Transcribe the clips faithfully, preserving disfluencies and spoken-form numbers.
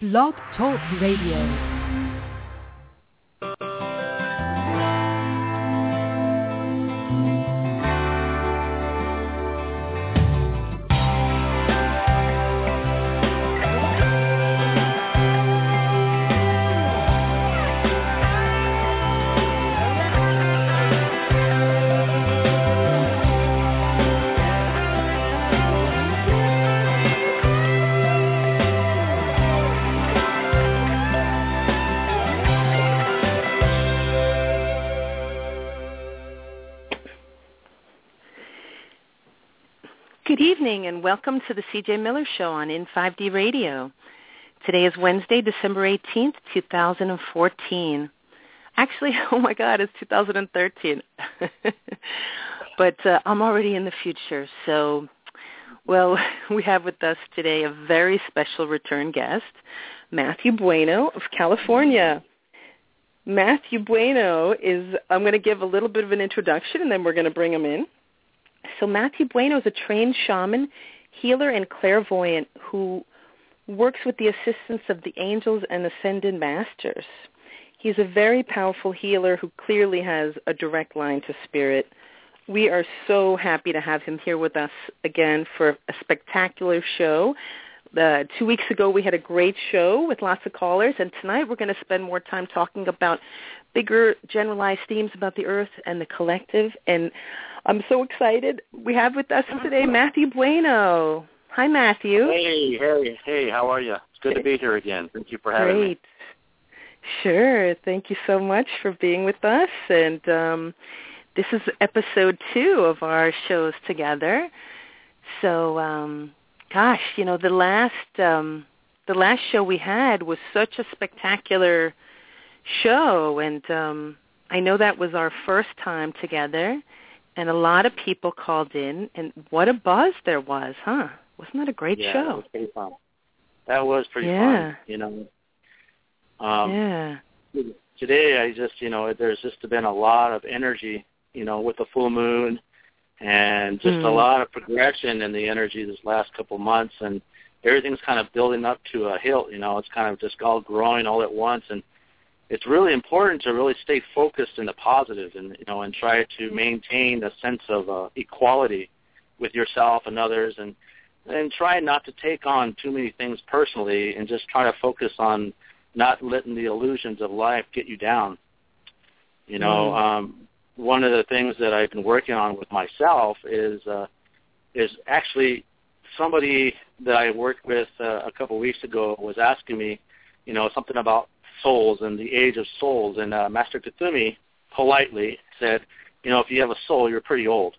Blog Talk Radio. Good evening and welcome to the C J Miller Show on In five D Radio. Today is Wednesday, December eighteenth, two thousand fourteen. Actually, oh my God, it's two thousand thirteen. But uh, I'm already in the future. So, well, we have with us today a very special return guest, Matthew Bueno of California. Matthew Bueno is, I'm going to give a little bit of an introduction and then we're going to bring him in. So Matthew Bueno is a trained shaman, healer, and clairvoyant who works with the assistance of the angels and ascended masters. He's a very powerful healer who clearly has a direct line to spirit. We are so happy to have him here with us again for a spectacular show. Uh, two weeks ago we had a great show with lots of callers, and tonight we're going to spend more time talking about bigger generalized themes about the earth and the collective. And I'm so excited. We have with us today Matthew Bueno. Hi, Matthew. Hey, hey, hey, how are you? It's good to be here again. Thank you for having Great. me. Sure. Thank you so much for being with us. And um, this is episode two of our shows together. So, um, gosh, you know, the last um, the last show we had was such a spectacular show, and um, I know that was our first time together, and a lot of people called in, and what a buzz there was, huh? Wasn't that a great yeah, show? That was pretty fun. That was pretty yeah. fun, you know. Um, yeah. Today, I just, you know, there's just been a lot of energy, you know, with the full moon, and just mm. a lot of progression in the energy this last couple months, and everything's kind of building up to a hilt, you know. It's kind of just all growing all at once, and it's really important to really stay focused in the positive and, you know, and try to maintain a sense of uh, equality with yourself and others, and and try not to take on too many things personally, and just try to focus on not letting the illusions of life get you down. You know, mm. um, one of the things that I've been working on with myself is uh, is actually somebody that I worked with uh, a couple of weeks ago was asking me, you know, something about souls and the age of souls, and uh, Master Kuthumi politely said, you know, if you have a soul, you're pretty old.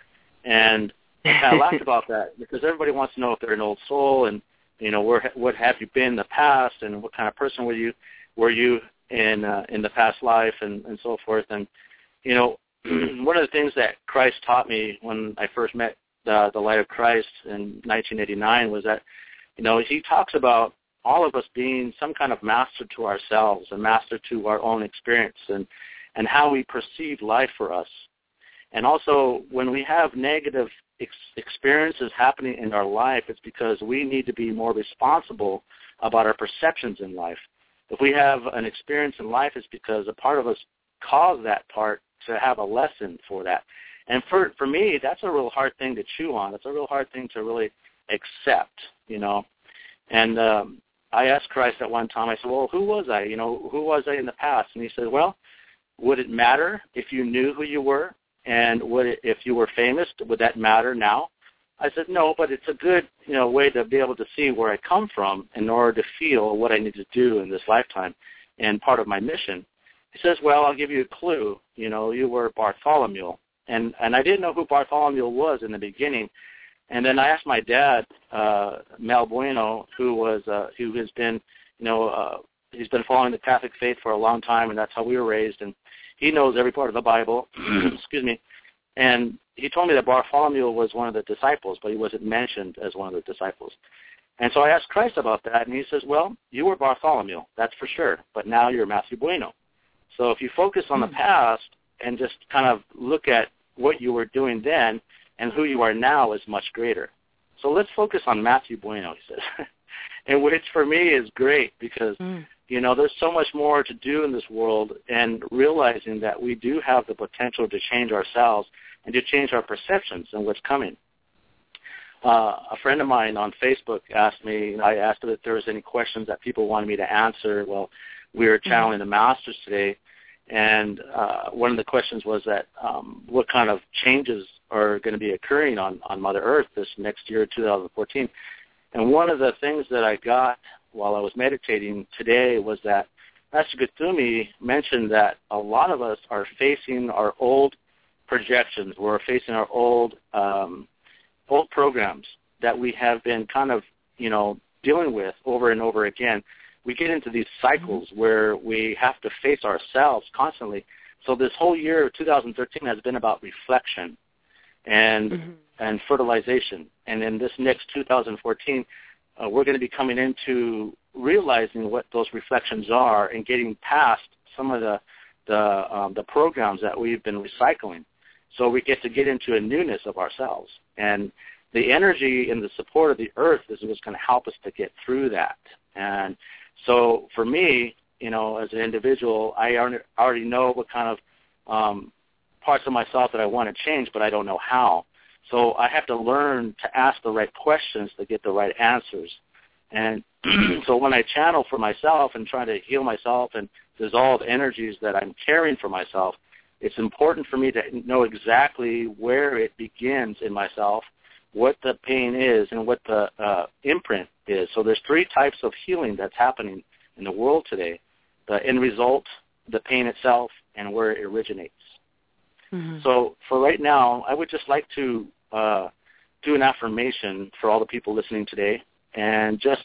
And I kind of laughed about that because everybody wants to know if they're an old soul, and you know, where what have you been in the past, and what kind of person were you were you in uh, in the past life, and, and so forth. And you know, one of the things that Christ taught me when I first met the, the Light of Christ in nineteen eighty-nine was that, you know, he talks about all of us being some kind of master to ourselves, a master to our own experience, and, and how we perceive life for us. And also, when we have negative ex- experiences happening in our life, it's because we need to be more responsible about our perceptions in life. If we have an experience in life, it's because a part of us caused that part to have a lesson for that. And for, for me, that's a real hard thing to chew on. It's a real hard thing to really accept, you know. And um, I asked Christ at one time, I said, well, who was I? You know, who was I in the past? And he said, well, would it matter if you knew who you were? And would it, if you were famous, would that matter now? I said, no, but it's a good, you know, way to be able to see where I come from in order to feel what I need to do in this lifetime and part of my mission. He says, well, I'll give you a clue. You know, you were Bartholomew. And, and I didn't know who Bartholomew was in the beginning. And then I asked my dad, uh, Mel Bueno, who was uh, who has been, you know, uh, he's been following the Catholic faith for a long time, and that's how we were raised. And he knows every part of the Bible. Excuse me. And he told me that Bartholomew was one of the disciples, but he wasn't mentioned as one of the disciples. And so I asked Christ about that, and he says, well, you were Bartholomew, that's for sure, but now you're Matthew Bueno. So if you focus on the past and just kind of look at what you were doing then, and who you are now is much greater. So let's focus on Matthew Bueno, he said. and which for me is great because, mm. you know, there's so much more to do in this world, and realizing that we do have the potential to change ourselves and to change our perceptions and what's coming. Uh, a friend of mine on Facebook asked me, I asked if there was any questions that people wanted me to answer. Well, we were channeling mm-hmm. the Masters today, and uh, one of the questions was that um, what kind of changes are going to be occurring on, on Mother Earth this next year, two thousand fourteen. And one of the things that I got while I was meditating today was that Master Kuthumi mentioned that a lot of us are facing our old projections. We're facing our old um, old programs that we have been kind of, you know, dealing with over and over again. We get into these cycles mm-hmm. where we have to face ourselves constantly. So this whole year of two thousand thirteen has been about reflection and mm-hmm. and fertilization. And in this next two thousand fourteen, uh, we're going to be coming into realizing what those reflections are and getting past some of the the, um, the programs that we've been recycling. So we get to get into a newness of ourselves. And the energy and the support of the earth is what's going to help us to get through that. And so for me, you know, as an individual, I already know what kind of um, parts of myself that I want to change, but I don't know how. So I have to learn to ask the right questions to get the right answers. And so when I channel for myself and try to heal myself and dissolve energies that I'm carrying for myself, it's important for me to know exactly where it begins in myself, what the pain is, and what the uh, imprint is. So there's three types of healing that's happening in the world today: the end result, the pain itself, and where it originates. Mm-hmm. So for right now, I would just like to uh, do an affirmation for all the people listening today, and just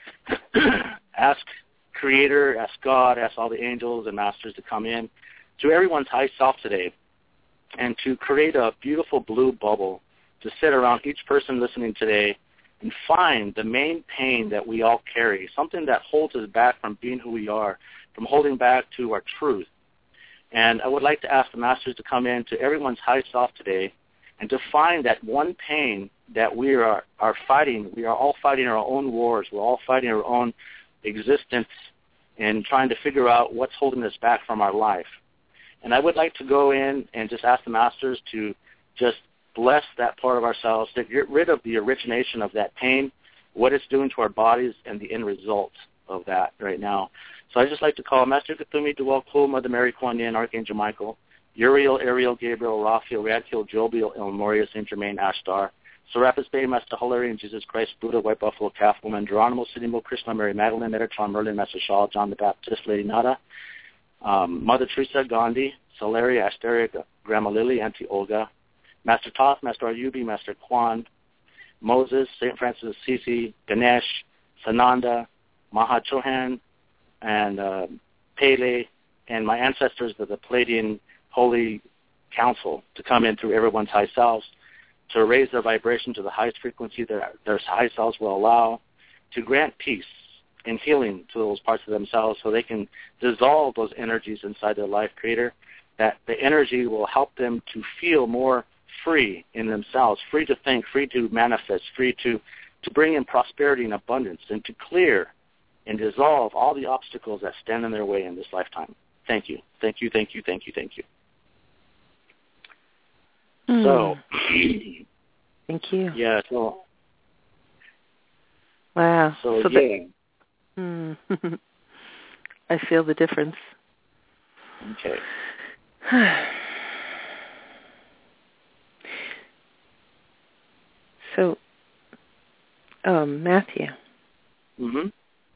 ask Creator, ask God, ask all the angels and masters to come in to everyone's high self today and to create a beautiful blue bubble to sit around each person listening today and find the main pain that we all carry, something that holds us back from being who we are, from holding back to our truth. And I would like to ask the masters to come in to everyone's high self today and to find that one pain that we are, are fighting. We are all fighting our own wars. We're all fighting our own existence and trying to figure out what's holding us back from our life. And I would like to go in and just ask the masters to just bless that part of ourselves, to get rid of the origination of that pain, what it's doing to our bodies, and the end result of that right now. So I'd just like to call Master Kuthumi, Dwell Kul, Mother Mary, Kuan Yin, Archangel Michael, Uriel, Ariel, Gabriel, Raphael, Radkiel, Jobiel, El Moria, Saint Germain, Ashtar, Serapis Bey, Master Hilarion, Jesus Christ, Buddha, White Buffalo, Calf Woman, Geronimo, Sidimo, Krishna, Mary Magdalene, Metatron, Merlin, Master Shaw, John the Baptist, Lady Nada, um, Mother Teresa, Gandhi, Solaria, Asteria, Grandma Lily, Auntie Olga, Master Thoth, Master Ayubi, Master Kwan, Moses, Saint Francis of Assisi, Ganesh, Sananda, Maha Chohan, and uh, Pele, and my ancestors of the Palladian Holy Council to come in through everyone's high selves, to raise their vibration to the highest frequency that their high selves will allow, to grant peace and healing to those parts of themselves so they can dissolve those energies inside their life creator, that the energy will help them to feel more free in themselves, free to think, free to manifest, free to, to bring in prosperity and abundance, and to clear and dissolve all the obstacles that stand in their way in this lifetime. Thank you. Thank you, thank you, thank you, thank you. Mm. So. Thank you. Yeah, so. Wow. So, so yeah. The, mm, I feel the difference. Okay. So, um, Matthew. Mm-hmm.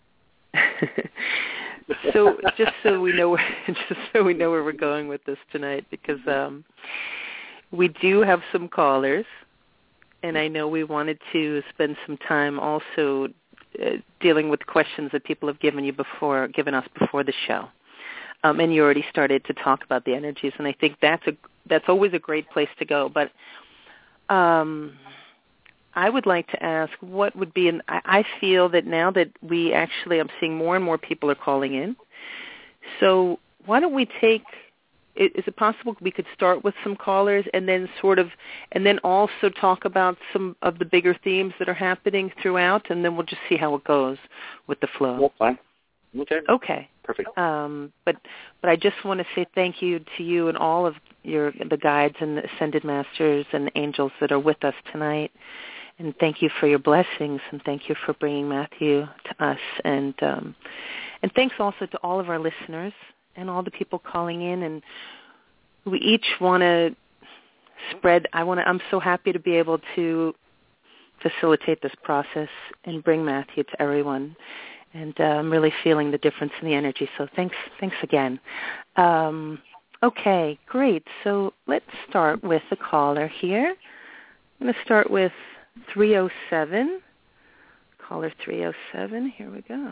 So, just so we know, just so we know where we're going with this tonight, because um, we do have some callers, and I know we wanted to spend some time also uh, dealing with questions that people have given you before, given us before the show. Um, and you already started to talk about the energies, and I think that's a that's always a great place to go. But um, I would like to ask, what would be an? I, I feel that now that we actually, I'm seeing more and more people are calling in. So why don't we take is it possible we could start with some callers and then sort of, and then also talk about some of the bigger themes that are happening throughout, and then we'll just see how it goes with the flow. Well, fine. Okay. Okay. Perfect. Um, but but I just want to say thank you to you and all of your the guides and the ascended masters and angels that are with us tonight. And thank you for your blessings, and thank you for bringing Matthew to us. And um, and thanks also to all of our listeners and all the people calling in. And we each want to spread. I want to. I'm so happy to be able to facilitate this process and bring Matthew to everyone. And uh, I'm really feeling the difference in the energy. So thanks, thanks again. Um, okay, great. So let's start with the caller here. I'm going to start with three oh seven. Caller three oh seven. Here we go.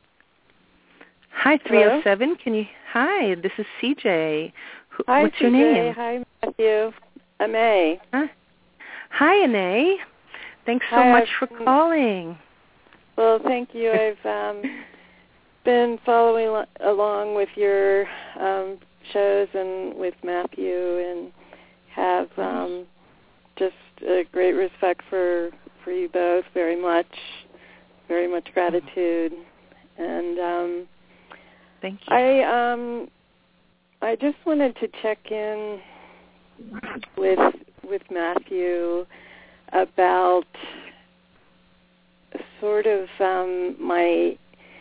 Hi, three oh seven. Hello? Can you? Hi, this is C J. Who, Hi, what's C J. your name? Hi, Matthew. I'm A. Huh? Hi, Anae. Thanks so Hi, much I've, for calling. Well, thank you. I've um, been following lo- along with your um, shows and with Matthew, and have um, just a great respect for for you both. Very much, very much gratitude, and um, thank you. I um, I just wanted to check in with with Matthew about sort of um, my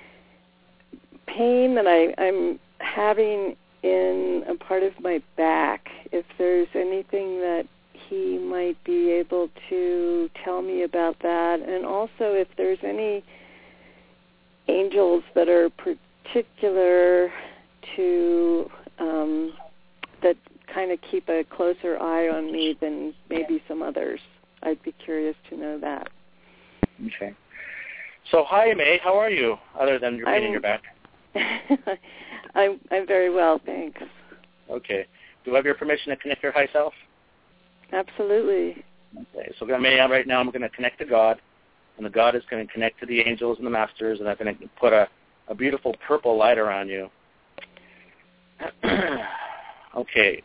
pain that I, I'm having in a part of my back. If there's anything that he might be able to tell me about that, and also if there's any angels that are particular to um, that kind of keep a closer eye on me than maybe some others. I'd be curious to know that. Okay. So, hi, May. How are you, other than your pain I'm, in your back? I'm, I'm very well, thanks. Okay. Do I have your permission to connect your high self? Absolutely. Okay. So, May, right now I'm going to connect to God, and the God is going to connect to the angels and the masters, and I'm going to put a, a beautiful purple light around you. Okay.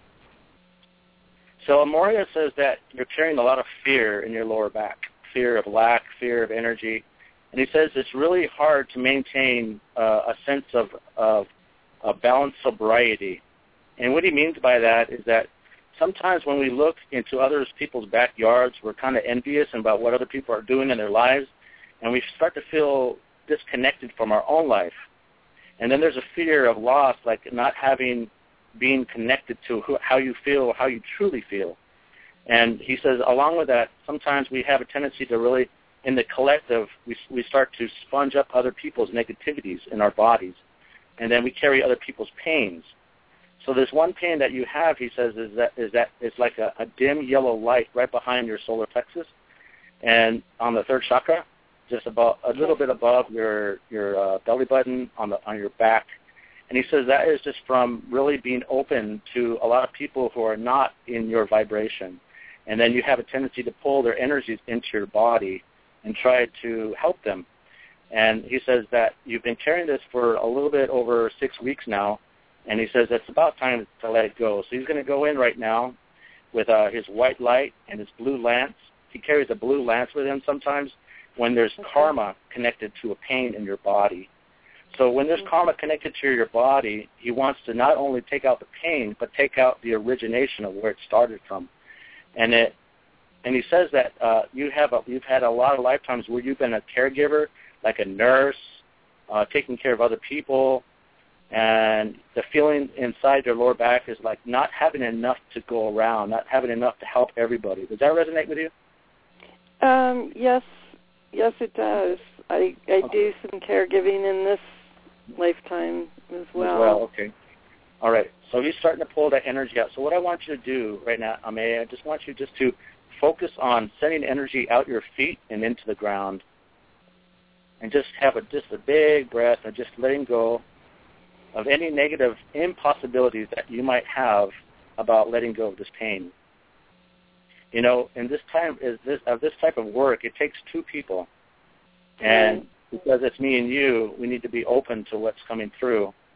So, Amoria says that you're carrying a lot of fear in your lower back. Fear of lack, fear of energy. And he says it's really hard to maintain uh, a sense of, of, of balanced sobriety. And what he means by that is that sometimes when we look into other people's backyards, we're kind of envious about what other people are doing in their lives, and we start to feel disconnected from our own life. And then there's a fear of loss, like not having, being connected to who, how you feel, how you truly feel. And he says, along with that, sometimes we have a tendency to really, in the collective, we we start to sponge up other people's negativities in our bodies, and then we carry other people's pains. So this one pain that you have, he says, is that is that it's like a, a dim yellow light right behind your solar plexus, and on the third chakra, just about a little bit above your your uh, belly button on the on your back. And he says that is just from really being open to a lot of people who are not in your vibration. And then you have a tendency to pull their energies into your body and try to help them. And he says that you've been carrying this for a little bit over six weeks now, and he says it's about time to let it go. So he's going to go in right now with uh, his white light and his blue lance. He carries a blue lance with him sometimes when there's okay. karma connected to a pain in your body. So when there's karma connected to your body, he wants to not only take out the pain, but take out the origination of where it started from. And it, and he says that uh, you have a, you've had a lot of lifetimes where you've been a caregiver, like a nurse, uh, taking care of other people, and the feeling inside your lower back is like not having enough to go around, not having enough to help everybody. Does that resonate with you? Um, yes, yes, it does. I I okay. do some caregiving in this lifetime as well. As well, okay. All right, so he's starting to pull that energy out. So what I want you to do right now, Ame, I just want you just to focus on sending energy out your feet and into the ground, and just have a just a big breath and just letting go of any negative impossibilities that you might have about letting go of this pain. You know, in this time is this of this type of work, it takes two people, and because it's me and you, we need to be open to what's coming through.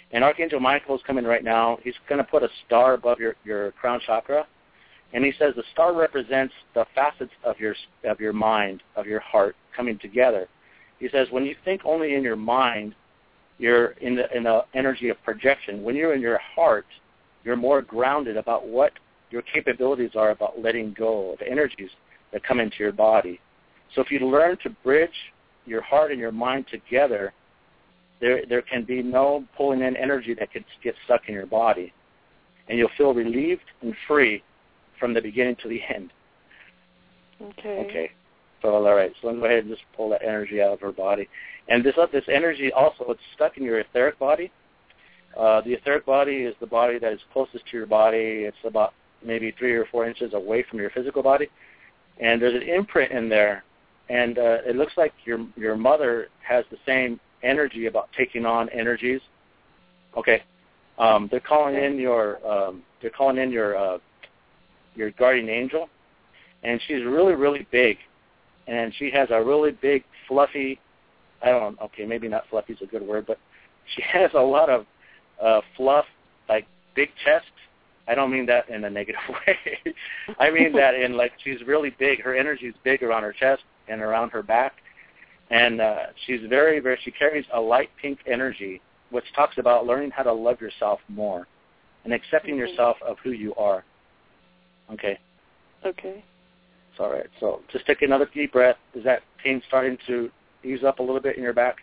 And Archangel Michael is coming right now. He's going to put a star above your, your crown chakra. And he says the star represents the facets of your of your mind, of your heart coming together. He says when you think only in your mind, you're in the in the energy of projection. When you're in your heart, you're more grounded about what your capabilities are about letting go of energies that come into your body. So if you learn to bridge your heart and your mind together, there there can be no pulling in energy that could get stuck in your body. And you'll feel relieved and free from the beginning to the end. Okay. Okay. So, all right. So let's go ahead and just pull that energy out of her body. And this this energy also, it's stuck in your etheric body. Uh, the etheric body is the body that is closest to your body. It's about maybe three or four inches away from your physical body. And there's an imprint in there. And uh, it looks like your your mother has the same energy about taking on energies. Okay. Um, they're calling in your um, they're calling in your uh, your guardian angel, and she's really really big, and she has a really big fluffy. I don't. Okay, maybe not fluffy is a good word, but she has a lot of uh, fluff, like big chest. I don't mean that in a negative way. I mean that in like she's really big. Her energy is big around her chest and around her back, and uh, she's very very. She carries a light pink energy, which talks about learning how to love yourself more and accepting mm-hmm. yourself of who you are. Okay. Okay. It's all right. So just take another deep breath. Is that pain starting to ease up a little bit in your back?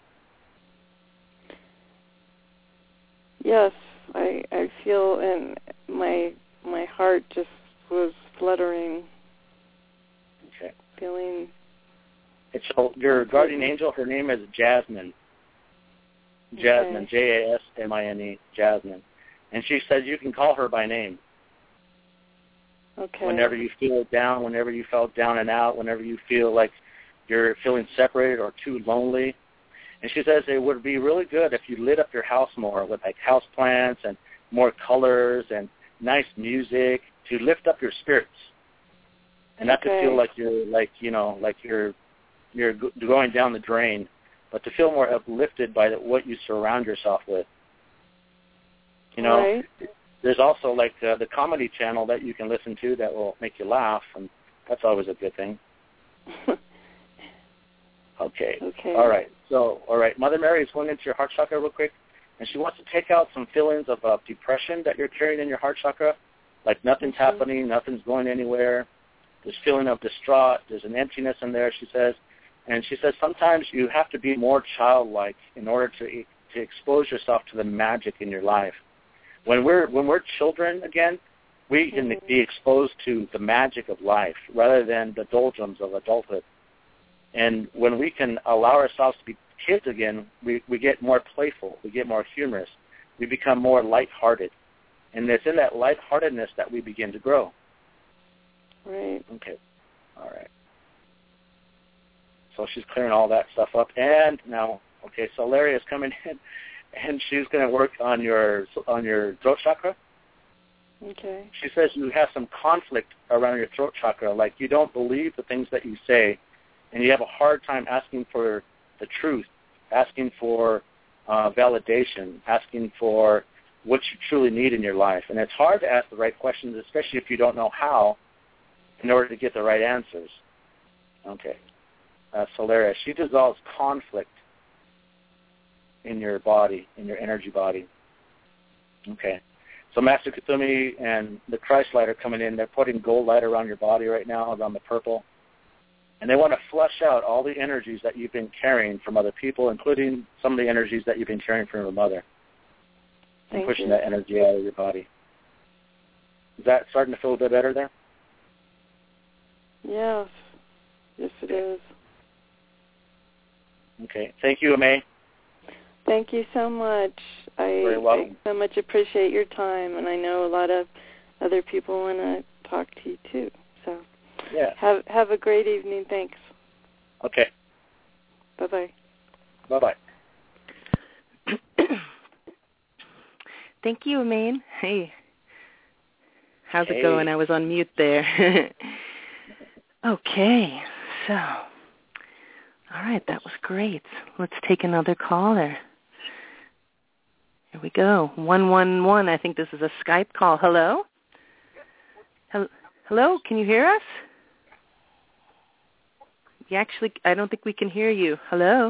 Yes, I I feel, and my my heart just was fluttering. Okay. Feeling. It's so your guardian angel. Her name is Jasmine. Jasmine, okay. J A S M I N E, Jasmine. And she says you can call her by name. Okay. Whenever you feel down, whenever you felt down and out, whenever you feel like you're feeling separated or too lonely. And she says it would be really good if you lit up your house more with like house plants and more colors and nice music to lift up your spirits. And not okay. to feel like you're like, you know, like you're you're going down the drain, but to feel more uplifted by what you surround yourself with. You know, right. There's also like uh, the comedy channel that you can listen to that will make you laugh, and that's always a good thing. Okay. Okay. All right. So, all right, Mother Mary is going into your heart chakra real quick, and she wants to take out some feelings of uh, depression that you're carrying in your heart chakra, like nothing's mm-hmm. happening, nothing's going anywhere. There's feeling of distraught. There's an emptiness in there, she says. And she says sometimes you have to be more childlike in order to to expose yourself to the magic in your life. When we're when we're children again, we can mm-hmm. be exposed to the magic of life rather than the doldrums of adulthood. And when we can allow ourselves to be kids again, we, we get more playful, we get more humorous, we become more lighthearted. And it's in that lightheartedness that we begin to grow. Right. Okay. All right. So she's clearing all that stuff up. And now, okay, so Larry is coming in, and she's going to work on your on your throat chakra. Okay. She says you have some conflict around your throat chakra, like you don't believe the things that you say, and you have a hard time asking for the truth, asking for uh, validation, asking for what you truly need in your life. And it's hard to ask the right questions, especially if you don't know how, in order to get the right answers. Okay. Uh, Solaria, she dissolves conflict in your body, in your energy body. Okay. So Master Kuthumi and the Christ light are coming in. They're putting gold light around your body right now, around the purple. And they want to flush out all the energies that you've been carrying from other people, including some of the energies that you've been carrying from your mother. And Thank pushing you. that energy out of your body. Is that starting to feel a bit better there? Yes. Yes, it is. Okay. Thank you, May. Thank you so much. I, Very welcome. I so much appreciate your time, and I know a lot of other people want to talk to you too. So yeah. have have a great evening. Thanks. Okay. Bye-bye. Bye-bye. Thank you, Emaine. Hey. How's hey. it going? I was on mute there. Okay. So, all right, that was great. Let's take another caller. Here we go. one one one. I think this is a Skype call. Hello? Hello? Can you hear us? You actually, I don't think we can hear you. Hello?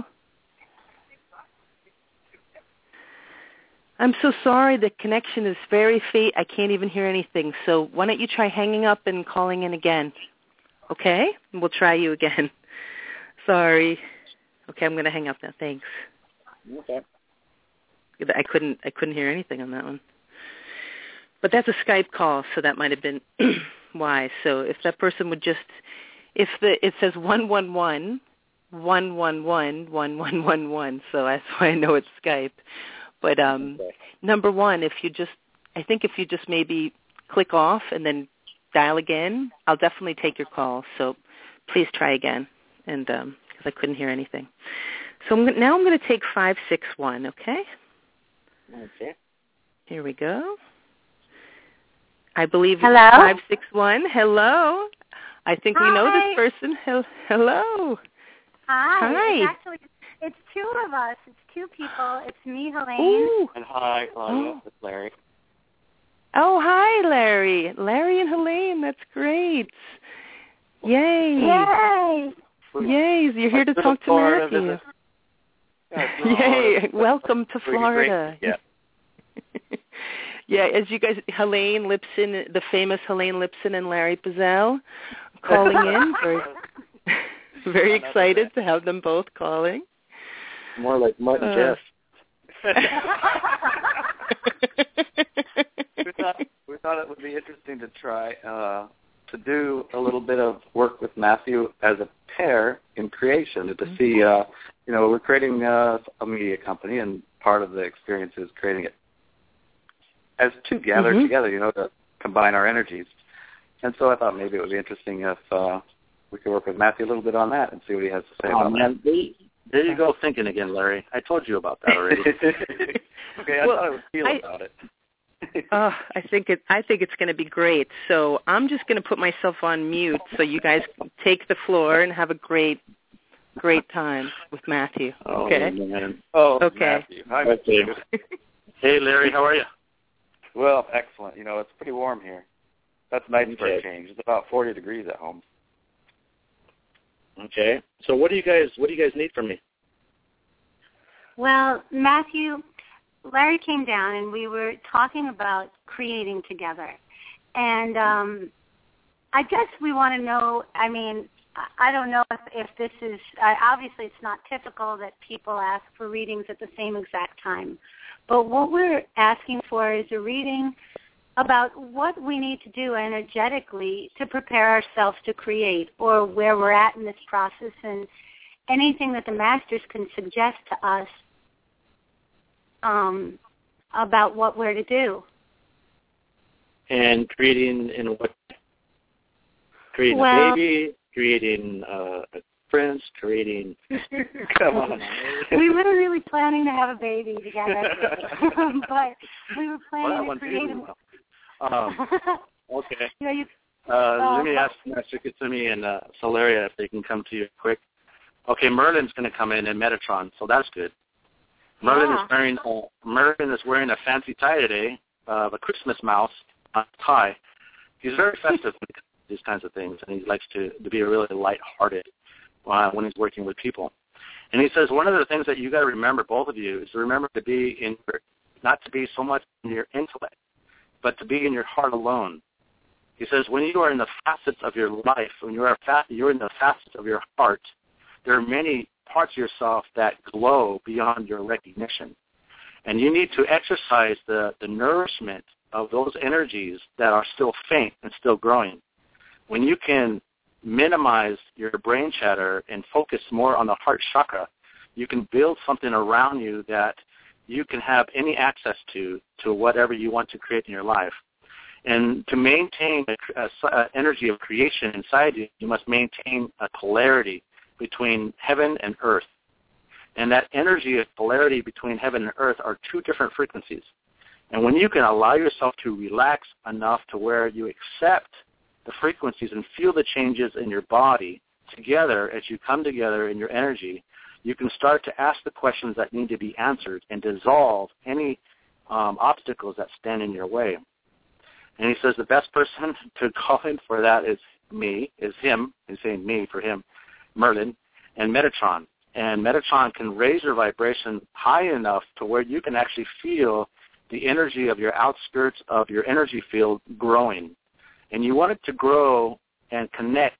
I'm so sorry. The connection is very faint. I can't even hear anything. So why don't you try hanging up and calling in again? Okay? We'll try you again. Sorry. Okay, I'm going to hang up now. Thanks. Okay. I couldn't. I couldn't hear anything on that one. But that's a Skype call, so that might have been why. So if that person would just, if the it says one one one, one one one, one one one one, so that's why I know it's Skype. But um, okay. Number one, if you just, I think if you just maybe click off and then dial again, I'll definitely take your call. So please try again, and because um, I couldn't hear anything. So I'm, now I'm going to take five six one. Okay. Okay. Here we go. I believe Hello? it's five six one. Hello. I think Hi. we know this person. Hello. Hi. Hi. It's actually, it's two of us. It's two people. It's me, Helene. Ooh. And hi, Claudia. Oh. It's Larry. Oh, hi, Larry. Larry and Helene. That's great. Yay. Yay. Yay. You're here to talk to Matthew. Yay. Welcome to Florida. Yeah. Yeah, as you guys, Helene Lipson, the famous Helene Lipson and Larry Pizzell calling in. Very, very excited to have them both calling. More like Mutt and uh. Jeff. we, thought, we thought it would be interesting to try uh, to do a little bit of work with Matthew as a pair in creation, to see, uh, you know, we're creating uh, a media company, and part of the experience is creating it as two gathered mm-hmm. together, you know, to combine our energies. And so I thought maybe it would be interesting if uh, we could work with Matthew a little bit on that and see what he has to say oh, about man. that. There you go, thinking again, Larry. I told you about that already. Okay, I well, thought I would feel I, about it. uh, I think it. I think it's going to be great. So I'm just going to put myself on mute so you guys take the floor and have a great, great time with Matthew. Okay. Oh, man. Oh, okay. Matthew. Hi, Matthew. Hey, Larry. How are you? Well, excellent. You know, it's pretty warm here. That's nice okay. for a change. It's about forty degrees at home. Okay. So what do you guys what do you guys need from me? Well, Matthew, Larry came down and we were talking about creating together. And um, I guess we want to know, I mean, I don't know if, if this is, uh, obviously it's not typical that people ask for readings at the same exact time. But what we're asking for is a reading about what we need to do energetically to prepare ourselves to create, or where we're at in this process, and anything that the masters can suggest to us um, about what we're to do. And creating in what? Creating well, a baby, creating uh, a prince, creating... Come on. We weren't really planning to have a baby together, but we were planning well, to create a... Um, okay. You know, you, uh, let me ask Master Kitsumi and uh, Solaria if they can come to you quick. Okay, Merlin's going to come in in Metatron, so that's good. Merlin yeah. is wearing uh, Merlin is wearing a fancy tie today, uh, a Christmas mouse uh, tie. He's very festive when it comes to these kinds of things, and he likes to, to be really lighthearted uh, when he's working with people. And he says one of the things that you got to remember, both of you, is to remember to be in your, not to be so much in your intellect, but to be in your heart alone. He says when you are in the facets of your life, when you are fa- you're in the facets of your heart, there are many parts of yourself that glow beyond your recognition. And you need to exercise the, the nourishment of those energies that are still faint and still growing. When you can minimize your brain chatter and focus more on the heart chakra, you can build something around you that you can have any access to, to whatever you want to create in your life. And to maintain an energy of creation inside you, you must maintain a polarity between heaven and earth. And that energy of polarity between heaven and earth are two different frequencies. And when you can allow yourself to relax enough to where you accept the frequencies and feel the changes in your body together as you come together in your energy, you can start to ask the questions that need to be answered and dissolve any um, obstacles that stand in your way. And he says the best person to call in for that is me, is him. He's saying me for him, Merlin, and Metatron. And Metatron can raise your vibration high enough to where you can actually feel the energy of your outskirts of your energy field growing. And you want it to grow and connect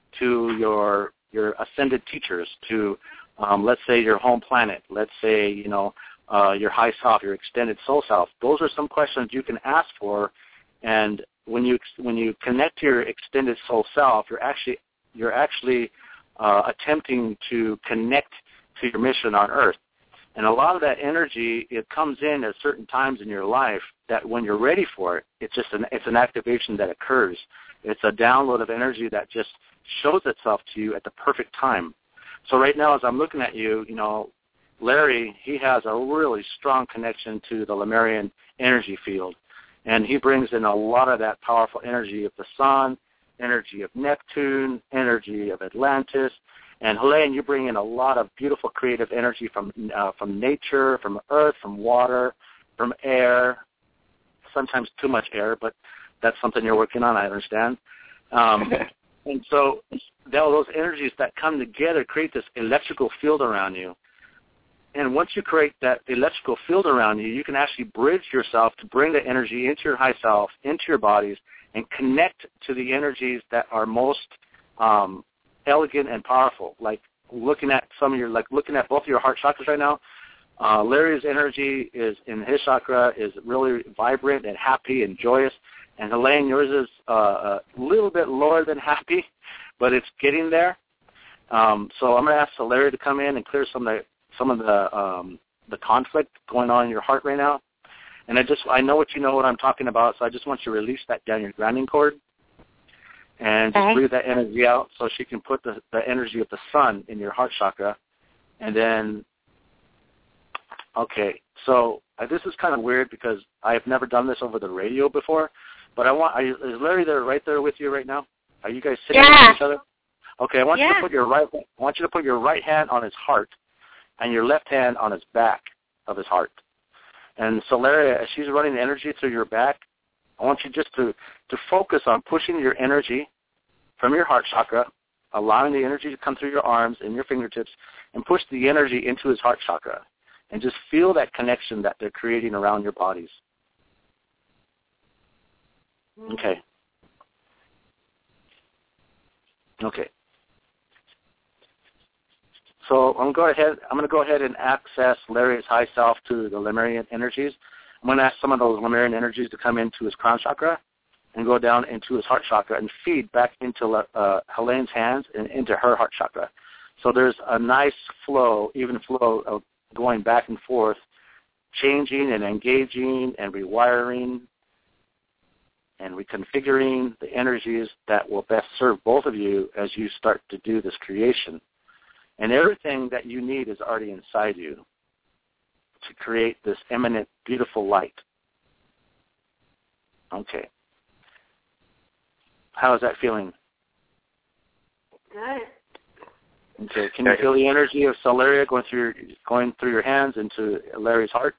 to your your ascended teachers, to, um, let's say, your home planet. Let's say, you know, uh, your high self, your extended soul self. Those are some questions you can ask for. And when you when you connect to your extended soul self, you're actually you're actually uh, attempting to connect to your mission on Earth. And a lot of that energy, it comes in at certain times in your life that when you're ready for it, it's just an it's an activation that occurs. It's a download of energy that just shows itself to you at the perfect time. So right now, as I'm looking at you, you know, Larry, he has a really strong connection to the Lemurian energy field. And he brings in a lot of that powerful energy of the sun, energy of Neptune, energy of Atlantis. And Helene, you bring in a lot of beautiful creative energy from uh, from nature, from earth, from water, from air, sometimes too much air, but that's something you're working on, I understand. Um, and so those energies that come together create this electrical field around you. And once you create that electrical field around you, you can actually bridge yourself to bring the energy into your high self, into your bodies, and connect to the energies that are most um, elegant and powerful. Like looking at some of your, like looking at both of your heart chakras right now. Uh, Larry's energy is in his chakra is really vibrant and happy and joyous, and Helene, yours is uh, a little bit lower than happy, but it's getting there. Um, so I'm going to ask Larry to come in and clear some of the some of the um, the conflict going on in your heart right now. And I just, I know what you know what I'm talking about, so I just want you to release that down your grounding cord and just Okay. breathe that energy out so she can put the, the energy of the sun in your heart chakra. And then, okay, so uh, this is kind of weird because I have never done this over the radio before, but I want, are you, is Larry there right there with you right now? Are you guys sitting Yeah. next to each other? Okay, I want Yeah. you to put your right, I want you to put your right hand on his heart and your left hand on his back of his heart. And so, Larry, as she's running energy through your back, I want you just to, to focus on pushing your energy from your heart chakra, allowing the energy to come through your arms and your fingertips, and push the energy into his heart chakra. And just feel that connection that they're creating around your bodies. Okay. Okay. So I'm going to go ahead. I'm going to go ahead and access Larry's high self to the Lemurian energies. I'm going to ask some of those Lemurian energies to come into his crown chakra and go down into his heart chakra and feed back into uh, Helene's hands and into her heart chakra. So there's a nice flow, even flow of going back and forth, changing and engaging and rewiring and reconfiguring the energies that will best serve both of you as you start to do this creation. And everything that you need is already inside you to create this eminent, beautiful light. Okay. How is that feeling? Good. Okay. Can you feel the energy of Solaria going through your, going through your hands into Larry's heart?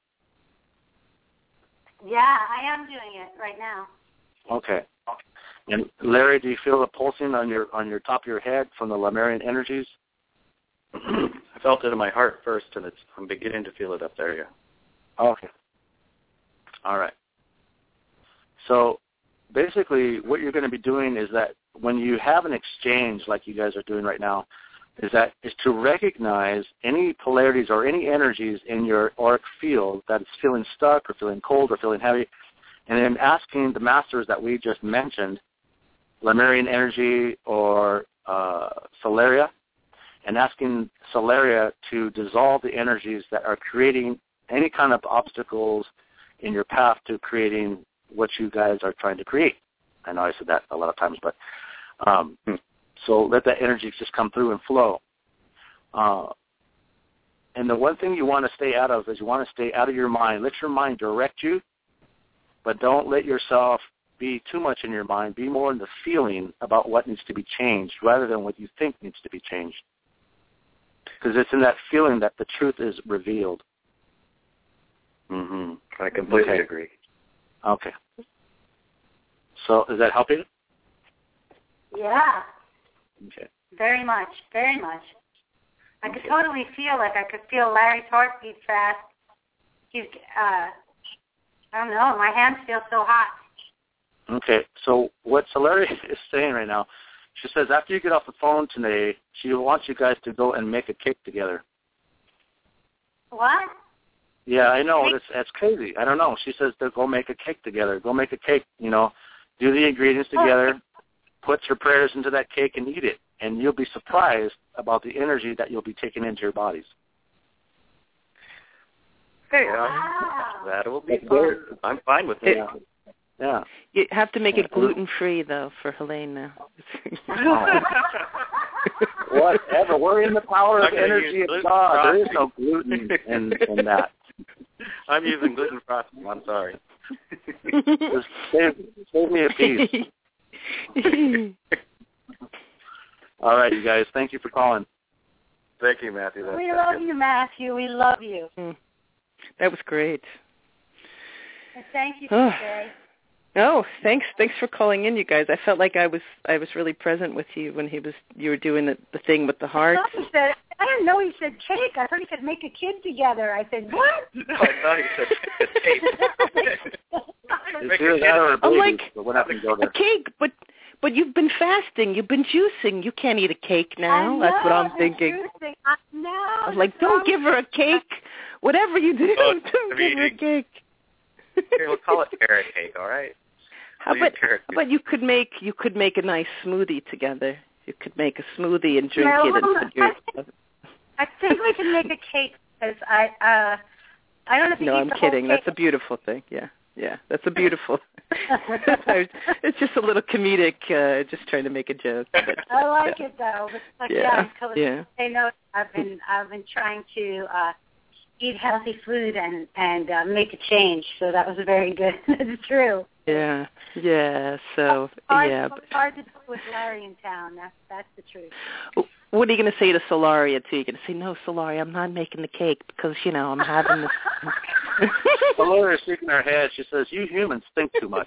Yeah, I am doing it right now. Okay. And Larry, do you feel the pulsing on your on your top of your head from the Lemurian energies? I felt it in my heart first, and it's I'm beginning to feel it up there, yeah. Okay. All right. So basically what you're going to be doing is that when you have an exchange like you guys are doing right now, is that is to recognize any polarities or any energies in your auric field that is feeling stuck or feeling cold or feeling heavy, and then asking the masters that we just mentioned, Lemurian energy or uh, Solaria, and asking Solaria to dissolve the energies that are creating any kind of obstacles in your path to creating what you guys are trying to create. I know I said that a lot of times, but um, so let that energy just come through and flow. Uh, and the one thing you want to stay out of is you want to stay out of your mind. Let your mind direct you, but don't let yourself be too much in your mind. Be more in the feeling about what needs to be changed rather than what you think needs to be changed. Because it's in that feeling that the truth is revealed. Mm-hmm. I completely okay. agree. Okay. So is that helping? Yeah. Okay. Very much, very much. I could totally feel like I could feel Larry's heartbeat fast. He's, uh, I don't know, my hands feel so hot. Okay, so what Larry is saying right now, she says after you get off the phone today, she wants you guys to go and make a cake together. What? Yeah, I know. That's, that's crazy. I don't know. She says to go make a cake together. Go make a cake, you know, do the ingredients together, put your prayers into that cake and eat it. And you'll be surprised about the energy that you'll be taking into your bodies. Hey, Wow. um, that will be fun. I'm fine with it. Yeah. Yeah. You have to make it gluten-free, though, for Helene now. Whatever. We're in the power of I'm gonna energy use of God. gluten There is no gluten in, in that. I'm using gluten frosting. I'm sorry. Just save, save me a piece. All right, you guys. Thank you for calling. Thank you, Matthew. That's, We that's love good. you, Matthew. We love you. That was great. And thank you, Oh. Jay. Oh, thanks! Thanks for calling in, you guys. I felt like I was I was really present with you when he was you were doing the, the thing with the heart. I, thought he said, I didn't know he said cake. I thought he said make a kid together. I said what? I thought he said tape. It's either that or a I'm baby, like, but we're not going to go A there. cake, but but you've been fasting. You've been juicing. You can't eat a cake now. I That's what know, I'm thinking. juicing. I know. I was like, don't give her a cake. Whatever you do, Oh, don't give her a cake. Here, we'll call it carrot cake, all right? How We'll about, use carrot how about you could make you could make a nice smoothie together. You could make a smoothie and drink No, it. And put your, I think we can make a cake because I uh I don't know if you no, eat I'm the whole kidding. cake. That's a beautiful thing. Yeah, yeah, that's a beautiful. It's just a little comedic, uh, just trying to make a joke. But, I like it though. But, like, Yeah, yeah, yeah. They know I've been I've been trying to uh eat healthy food and and uh, make a change. So that was very good. It's true. Yeah, yeah. So Hard, yeah. hard to do with Larry in town. That's that's the truth. What are you going to say to Solaria too? You're going to say, no, Solaria, I'm not making the cake because you know I'm having this. Laura's shaking her head. She says, "You humans think too much."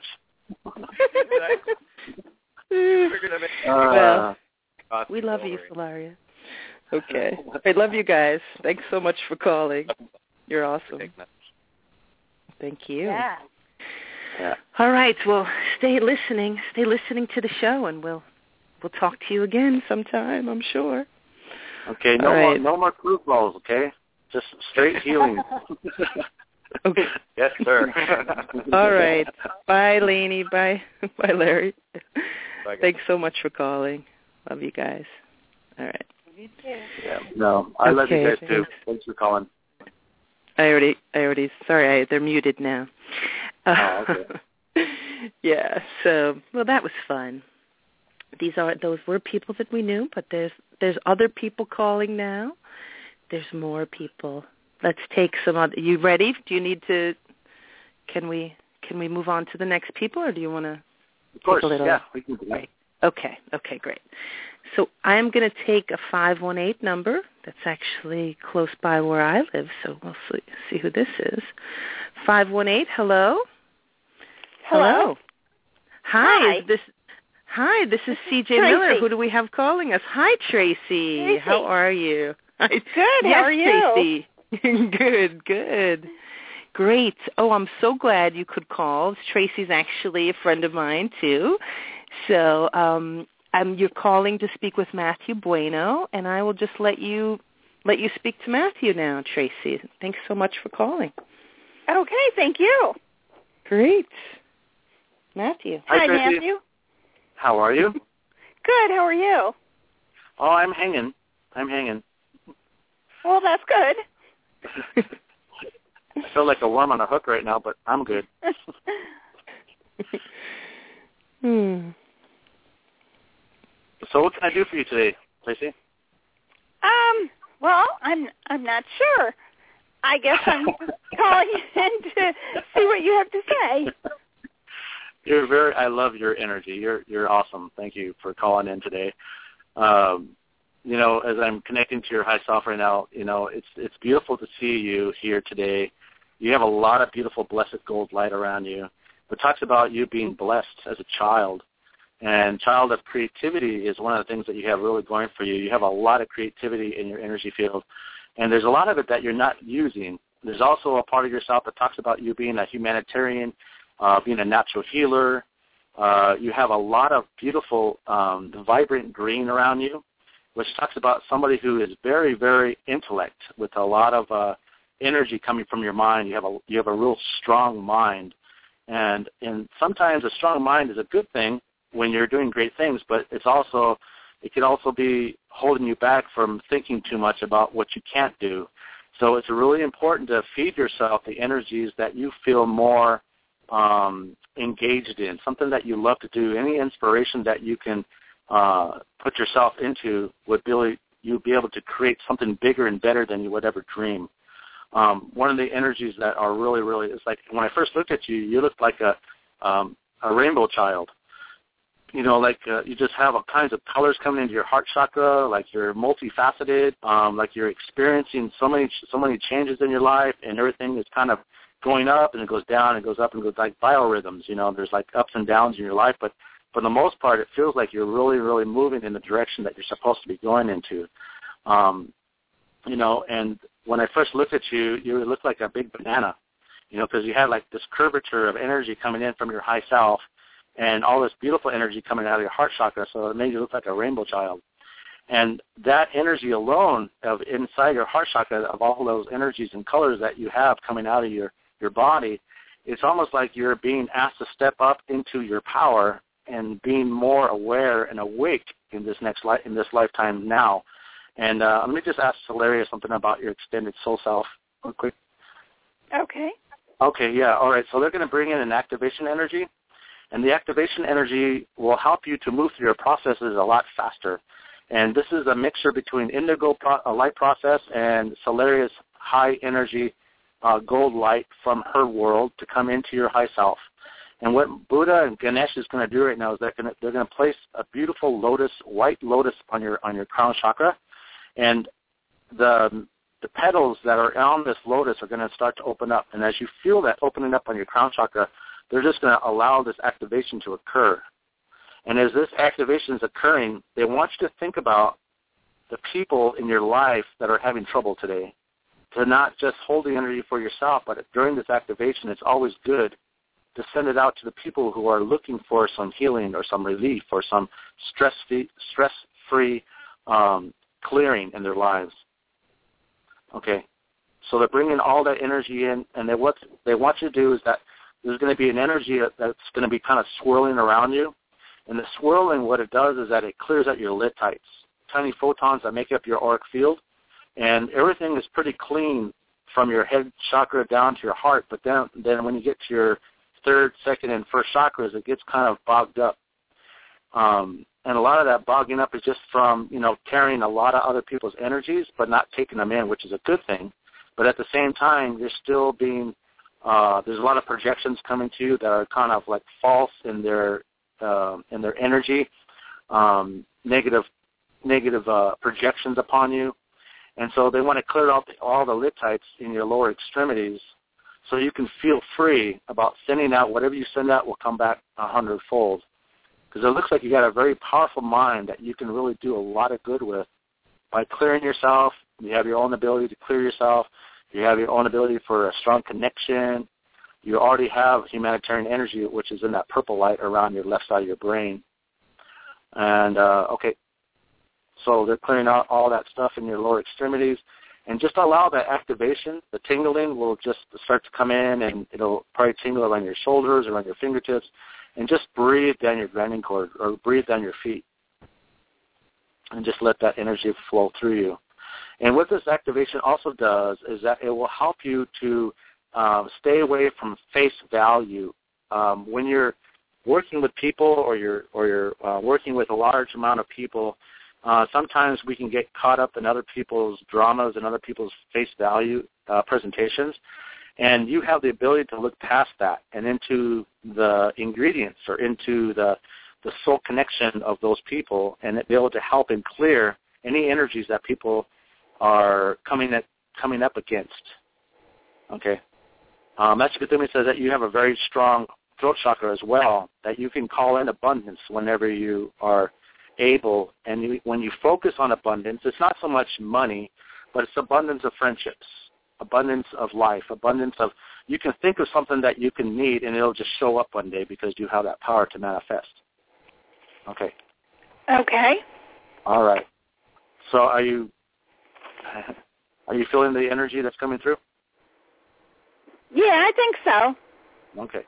We're gonna make Well, uh, we love you, Solaria. Okay. I love you guys. Thanks so much for calling. You're awesome. Thank you. Yeah. Yeah. All right. Well, stay listening. Stay listening to the show, and we'll we'll talk to you again sometime, I'm sure. Okay. No All more right. no more crew calls. Okay. Just straight healing. Okay. Yes, sir. All right. Bye, Lainey. Bye. Bye, Larry. Bye, guys. Thanks so much for calling. Love you guys. All right. You too. Yeah. No, I love you Okay, guys too. thanks. Thanks for calling. I already, I already, sorry, I, they're muted now. Oh, okay. Yeah, so, well, that was fun. These are, those were people that we knew, but there's, there's other people calling now. There's more people. Let's take some other, you ready? Do you need to, can we, can we move on to the next people, or do you want to Of course. take a little? Yeah, we can do that. Right. Okay, okay, great. So I am going to take a five one eight number that's actually close by where I live, so we'll see, see who this is. five one eight, hello? Hello. Hi, Hi. Is this, hi, this is C J Tracy. Miller. Who do we have calling us? Hi, Tracy. Tracy. How are you? Hi. Good, Yes, how are you? Tracy. Good, good. Great. Oh, I'm so glad you could call. Tracy's actually a friend of mine, too. So um, um, you're calling to speak with Matthew Bueno, and I will just let you let you speak to Matthew now, Tracy. Thanks so much for calling. Okay, thank you. Great. Matthew. Hi, Hi, Tracy. Matthew. How are you? Good, how are you? Oh, I'm hanging. I'm hanging. Well, that's good. I feel like a worm on a hook right now, but I'm good. hmm. So what can I do for you today, Tracy? Um, well, I'm I'm not sure. I guess I'm just calling in to see what you have to say. You're very. I love your energy. You're you're awesome. Thank you for calling in today. Um, you know, as I'm connecting to your high self right now, you know, it's it's beautiful to see you here today, You have a lot of beautiful, blessed gold light around you. It talks about you being blessed as a child. And child of creativity is one of the things that you have really going for you. You have a lot of creativity in your energy field. And there's a lot of it that you're not using. There's also a part of yourself that talks about you being a humanitarian, uh, being a natural healer. Uh, you have a lot of beautiful, um, vibrant green around you, which talks about somebody who is very, very intellect with a lot of uh, energy coming from your mind. You have a you have a real strong mind, and and sometimes a strong mind is a good thing when you're doing great things, but it's also it can also be holding you back from thinking too much about what you can't do. So it's really important to feed yourself the energies that you feel more um, engaged in, something that you love to do, any inspiration that you can uh, put yourself into would be you'll be able to create something bigger and better than you would ever dream. Um, one of the energies that are really, really, it's like when I first looked at you, you looked like a um, a rainbow child. You know, like uh, you just have all kinds of colors coming into your heart chakra, like you're multifaceted, um, like you're experiencing so many so many changes in your life, and everything is kind of going up and it goes down and it goes up and it goes like biorhythms. You know, there's like ups and downs in your life, but for the most part, it feels like you're really, really moving in the direction that you're supposed to be going into. Um, you know, and when I first looked at you, you looked like a big banana, you know, because you had like this curvature of energy coming in from your high self and all this beautiful energy coming out of your heart chakra, so it made you look like a rainbow child. And that energy alone of inside your heart chakra, of all those energies and colors that you have coming out of your, your body, it's almost like you're being asked to step up into your power and being more aware and awake in this next li- in this lifetime now. And uh, let me just ask Solaria something about your extended soul self real quick. Okay. Okay, yeah, all right. So they're going to bring in an activation energy, and the activation energy will help you to move through your processes a lot faster. And this is a mixture between indigo pro- uh, light process and Solaria's high energy uh, gold light from her world to come into your high self. And what Buddha and Ganesh is going to do right now is they're going to, they're going to place a beautiful lotus, white lotus on your on your crown chakra, and the the petals that are on this lotus are going to start to open up. And as you feel that opening up on your crown chakra, they're just going to allow this activation to occur. And as this activation is occurring, they want you to think about the people in your life that are having trouble today, to not just hold the energy for yourself, but during this activation, it's always good to send it out to the people who are looking for some healing or some relief or some stress-free, stress-free um, clearing in their lives. Okay, so they're bringing all that energy in, and they, what they want you to do is that there's going to be an energy that's going to be kind of swirling around you, and the swirling, what it does is that it clears out your Littites, tiny photons that make up your auric field, and everything is pretty clean from your head chakra down to your heart, but then, then when you get to your third, second, and first chakras, it gets kind of bogged up. Um, and a lot of that bogging up is just from, you know, carrying a lot of other people's energies but not taking them in, which is a good thing. But at the same time, you're still being, uh, there's a lot of projections coming to you that are kind of like false in their uh, in their energy, um, negative negative uh, projections upon you. And so they want to clear out the, all the Littites in your lower extremities so you can feel free about sending out whatever you send out will come back a hundredfold. Because it looks like you got a very powerful mind that you can really do a lot of good with by clearing yourself. You have your own ability to clear yourself. You have your own ability for a strong connection. You already have humanitarian energy, which is in that purple light around your left side of your brain. And, uh, okay, so they're clearing out all that stuff in your lower extremities. And just allow that activation. The tingling will just start to come in, and it'll probably tingle around your shoulders, around your fingertips, and just breathe down your grounding cord or breathe down your feet. And just let that energy flow through you. And what this activation also does is that it will help you to um, stay away from face value. Um, when you're working with people or you're, or you're uh, working with a large amount of people, uh, sometimes we can get caught up in other people's dramas and other people's face value uh, presentations. And you have the ability to look past that and into the ingredients or into the the soul connection of those people, and be able to help and clear any energies that people are coming at, coming up against. Okay, Um, that's Kuthumi says that you have a very strong throat chakra as well, that you can call in abundance whenever you are able. And you, when you focus on abundance, it's not so much money, but it's abundance of friendships, abundance of life, abundance of, you can think of something that you can need and it'll just show up one day because you have that power to manifest. Okay. Okay. All right. So are you, are you feeling the energy that's coming through? Yeah, I think so. Okay.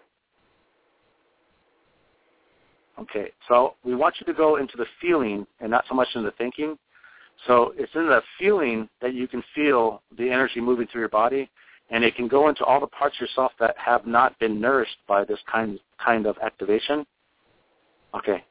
Okay, so we want you to go into the feeling and not so much in the thinking. So it's in the feeling that you can feel the energy moving through your body, and it can go into all the parts of yourself that have not been nourished by this kind kind of activation. Okay.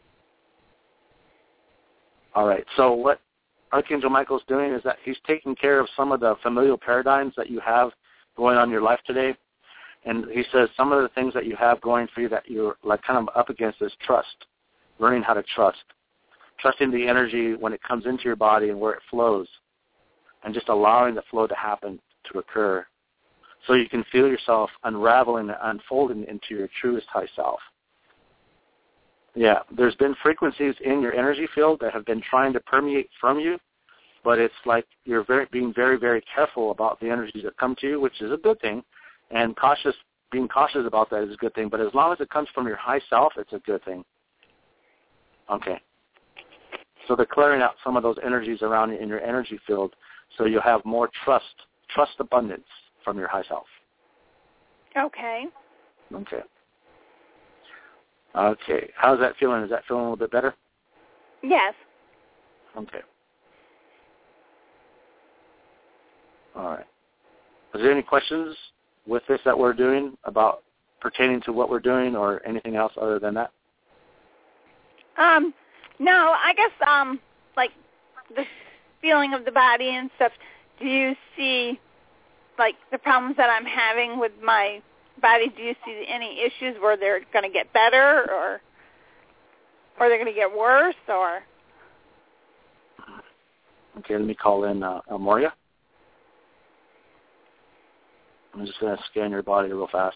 All right, so what Archangel Michael's doing is that he's taking care of some of the familial paradigms that you have going on in your life today. And he says some of the things that you have going for you that you're like kind of up against is trust, learning how to trust, trusting the energy when it comes into your body and where it flows, and just allowing the flow to happen, to occur, so you can feel yourself unraveling and unfolding into your truest high self. Yeah, there's been frequencies in your energy field that have been trying to permeate from you, but it's like you're very, being very, very careful about the energies that come to you, which is a good thing. And cautious, being cautious about that is a good thing. But as long as it comes from your high self, it's a good thing. Okay. So they're clearing out some of those energies around you in your energy field so you'll have more trust, trust abundance from your high self. Okay. Okay. Okay. How's that feeling? Is that feeling a little bit better? Yes. Okay. All right. Is there any questions with this that we're doing about pertaining to what we're doing or anything else other than that? Um, no, I guess, um, like, the feeling of the body and stuff, do you see, like, the problems that I'm having with my body, do you see any issues where they're going to get better or or they're going to get worse, or? Okay, let me call in uh, Moria. I'm just going to scan your body real fast.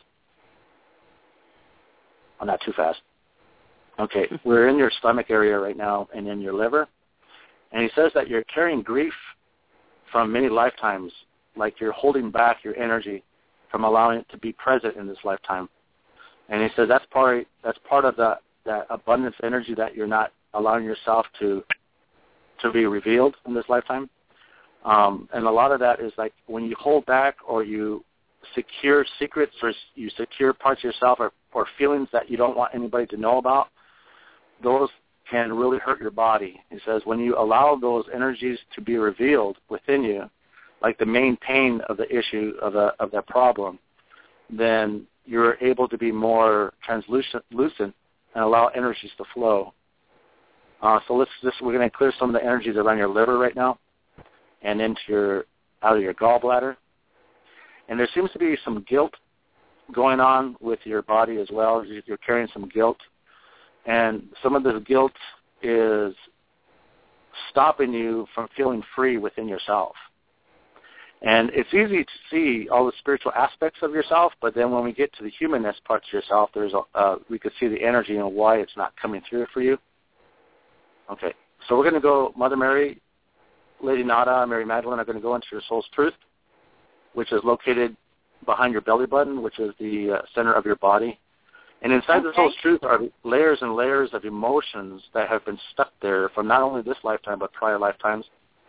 Oh, not too fast. Okay, we're in your stomach area right now and in your liver. And he says that you're carrying grief from many lifetimes, like you're holding back your energy from allowing it to be present in this lifetime. And he says that's part, that's part of the, that abundance energy that you're not allowing yourself to to be revealed in this lifetime. Um, and a lot of that is like when you hold back or you secure secrets or you secure parts of yourself or, or feelings that you don't want anybody to know about, those can really hurt your body. He says when you allow those energies to be revealed within you, like the main pain of the issue of the of that problem, then you're able to be more translucent lucent and allow energies to flow. Uh, so let's just we're going to clear some of the energies around your liver right now and into your out of your gallbladder. And there seems to be some guilt going on with your body as well. You're carrying some guilt. And some of this guilt is stopping you from feeling free within yourself. And it's easy to see all the spiritual aspects of yourself, but then when we get to the humanness parts of yourself, there's a, uh, we could see the energy and why it's not coming through for you. Okay, so we're going to go, Mother Mary, Lady Nada, Mary Magdalene are going to go into your soul's truth, which is located behind your belly button, which is the uh, center of your body. And inside okay. the soul's truth are layers and layers of emotions that have been stuck there from not only this lifetime but prior lifetimes.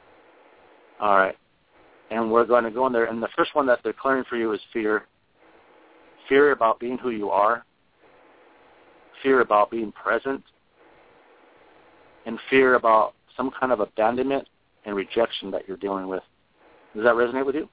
All right. And we're going to go in there. And the first one that they're clearing for you is fear. Fear about being who you are. Fear about being present. And fear about some kind of abandonment and rejection that you're dealing with. Does that resonate with you?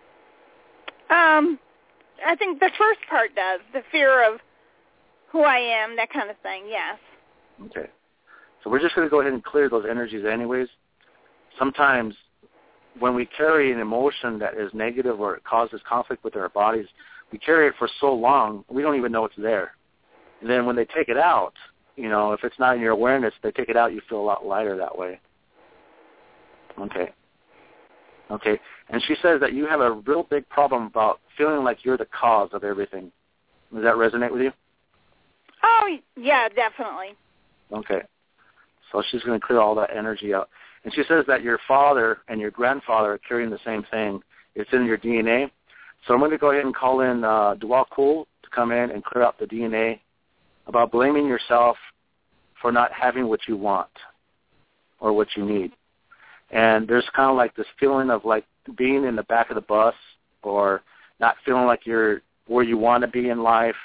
Um, I think the first part does. The fear of who I am, that kind of thing, yes. Okay. So we're just going to go ahead and clear those energies anyways. Sometimes when we carry an emotion that is negative or it causes conflict with our bodies, we carry it for so long, we don't even know it's there. And then when they take it out, you know, if it's not in your awareness, they take it out, you feel a lot lighter that way. Okay. Okay, and she says that you have a real big problem about feeling like you're the cause of everything. Does that resonate with you? Oh, yeah, definitely. Okay. So she's going to clear all that energy out. And she says that your father and your grandfather are carrying the same thing. It's in your D N A. So I'm going to go ahead and call in uh, Dwal Kul to come in and clear out the D N A about blaming yourself for not having what you want or what you need. And there's kind of like this feeling of like being in the back of the bus or not feeling like you're where you want to be in life.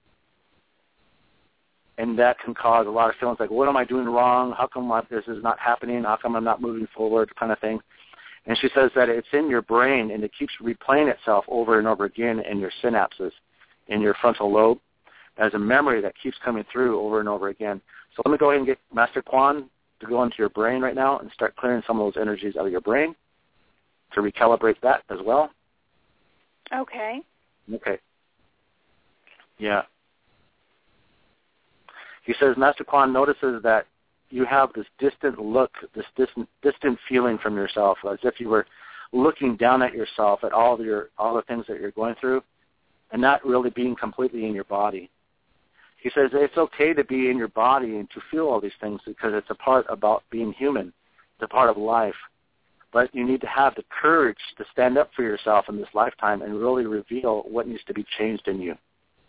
And that can cause a lot of feelings like, what am I doing wrong? How come my, this is not happening? How come I'm not moving forward, kind of thing. And she says that it's in your brain, and it keeps replaying itself over and over again in your synapses, in your frontal lobe, as a memory that keeps coming through over and over again. So let me go ahead and get Master Kwan to go into your brain right now and start clearing some of those energies out of your brain to recalibrate that as well. Okay. Okay. Yeah. He says Master Kwan notices that you have this distant look, this distant, distant feeling from yourself, as if you were looking down at yourself, at all of your all the things that you're going through, and not really being completely in your body. He says it's okay to be in your body and to feel all these things because it's a part about being human. It's a part of life. But you need to have the courage to stand up for yourself in this lifetime and really reveal what needs to be changed in you.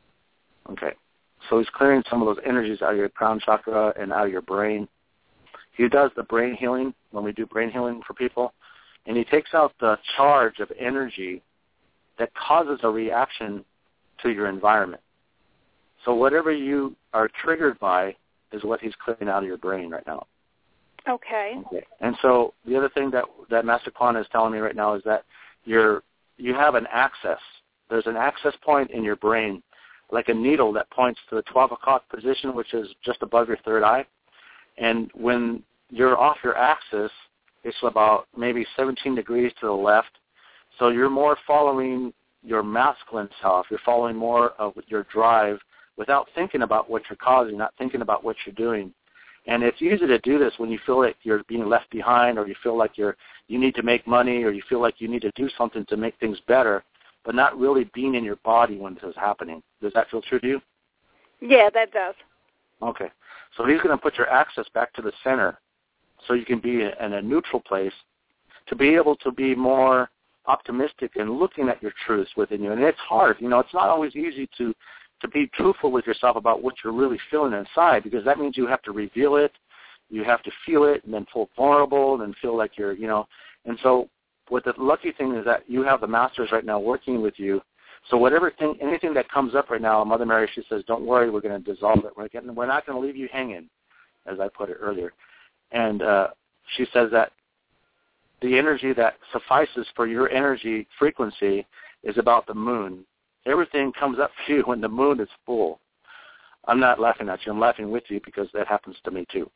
Okay. So he's clearing some of those energies out of your crown chakra and out of your brain. He does the brain healing when we do brain healing for people, and he takes out the charge of energy that causes a reaction to your environment. So whatever you are triggered by is what he's clearing out of your brain right now. Okay. Okay. And so the other thing that, that Master Kwan is telling me right now is that you're, you have an access. There's an access point in your brain, like a needle that points to the twelve o'clock position, which is just above your third eye. And when you're off your axis, it's about maybe seventeen degrees to the left. So you're more following your masculine self. You're following more of your drive without thinking about what you're causing, not thinking about what you're doing. And it's easy to do this when you feel like you're being left behind, or you feel like you're you need to make money, or you feel like you need to do something to make things better, but not really being in your body when this is happening. Does that feel true to you? Yeah, that does. Okay. So he's going to put your access back to the center so you can be in a neutral place to be able to be more optimistic and looking at your truths within you. And it's hard. You know, it's not always easy to, to be truthful with yourself about what you're really feeling inside, because that means you have to reveal it, you have to feel it, and then feel vulnerable, and then feel like you're, you know. And so what the lucky thing is that you have the masters right now working with you. So whatever thing, anything that comes up right now, Mother Mary, she says, don't worry, we're going to dissolve it. We're, getting, we're not going to leave you hanging, as I put it earlier. And uh, she says that the energy that suffices for your energy frequency is about the moon. Everything comes up for you when the moon is full. I'm not laughing at you. I'm laughing with you because that happens to me too.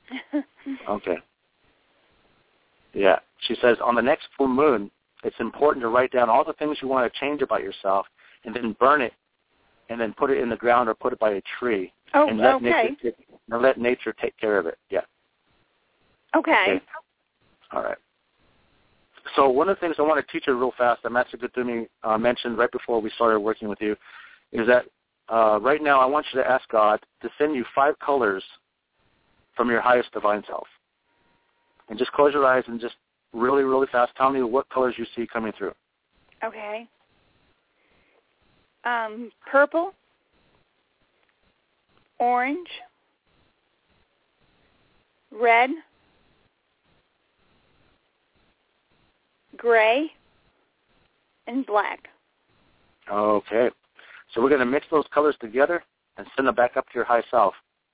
Okay. Yeah. She says on the next full moon, it's important to write down all the things you want to change about yourself and then burn it and then put it in the ground or put it by a tree. Oh, and let okay. Nature, and let nature take care of it. Yeah. Okay. okay. All right. So one of the things I want to teach you real fast that Master Kuthumi uh, mentioned right before we started working with you is that uh, right now I want you to ask God to send you five colors from your highest divine self. And just close your eyes and just really, really fast tell me what colors you see coming through. Okay. Um, purple, orange, red, gray, and black. Okay. So we're going to mix those colors together and send them back up to your high self.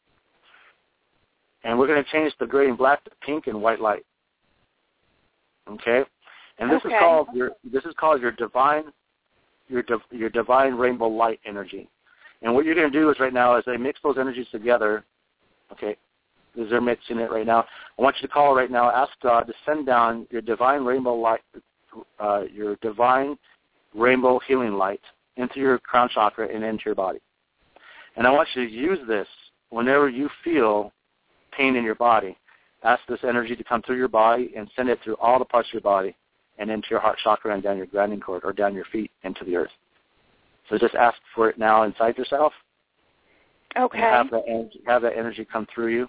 And we're going to change the gray and black to pink and white light. Okay? And this okay. is called your this is called your divine your div, your divine rainbow light energy. And what you're going to do is right now, as they mix those energies together, okay, as they're mixing it right now, I want you to call right now, ask God to send down your divine rainbow light, uh, your divine rainbow healing light into your crown chakra and into your body. And I want you to use this whenever you feel pain in your body. Ask this energy to come through your body and send it through all the parts of your body. and into your heart chakra and down your grounding cord or down your feet into the earth. So just ask for it now inside yourself. Okay. And have that energy, have that energy come through you.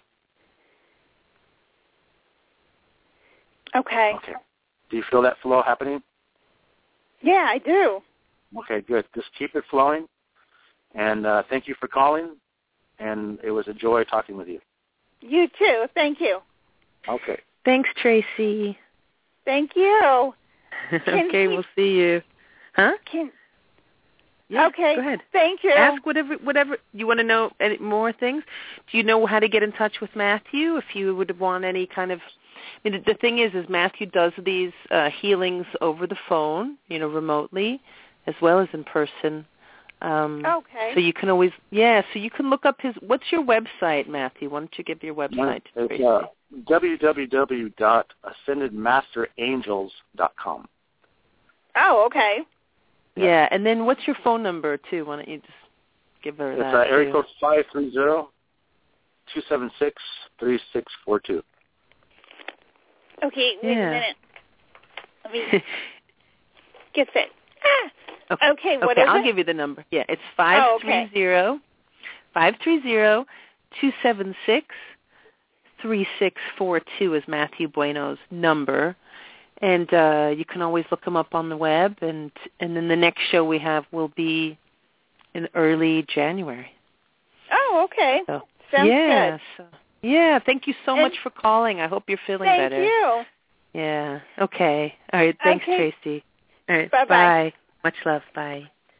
Okay. Okay. Do you feel that flow happening? Yeah, I do. Okay, good. Just keep it flowing. And uh, thank you for calling. And it was a joy talking with you. You too. Thank you. Okay. Thanks, Tracy. Thank you. Okay, we, we'll see you. Huh? Can, yeah, okay. Go ahead. Thank you. Ask whatever, whatever you want to know. Any more things? Do you know how to get in touch with Matthew? If you would want any kind of, I mean, the, the thing is, is Matthew does these uh, healings over the phone, you know, remotely, as well as in person. Um, okay. So you can always, yeah. So you can look up his. What's your website, Matthew? Why don't you give your website? It's Tracy? uh, w w w dot ascended master angels dot com. Oh, okay. Yeah. yeah, and then what's your phone number too? Why don't you just give her it's, that? It's uh, area too? code five three zero two seven six three six four two. Okay, wait yeah. a minute. Let me get it. Ah. Okay. Okay, what okay, is I'll it? give you the number. Yeah, it's five three zero five three zero two seven six three six four two is Matthew Bueno's number. And uh, you can always look him up on the web. And, and then the next show we have will be in early January. Oh, okay. So, Sounds yeah, good. So, yeah, thank you so and much for calling. I hope you're feeling thank better. Thank you. Yeah, okay. All right, thanks, okay. Tracy. All right, Bye-bye. bye. Much love. Bye.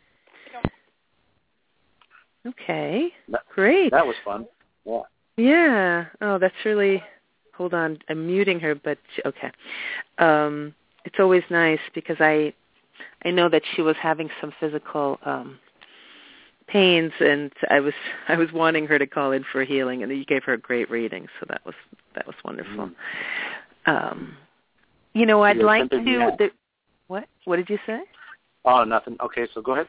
Okay, that, great. That was fun. Yeah. Yeah. Oh, that's really. Hold on, I'm muting her, but she, okay. Um, it's always nice because I, I know that she was having some physical um, pains, and I was I was wanting her to call in for healing, and you gave her a great reading, so that was that was wonderful. Mm. Um, you know, I'd You're like to. yeah. The, what? What did you say? Oh, nothing. Okay, so go ahead.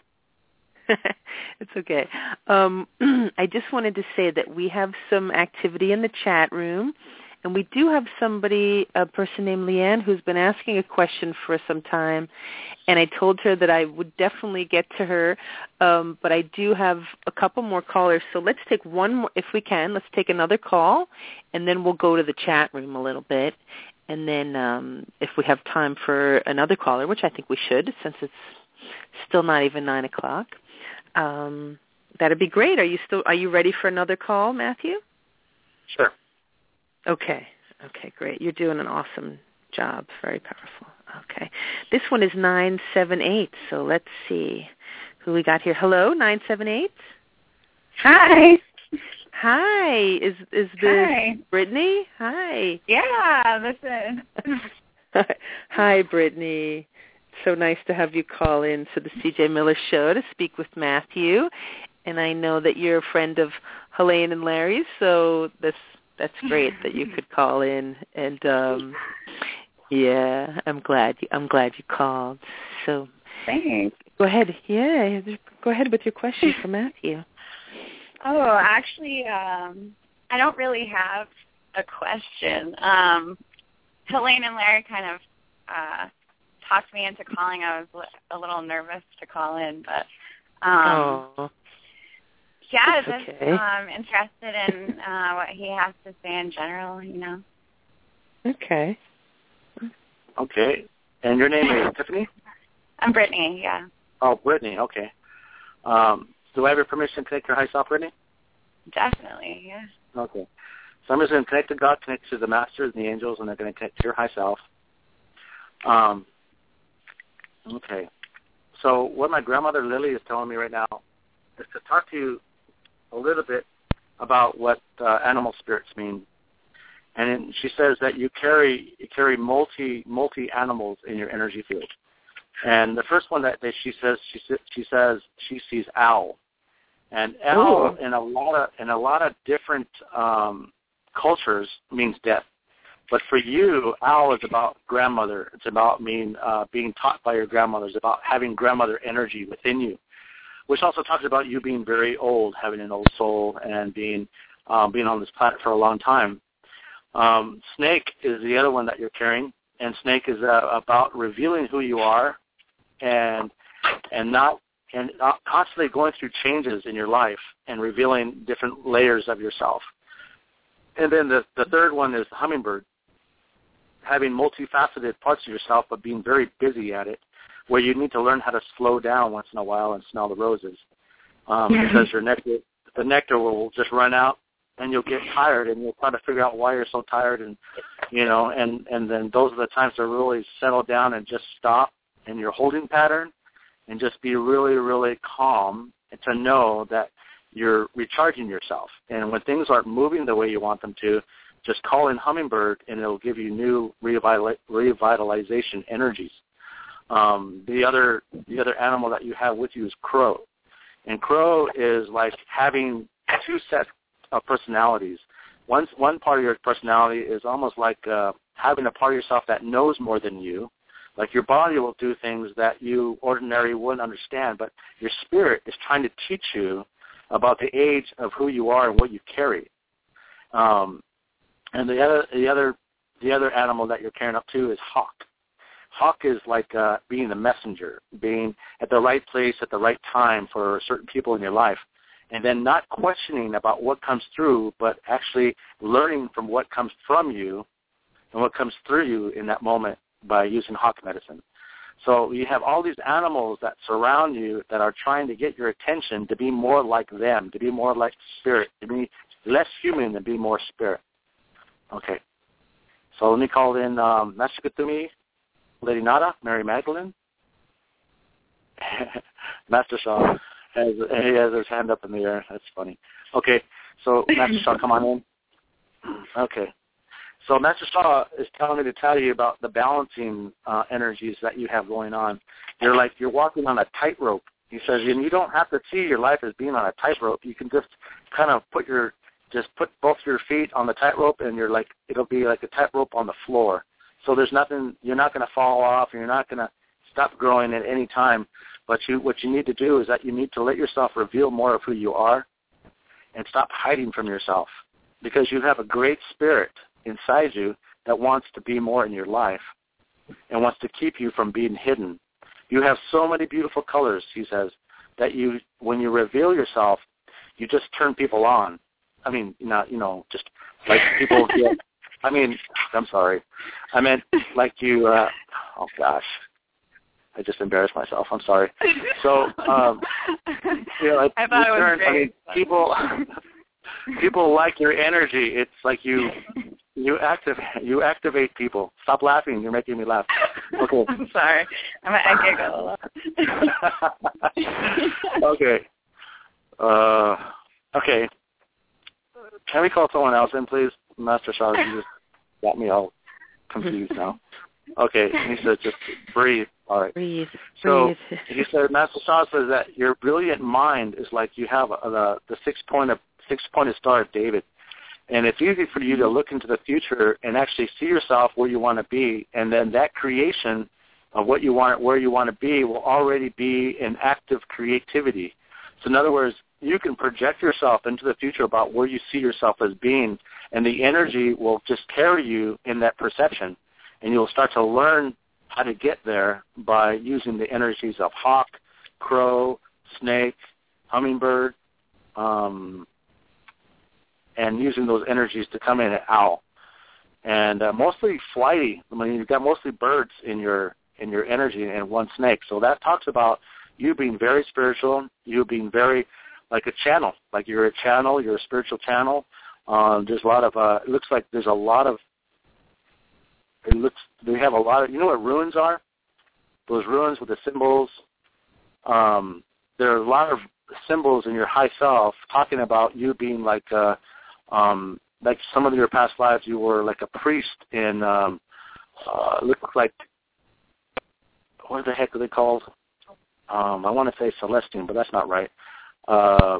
It's okay. Um, I just wanted to say that we have some activity in the chat room, and we do have somebody, a person named Leanne, who's been asking a question for some time, and I told her that I would definitely get to her, um, but I do have a couple more callers, so let's take one more, if we can, let's take another call, and then we'll go to the chat room a little bit, and then um, if we have time for another caller, which I think we should, since it's still not even nine o'clock. Um, that'd be great. Are you still? Are you ready for another call, Matthew? Sure. Okay. Okay, great. You're doing an awesome job. Very powerful. Okay. This one is nine seven eight. So let's see who we got here. Hello, nine seven eight. Hi. Hi. Is is this Hi. Brittany? Hi. Yeah, this is. Hi, Brittany. So nice to have you call in to the C J Miller Show to speak with Matthew. And I know that you're a friend of Helene and Larry, so this that's great that you could call in. And um, yeah, I'm glad you, I'm glad you called. So thanks. Go ahead. Yeah, go ahead with your question for Matthew. Oh, actually, um, I don't really have a question. Um, Helene and Larry kind of. Uh, talked me into calling. I was a little nervous to call in, but um, oh, yeah, that's just okay. um, interested in uh, what he has to say in general, you know. Okay. Okay. And your name is Tiffany? I'm Brittany, yeah. Oh, Brittany, okay. Um, do I have your permission to connect your high self, Brittany? Definitely, yeah. Okay. So I'm just going to connect to God, connect to the Masters and the angels, and they're going to connect to your high self. Um, okay. So what my grandmother Lily is telling me right now is to talk to you a little bit about what uh, animal spirits mean. And she says that you carry you carry multi multi animals in your energy field. And the first one that, that she says she she says she sees owl, and owl Ooh. in a lot of in a lot of different um, cultures means death. But for you, owl is about grandmother. It's about being uh, being taught by your grandmother. It's about having grandmother energy within you, which also talks about you being very old, having an old soul, and being um, being on this planet for a long time. Um, snake is the other one that you're carrying, and snake is uh, about revealing who you are, and and not and not constantly going through changes in your life and revealing different layers of yourself. And then the the third one is the hummingbird, having multifaceted parts of yourself but being very busy at it, where you need to learn how to slow down once in a while and smell the roses, um, because your nectar the nectar will just run out. And you'll get tired, and you'll try to figure out why you're so tired, and you know, and and then those are the times to really settle down and just stop in your holding pattern, and just be really, really calm, and to know that you're recharging yourself. And when things aren't moving the way you want them to, just call in hummingbird, and it'll give you new revital- revitalization energies. Um, the other the other animal that you have with you is crow, and crow is like having two sets of personalities. One, one part of your personality is almost like uh, having a part of yourself that knows more than you. Like your body will do things that you ordinarily wouldn't understand, but your spirit is trying to teach you about the age of who you are and what you carry. Um, and the other, the other, the other animal that you're carrying up to is hawk. Hawk is like uh, being the messenger, being at the right place at the right time for certain people in your life. And then not questioning about what comes through, but actually learning from what comes from you and what comes through you in that moment by using hawk medicine. So you have all these animals that surround you that are trying to get your attention to be more like them, to be more like spirit, to be less human and be more spirit. Okay. So let me call in um, Master Katumi, Lady Nada, Mary Magdalene, Master Shaw. Has, he has his hand up in the air. That's funny. Okay, so Master Shaw, come on in. Okay. So Master Shaw is telling me to tell you about the balancing uh, energies that you have going on. You're like you're walking on a tightrope. He says, and you don't have to see your life as being on a tightrope. You can just kind of put your, just put both your feet on the tightrope, and you're like, it'll be like a tightrope on the floor. So there's nothing, you're not going to fall off, and you're not going to stop growing at any time. But you, what you need to do is that you need to let yourself reveal more of who you are and stop hiding from yourself, because you have a great spirit inside you that wants to be more in your life and wants to keep you from being hidden. You have so many beautiful colors, he says, that you, when you reveal yourself, you just turn people on. I mean, not, you know, just like people get, I mean, I'm sorry. I meant like you, uh, oh gosh. I just embarrassed myself. I'm sorry. So, um, you know, I thought it was turn, great. I mean, people, people like your energy. It's like you, you activate, you activate people. Stop laughing. You're making me laugh. Okay. I'm sorry. I'm a, I giggle a lot. Okay. Uh, okay. Can we call someone else in, please? Master Shaw, you just got me all confused now. Okay. And he said, just breathe. All right. Breathe. So breathe. he said, Master Shaw says that your brilliant mind is like you have a, the the six point of six pointed star of David, and it's easy for you to look into the future and actually see yourself where you want to be, and then that creation of what you want, where you want to be, will already be in active creativity. So in other words, you can project yourself into the future about where you see yourself as being, and the energy will just carry you in that perception, and you'll start to learn how to get there by using the energies of hawk, crow, snake, hummingbird, um, and using those energies to come in at owl. And uh, mostly flighty. I mean, you've got mostly birds in your in your energy and one snake. So that talks about you being very spiritual, you being very like a channel, like you're a channel, you're a spiritual channel. Um, there's a lot of, uh, it looks like there's a lot of, it looks, they have a lot of, you know what runes are? Those runes with the symbols. Um, there are a lot of symbols in your high self talking about you being like, uh, um, like some of your past lives, you were like a priest in, um, uh, looks like, what the heck are they called? Um, I want to say Celestine, but that's not right. Uh,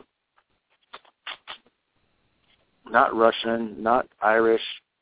not Russian, not Irish.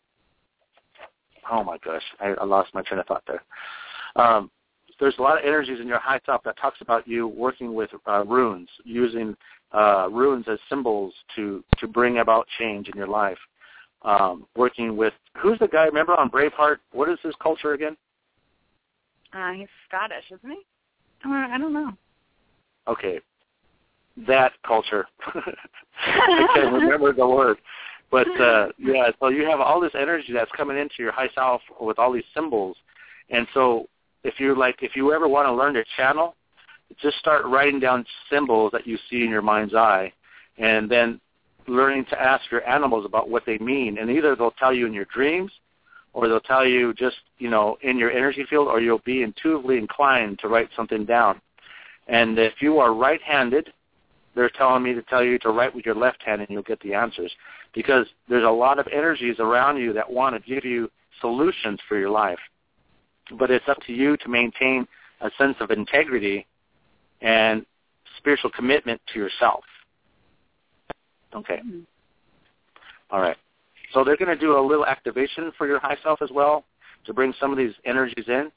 Oh my gosh, I, I lost my train of thought there. Um, there's a lot of energies in your high top that talks about you working with uh, runes, using uh, runes as symbols to, to bring about change in your life. um, working with, who's the guy, remember on Braveheart, what is his culture again? Uh, he's Scottish, isn't he? Uh, I don't know. Okay, that culture. I can't remember the word. But, uh, yeah, so you have all this energy that's coming into your high self with all these symbols. And so if you like, if you ever want to learn to channel, just start writing down symbols that you see in your mind's eye, and then learning to ask your animals about what they mean. And either they'll tell you in your dreams, or they'll tell you just, you know, in your energy field, or you'll be intuitively inclined to write something down. And if you are right-handed, they're telling me to tell you to write with your left hand and you'll get the answers, because there's a lot of energies around you that want to give you solutions for your life. But it's up to you to maintain a sense of integrity and spiritual commitment to yourself. Okay. Mm-hmm. All right. So they're going to do a little activation for your high self as well to bring some of these energies in.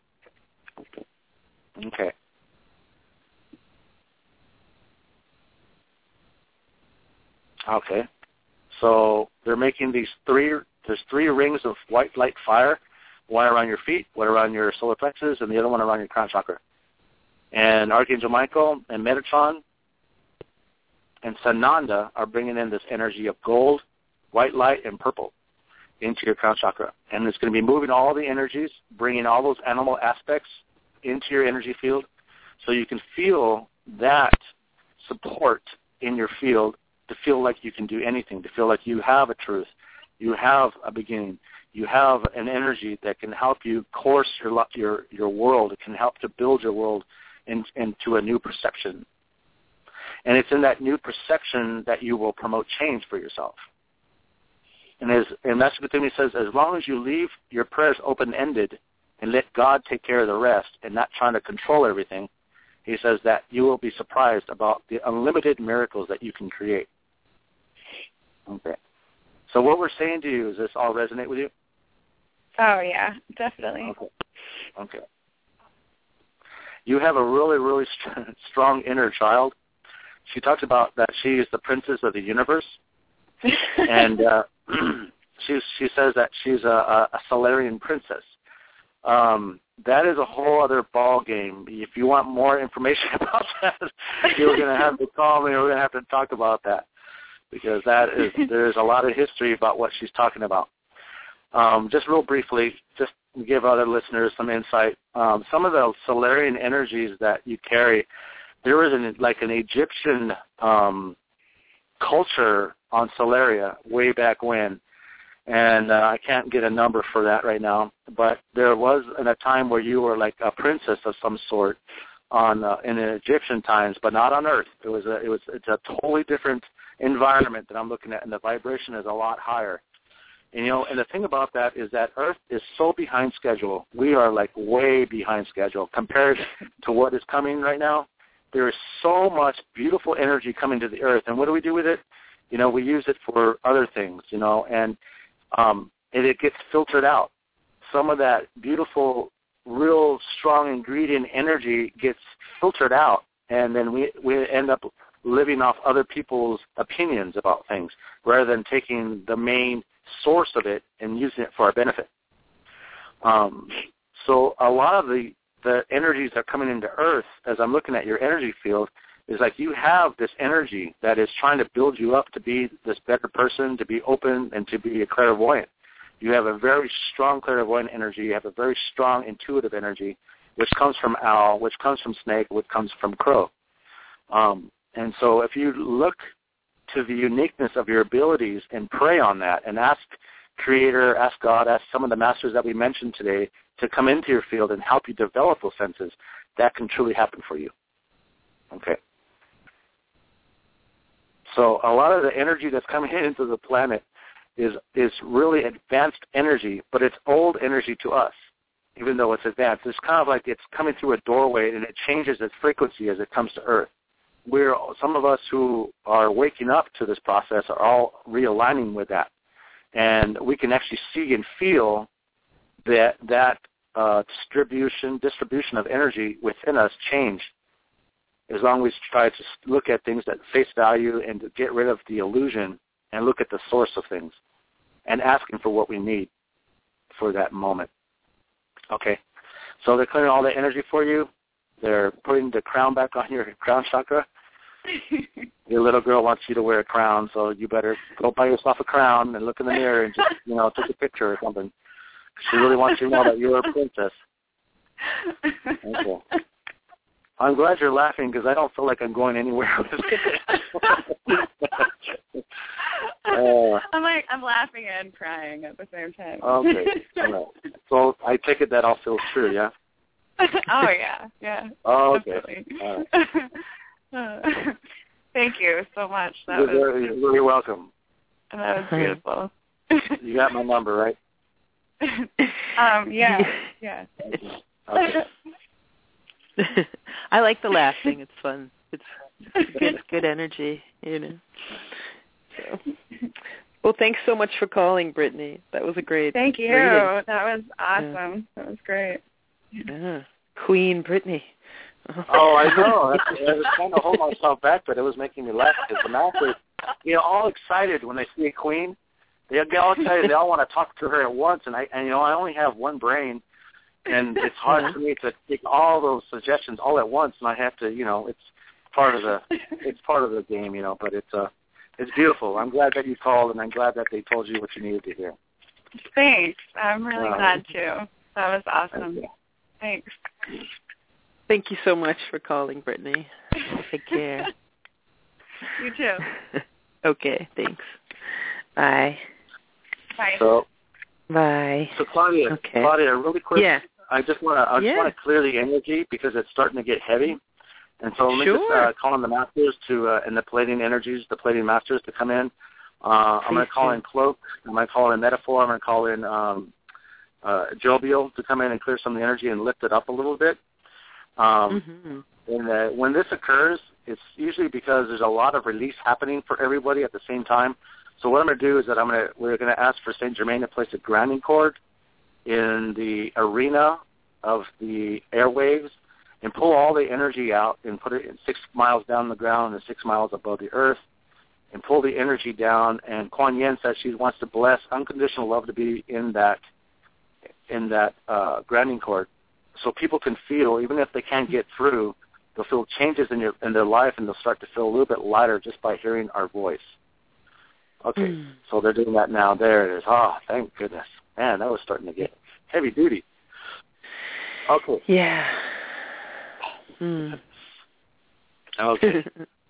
Okay. Okay. So they're making these three, there's three rings of white light fire, one around your feet, one around your solar plexus, and the other one around your crown chakra. And Archangel Michael and Metatron and Sananda are bringing in this energy of gold, white light, and purple into your crown chakra. And it's going to be moving all the energies, bringing all those animal aspects into your energy field so you can feel that support in your field to feel like you can do anything, to feel like you have a truth, you have a beginning, you have an energy that can help you course your your your world. It can help to build your world in, into a new perception. And it's in that new perception that you will promote change for yourself. And as and Master Kuthumi says, as long as you leave your prayers open-ended and let God take care of the rest and not trying to control everything, he says that you will be surprised about the unlimited miracles that you can create. Okay. So what we're saying to you, does this all resonate with you? Oh, yeah, definitely. Okay. Okay. You have a really, really st- strong inner child. She talks about that she is the princess of the universe. and uh, she, she says that she's a, a Solarian princess. Um, that is a whole other ball game. If you want more information about that, you're going to have to call me. We're going to have to talk about that, because that is there's a lot of history about what she's talking about. Um, just real briefly, just to give other listeners some insight, um, some of the Solarian energies that you carry, there was an, like an Egyptian um, culture on Solaria way back when, and uh, I can't get a number for that right now, but there was in a time where you were like a princess of some sort on uh, in the Egyptian times, but not on Earth. It was a, it was it's a totally different environment that I'm looking at, and the vibration is a lot higher. And, you know, and the thing about that is that Earth is so behind schedule. We are like way behind schedule compared to what is coming right now. There is so much beautiful energy coming to the Earth, and what do we do with it? You know, we use it for other things, you know, and um, and it gets filtered out. Some of that beautiful, real strong ingredient energy gets filtered out, and then we we end up living off other people's opinions about things rather than taking the main source of it and using it for our benefit. Um, so a lot of the, the energies that are coming into Earth, as I'm looking at your energy field, is like you have this energy that is trying to build you up to be this better person, to be open, and to be a clairvoyant. You have a very strong clairvoyant energy. You have a very strong intuitive energy, which comes from owl, which comes from snake, which comes from crow. Um, and so if you look to the uniqueness of your abilities and pray on that and ask Creator, ask God, ask some of the masters that we mentioned today to come into your field and help you develop those senses, that can truly happen for you. Okay. So a lot of the energy that's coming into the planet is is really advanced energy, but it's old energy to us, even though it's advanced. It's kind of like it's coming through a doorway, and it changes its frequency as it comes to Earth. We're, some of us who are waking up to this process are all realigning with that. And we can actually see and feel that that uh, distribution distribution of energy within us change as long as we try to look at things at face value and to get rid of the illusion and look at the source of things. and asking for what we need for that moment. Okay, so they're clearing all the energy for you. They're putting the crown back on your crown chakra. Your little girl wants you to wear a crown, so you better go buy yourself a crown and look in the mirror and just, you know, take a picture or something. She really wants you to know that you're a princess. Okay. I'm glad you're laughing because I don't feel like I'm going anywhere with it. uh, I'm like, I'm laughing and crying at the same time. Okay. All right. So I take it that all feels true, yeah? Oh, yeah. Yeah. Oh, okay. Definitely. All right. Uh, thank you so much. That you're, was very, you're really welcome. That was beautiful. You got my number, right? um, yeah, yeah. Okay. I like the laughing. It's fun. It's good, good energy, you know. So, well, thanks so much for calling, Brittany. That was a great. Thank you. Reading. That was awesome. Yeah. That was great. Yeah, Queen Brittany. Oh, I know. I was trying to hold myself back, but it was making me laugh because the mouth is, you know, all excited when they see a queen. They get all excited. They all want to talk to her at once, and I, and you know, I only have one brain, and it's hard yeah. for me to take all those suggestions all at once, and I have to, you know, it's part of the, it's part of the game, you know. But it's uh, it's beautiful. I'm glad that you called, and I'm glad that they told you what you needed to hear. Thanks. I'm really wow. glad too. That was awesome. Thanks. Thank you so much for calling, Brittany. Take care. You too. Okay, thanks. Bye. Bye. So, Bye. So Claudia, okay. Claudia, really quick. Yeah. I just want to, I yeah. just want to clear the energy because it's starting to get heavy, and so let me sure. just uh, call on the masters to uh, and the Pleiadian energies, the Pleiadian masters to come in. Uh, I'm going to call in Cloak. I'm going to call in Metaphor. I'm going to call in um, uh, Jovial to come in and clear some of the energy and lift it up a little bit. Um, mm-hmm. And uh, when this occurs, it's usually because there's a lot of release happening for everybody at the same time. So what I'm going to do is that I'm going to we're going to ask for Saint Germain to place a grounding cord in the arena of the airwaves and pull all the energy out and put it in six miles down the ground and six miles above the earth and pull the energy down. And Kuan Yin says she wants to bless unconditional love to be in that in that uh, grounding cord. So people can feel, even if they can't get through, they'll feel changes in, your, in their life, and they'll start to feel a little bit lighter just by hearing our voice. Okay, mm. So they're doing that now. There it is. Oh, thank goodness. Man, that was starting to get heavy duty. Okay. Yeah. Mm. Okay.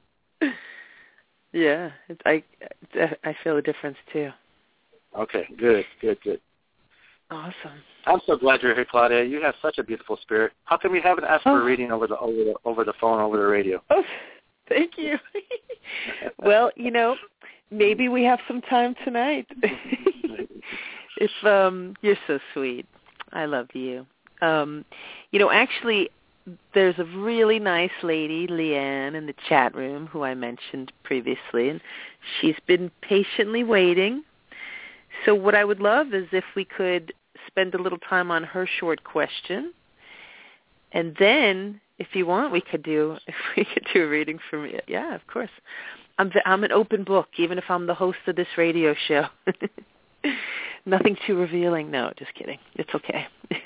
yeah, it, I, I feel a difference, too. Okay, good, good, good. Awesome. I'm so glad you're here, Claudia. You have such a beautiful spirit. How come you haven't asked oh. for a reading over the over the over the phone, over the radio? Oh, thank you. Well, you know, maybe we have some time tonight. If um, you're so sweet, I love you. Um, you know, actually, there's a really nice lady, Leanne, in the chat room who I mentioned previously, and she's been patiently waiting. So what I would love is if we could spend a little time on her short question, and then, if you want, we could do if we could do a reading for me. Yeah, of course. I'm I'm an open book, even if I'm the host of this radio show. Nothing too revealing. No, just kidding. It's okay.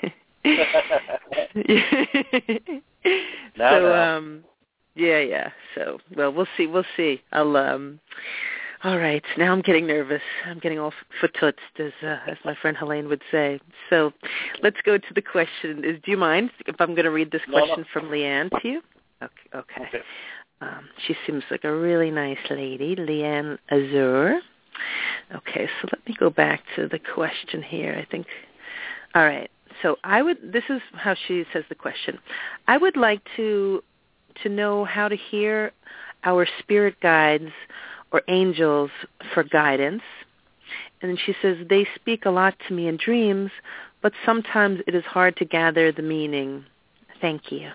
no, so no. um, yeah, yeah. So well, we'll see. We'll see. I'll um. All right, now I'm getting nervous. I'm getting all fatutzt, as uh, as my friend Helene would say. So let's go to the question. Is, do you mind if I'm going to read this question no, no. from Leanne to you? Okay. okay. okay. Um, she seems like a really nice lady, Leanne Azur. Okay, so let me go back to the question here. I think. All right. So I would. This is how she says the question. I would like to to know how to hear our spirit guides or angels for guidance. And then she says, they speak a lot to me in dreams, but sometimes it is hard to gather the meaning. Thank you.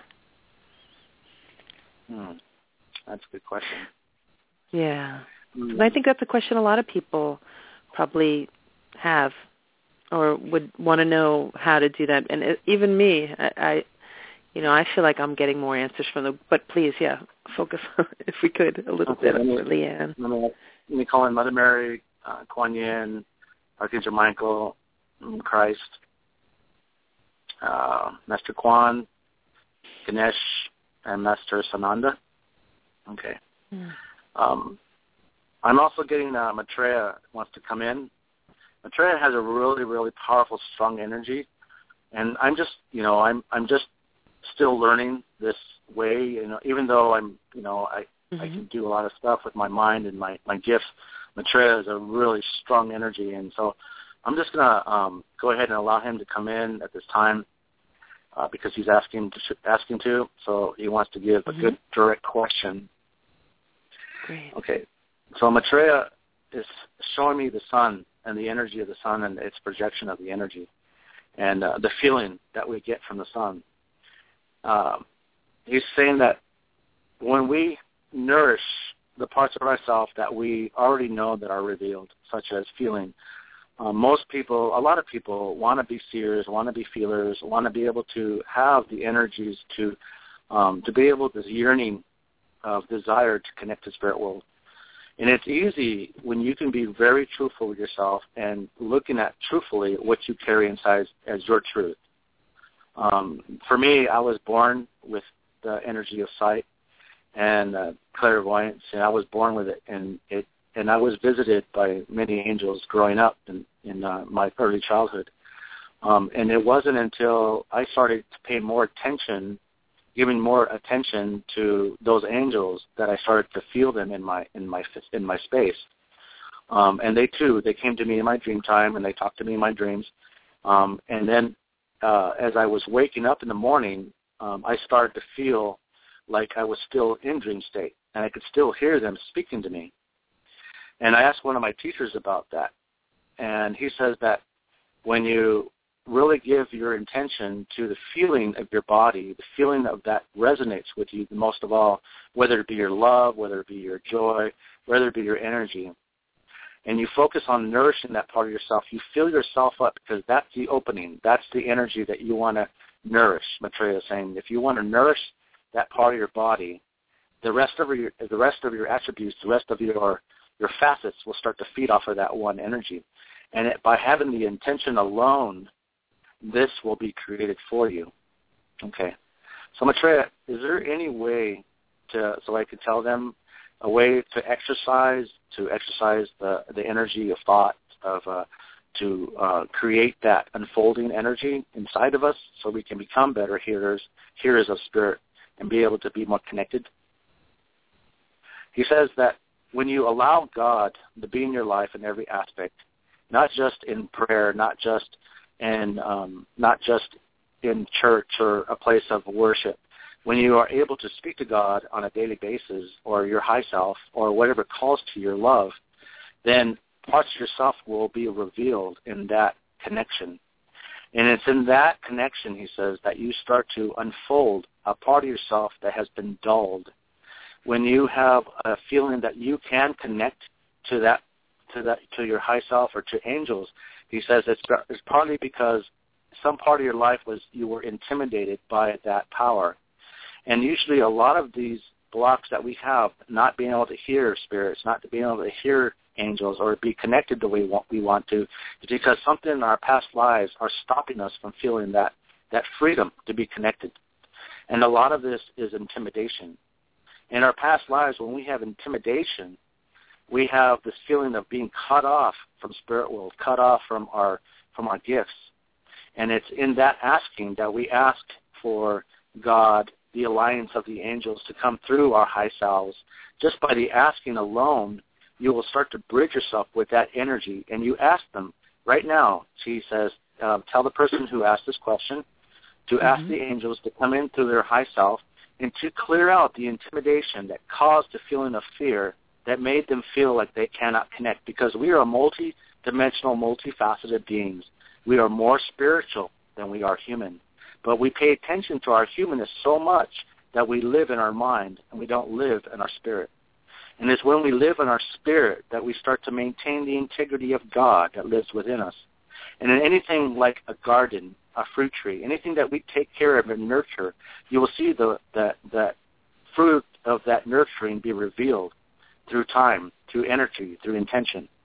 Hmm. That's a good question. Yeah. Hmm. And I think that's a question a lot of people probably have or would want to know how to do that. And it, even me, I, I, you know, I feel like I'm getting more answers from the, but please, yeah, focus on, if we could, a little okay, bit on me, Leanne. Let me, let me call in Mother Mary, uh, Kuan Yin, Archangel Michael, Christ, uh, Master Kwan, Ganesh, and Master Sananda. Okay. Mm. Um, I'm also getting uh, Maitreya wants to come in. Maitreya has a really, really powerful, strong energy, and I'm just, you know, I'm I'm just still learning this way. You know, even though I'm, you know, I mm-hmm. I can do a lot of stuff with my mind and my my gifts. Maitreya is a really strong energy, and so I'm just gonna um, go ahead and allow him to come in at this time uh, because he's asking to, asking to. So he wants to give mm-hmm. a good direct question. Great. Okay, so Maitreya is showing me the sun and the energy of the sun and its projection of the energy and uh, the feeling that we get from the sun. Um, he's saying that when we nourish the parts of ourselves that we already know that are revealed, such as feeling, uh, most people, a lot of people want to be seers, want to be feelers, want to be able to have the energies to um, to be able to, this yearning of desire to connect to spirit world. And it's easy when you can be very truthful with yourself and looking at truthfully what you carry inside as your truth. Um, for me, I was born with the energy of sight and uh, clairvoyance, and I was born with it, and it, and I was visited by many angels growing up in, in uh, my early childhood. Um, and it wasn't until I started to pay more attention, giving more attention to those angels, that I started to feel them in my in my in my space. Um, and they too, they came to me in my dream time, and they talked to me in my dreams. Um, and then, uh, as I was waking up in the morning, um, I started to feel like I was still in dream state, and I could still hear them speaking to me. And I asked one of my teachers about that, and he says that when you really give your intention to the feeling of your body, the feeling of that resonates with you most of all, whether it be your love, whether it be your joy, whether it be your energy, and you focus on nourishing that part of yourself, you fill yourself up because that's the opening. That's the energy that you want to nourish, Maitreya is saying. If you want to nourish that part of your body, the rest of your the rest of your attributes, the rest of your your facets will start to feed off of that one energy. And it, by having the intention alone, this will be created for you. Okay. So Maitreya, is there any way to, so I could tell them, a way to exercise, to exercise the, the energy of thought, of uh, to uh, create that unfolding energy inside of us so we can become better hearers, hearers of spirit, and be able to be more connected? He says that when you allow God to be in your life in every aspect, not just in prayer, not just in um, not just in church or a place of worship, when you are able to speak to God on a daily basis, or your high self, or whatever calls to your love, then parts of yourself will be revealed in that connection. And it's in that connection, he says, that you start to unfold a part of yourself that has been dulled. When you have a feeling that you can connect to that, to that, to your high self or to angels, he says it's, it's partly because some part of your life was you were intimidated by that power. And usually a lot of these blocks that we have, not being able to hear spirits, not being able to hear angels or be connected the way we want, we want to, is because something in our past lives are stopping us from feeling that, that freedom to be connected. And a lot of this is intimidation. In our past lives, when we have intimidation, we have this feeling of being cut off from spirit world, cut off from our from our gifts. And it's in that asking that we ask for God, the alliance of the angels, to come through our high selves. Just by the asking alone, you will start to bridge yourself with that energy. And you ask them right now, he says, uh, tell the person who asked this question to mm-hmm. ask the angels to come in through their high self and to clear out the intimidation that caused the feeling of fear that made them feel like they cannot connect, because we are multi-dimensional, multifaceted beings. We are more spiritual than we are human. But we pay attention to our humanness so much that we live in our mind and we don't live in our spirit. And it's when we live in our spirit that we start to maintain the integrity of God that lives within us. And in anything like a garden, a fruit tree, anything that we take care of and nurture, you will see the, the, that fruit of that nurturing be revealed through time, through energy, through intention.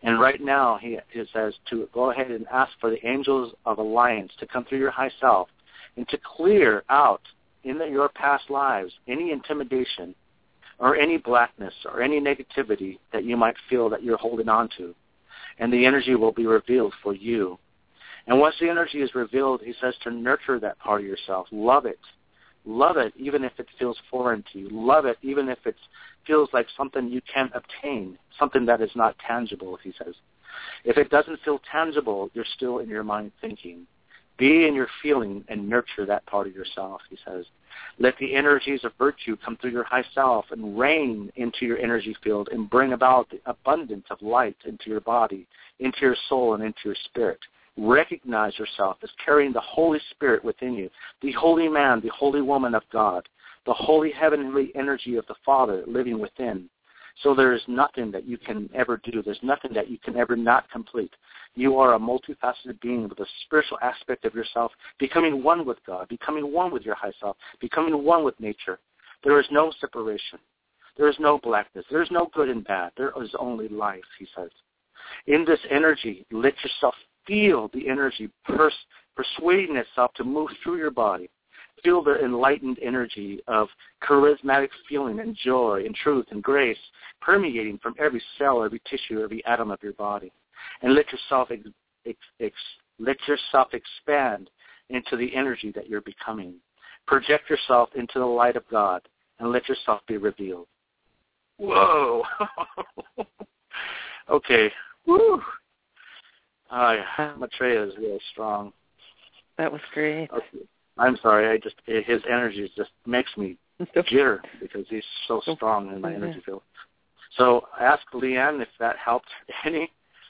And right now, he, he says to go ahead and ask for the angels of alliance to come through your high self and to clear out in the, your past lives any intimidation or any blackness or any negativity that you might feel that you're holding on to. And the energy will be revealed for you. And once the energy is revealed, he says to nurture that part of yourself. Love it. Love it even if it feels foreign to you. Love it even if it feels like something you can't obtain, something that is not tangible, he says. If it doesn't feel tangible, you're still in your mind thinking. Be in your feeling and nurture that part of yourself, he says. Let the energies of virtue come through your high self and rain into your energy field and bring about the abundance of light into your body, into your soul, and into your spirit. Recognize yourself as carrying the Holy Spirit within you, the holy man, the holy woman of God, the holy heavenly energy of the Father living within. So there is nothing that you can ever do. There's nothing that you can ever not complete. You are a multifaceted being with a spiritual aspect of yourself, becoming one with God, becoming one with your high self, becoming one with nature. There is no separation. There is no blackness. There is no good and bad. There is only life, he says. In this energy, let yourself feel the energy pers- persuading itself to move through your body. Feel the enlightened energy of charismatic feeling and joy and truth and grace permeating from every cell, every tissue, every atom of your body. And let yourself ex- ex- ex- let yourself expand into the energy that you're becoming. Project yourself into the light of God and let yourself be revealed. Whoa! Okay. Woo! Oh, yeah. Maitreya is really strong. That was great. Okay. I'm sorry. I just his energy just makes me jitter because he's so strong in my energy field. So ask Leanne if that helped any.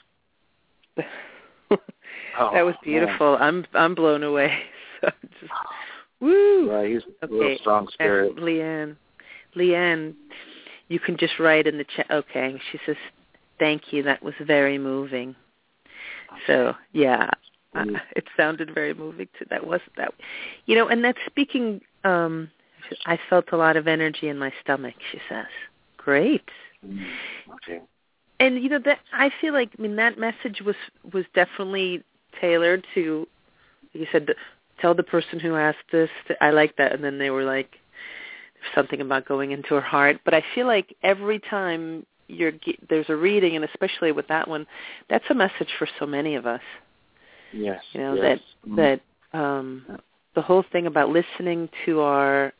Oh, that was beautiful. Man. I'm I'm blown away. So just, woo! Yeah, he's okay. a real strong spirit. Ask Leanne, Leanne, you can just write in the chat. Okay, she says, "Thank you. That was very moving." So yeah, mm-hmm. uh, it sounded very moving too. That was that, you know. And that's speaking. Um, I felt a lot of energy in my stomach. She says, "Great." Mm-hmm. Okay. And you know that I feel like I mean that message was was definitely tailored to. You said, tell the person who asked this. To, I like that, and then they were like, something about going into her heart. But I feel like every time you're there's a reading, and especially with that one, that's a message for so many of us. Yes. You know yes. that mm-hmm. that um, the whole thing about listening to our.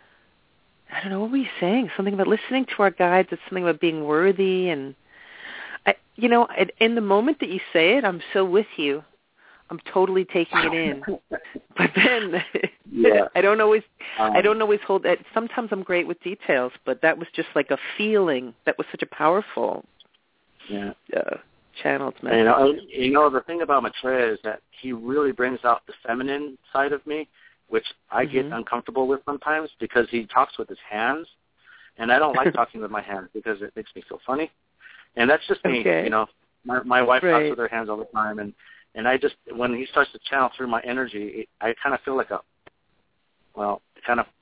I don't know, what were you saying? Something about listening to our guides. It's something about being worthy, and I, you know, in the moment that you say it, I'm so with you. I'm totally taking it in. But then yeah. I don't always, um, I don't always hold that. Sometimes I'm great with details, but that was just like a feeling. That was such a powerful, yeah, uh, channeled message. You know, you know, the thing about Maitreya is that he really brings out the feminine side of me, which I mm-hmm. get uncomfortable with sometimes because he talks with his hands, and I don't like talking with my hands because it makes me feel funny. And that's just me, okay. you know. My my wife right. talks with her hands all the time, and, and I just, when he starts to channel through my energy, it, I kind of feel like a, well, kind of,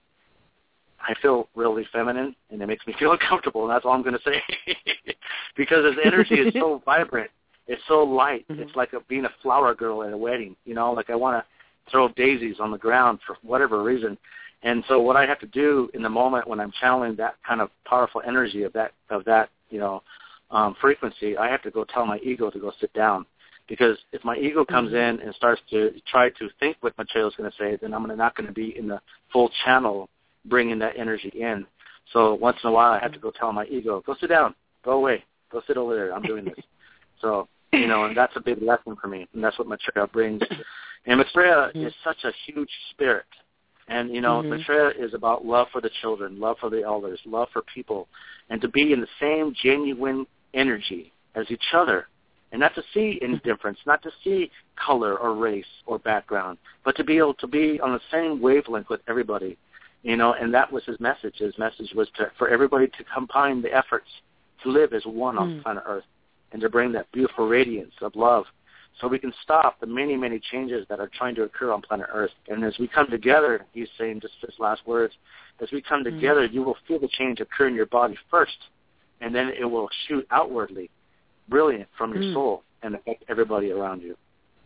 I feel really feminine, and it makes me feel uncomfortable, and that's all I'm going to say. Because his energy is so vibrant. It's so light. Mm-hmm. It's like a, being a flower girl at a wedding, you know, like I want to throw daisies on the ground for whatever reason. And so what I have to do in the moment when I'm channeling that kind of powerful energy of that, of that, you know, um, frequency, I have to go tell my ego to go sit down. Because if my ego comes mm-hmm. in and starts to try to think what Maitreya is going to say, then I'm not going to be in the full channel bringing that energy in. So once in a while I have to go tell my ego, go sit down, go away, go sit over there, I'm doing this. So, you know, and that's a big lesson for me, and that's what Maitreya brings. And Maitreya mm-hmm. is such a huge spirit. And, you know, mm-hmm. Maitreya is about love for the children, love for the elders, love for people, and to be in the same genuine energy as each other, and not to see any difference, not to see color or race or background, but to be able to be on the same wavelength with everybody, you know, and that was his message. His message was to, for everybody to combine the efforts to live as one mm-hmm. on planet Earth and to bring that beautiful radiance of love so we can stop the many, many changes that are trying to occur on planet Earth. And as we come together, he's saying just his last words, as we come together, mm-hmm. you will feel the change occur in your body first, and then it will shoot outwardly. brilliant from your mm. soul and affect everybody around you.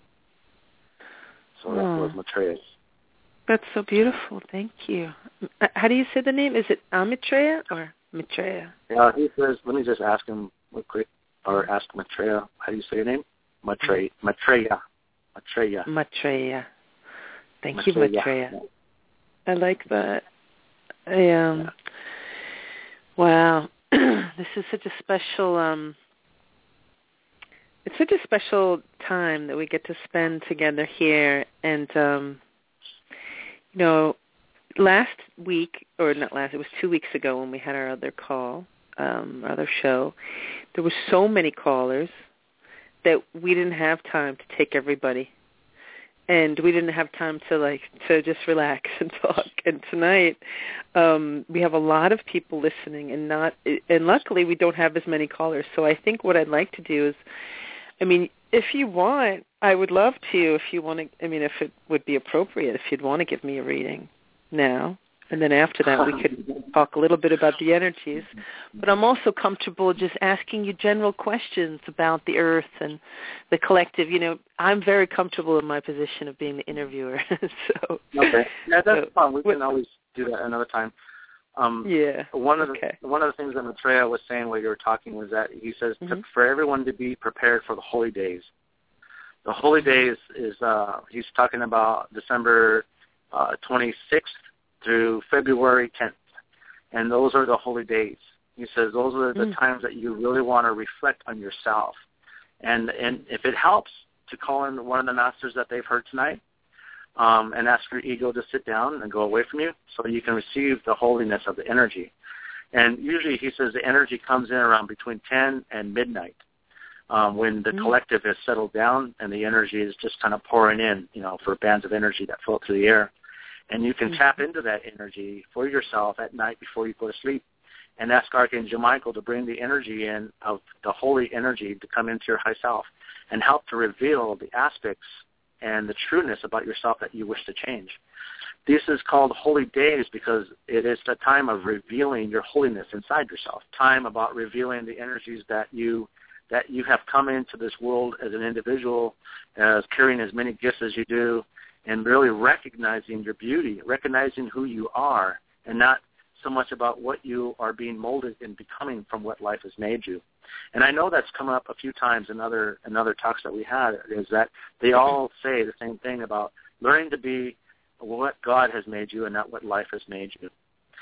So that oh. was Maitreya. That's so beautiful. Thank you. How do you say the name? Is it Maitreya or Maitreya? Yeah, he says, let me just ask him real quick, or ask Maitreya. How do you say your name? Maitreya. Maitreya. Maitreya. Maitreya. Thank Maitreya. you, Maitreya. I like that. I, um, yeah. Wow. This is such a special, um, it's such a special time that we get to spend together here. And, um, you know, last week, or not last, it was two weeks ago when we had our other call, um, our other show, there were so many callers that we didn't have time to take everybody. And we didn't have time to, like, to just relax and talk. And tonight, um, we have a lot of people listening, and not, and luckily we don't have as many callers. So I think what I'd like to do is, I mean, if you want, I would love to, if you want to, I mean, if it would be appropriate, if you'd want to give me a reading now. And then after that, we could talk a little bit about the energies. But I'm also comfortable just asking you general questions about the earth and the collective. You know, I'm very comfortable in my position of being the interviewer. so Okay. Yeah, that's so, fine. We can always do that another time. Um, yeah. One of okay. the one of the things that Maitreya was saying while you were talking was that he says mm-hmm. to, for everyone to be prepared for the holy days. The holy days is uh, he's talking about December uh, twenty-sixth through February tenth, and those are the holy days. He says those are the mm. times that you really want to reflect on yourself, and and if it helps to call in one of the masters that they've heard tonight, um, and ask your ego to sit down and go away from you, so you can receive the holiness of the energy. And usually, he says the energy comes in around between ten and midnight, um, when the mm. collective has settled down and the energy is just kind of pouring in, you know, for bands of energy that float through the air. And you can mm-hmm. tap into that energy for yourself at night before you go to sleep, and ask Archangel Michael to bring the energy in of the holy energy to come into your high self and help to reveal the aspects and the trueness about yourself that you wish to change. This is called holy days because it is the time of revealing your holiness inside yourself, time about revealing the energies that you that you have come into this world as an individual, as carrying as many gifts as you do, and really recognizing your beauty, recognizing who you are, and not so much about what you are being molded in becoming from what life has made you. And I know that's come up a few times in other, in other talks that we had, is that they all say the same thing about learning to be what God has made you and not what life has made you,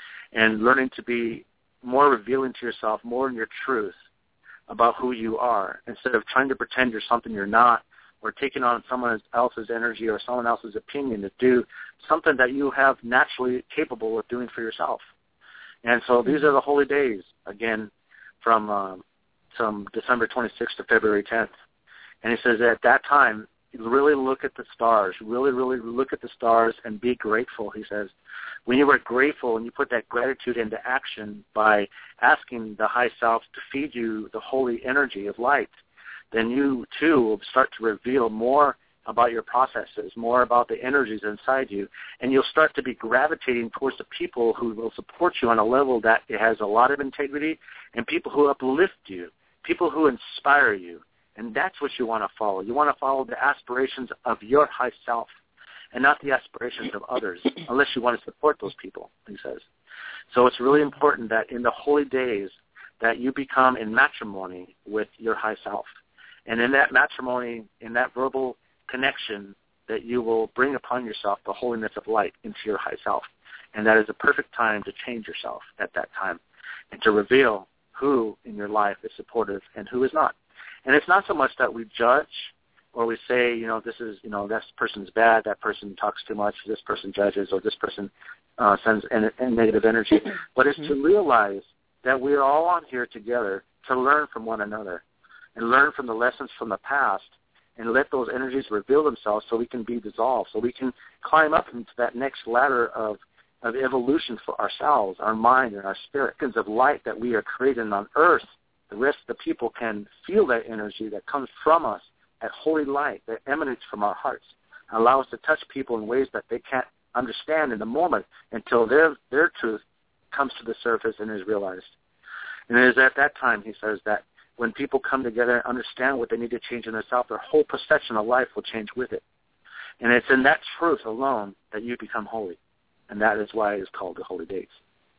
and learning to be more revealing to yourself, more in your truth about who you are, instead of trying to pretend you're something you're not, or taking on someone else's energy or someone else's opinion to do something that you have naturally capable of doing for yourself. And so these are the holy days, again, from um, from December twenty-sixth to February tenth. And he says at that time, really look at the stars, really, really look at the stars and be grateful, he says. When you are grateful and you put that gratitude into action by asking the high self to feed you the holy energy of light, then you, too, will start to reveal more about your processes, more about the energies inside you, and you'll start to be gravitating towards the people who will support you on a level that has a lot of integrity, and people who uplift you, people who inspire you, and that's what you want to follow. You want to follow the aspirations of your high self and not the aspirations of others, unless you want to support those people, he says. So it's really important that in the holy days that you become in matrimony with your high self. And in that matrimony, in that verbal connection, that you will bring upon yourself the holiness of light into your high self. And that is a perfect time to change yourself at that time and to reveal who in your life is supportive and who is not. And it's not so much that we judge or we say, you know, this is, you know, this person's bad, that person talks too much, this person judges, or this person uh, sends en- en- negative energy. But it's to realize that we're all on here together to learn from one another and learn from the lessons from the past and let those energies reveal themselves so we can be dissolved, so we can climb up into that next ladder of, of evolution for ourselves, our mind and our spirit, because of light that we are creating on earth. The rest of the people can feel that energy that comes from us, that holy light that emanates from our hearts, and allow us to touch people in ways that they can't understand in the moment until their their truth comes to the surface and is realized. And it is at that time, he says, that when people come together and understand what they need to change in themselves, their whole perception of life will change with it. And it's in that truth alone that you become holy. And that is why it's called the Holy Days.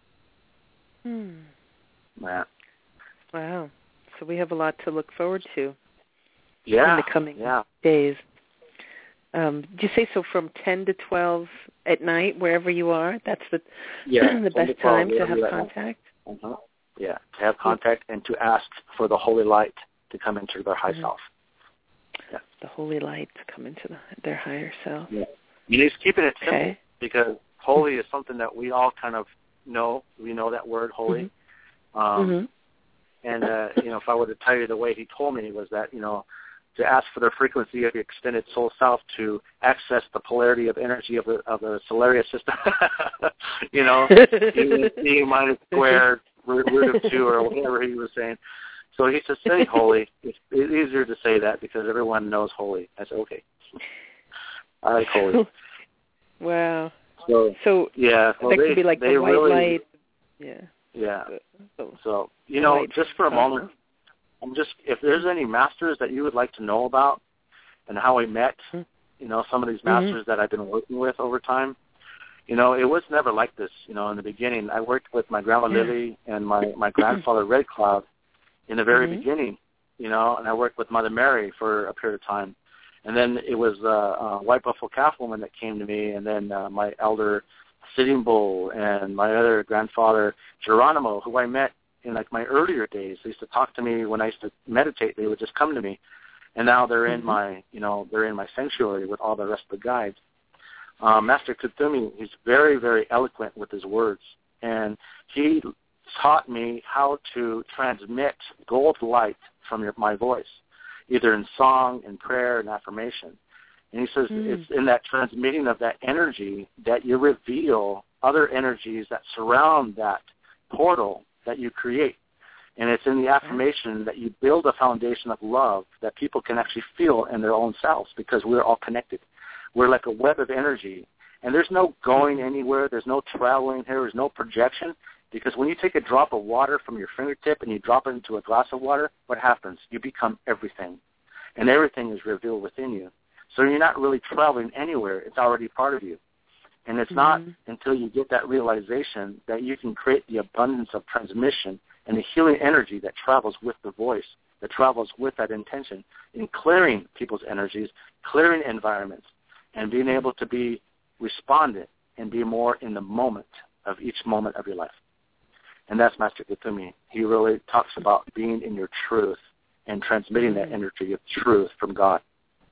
Hmm. Yeah. Wow. So we have a lot to look forward to yeah. in the coming yeah. days. Um, did you say so from ten to twelve at night, wherever you are? That's the yeah, the best time to have contact? Uh-huh. Yeah, to have contact and to ask for the holy light to come into their high mm-hmm. self. Yeah. The holy light to come into the, their higher self. Yeah. And he's keeping it simple okay. because holy is something that we all kind of know. We know that word, holy. Mm-hmm. Um, mm-hmm. And, uh, you know, if I were to tell you the way he told me was that, you know, to ask for the frequency of the extended soul self to access the polarity of energy of the of the Solaria system. you know, E, E minus squared, root, root of two, or whatever he was saying. So he says, say holy. It's, it's easier to say that because everyone knows holy. I said, okay. I like holy. Wow. So, so yeah, so that they, could be like they the white really, light. Yeah. Yeah. So, so you know, light. just for a moment, I'm just, if there's any masters that you would like to know about and how we met, mm-hmm. you know, some of these masters mm-hmm. that I've been working with over time, you know, it was never like this, you know, in the beginning. I worked with my grandma yeah. Lily and my, my grandfather Red Cloud in the very mm-hmm. beginning, you know, and I worked with Mother Mary for a period of time. And then it was uh, uh, White Buffalo Calf Woman that came to me, and then uh, my elder Sitting Bull and my other grandfather Geronimo, who I met in like my earlier days. They used to talk to me when I used to meditate. They would just come to me, and now they're in mm-hmm. my, you know, they're in my sanctuary with all the rest of the guides. Um, Master Kuthumi, he's very, very eloquent with his words, and he taught me how to transmit gold light from your, my voice, either in song, in prayer, and affirmation. And he says mm. it's in that transmitting of that energy that you reveal other energies that surround that portal that you create. And it's in the affirmation that you build a foundation of love that people can actually feel in their own selves because we're all connected. We're like a web of energy. And there's no going anywhere. There's no traveling here. There's no projection. Because when you take a drop of water from your fingertip and you drop it into a glass of water, what happens? You become everything. And everything is revealed within you. So you're not really traveling anywhere. It's already part of you. And it's mm-hmm. not until you get that realization that you can create the abundance of transmission and the healing energy that travels with the voice, that travels with that intention in clearing people's energies, clearing environments, and being able to be respondent and be more in the moment of each moment of your life. And that's Master Kuthumi. He really talks about being in your truth and transmitting that energy of truth from God.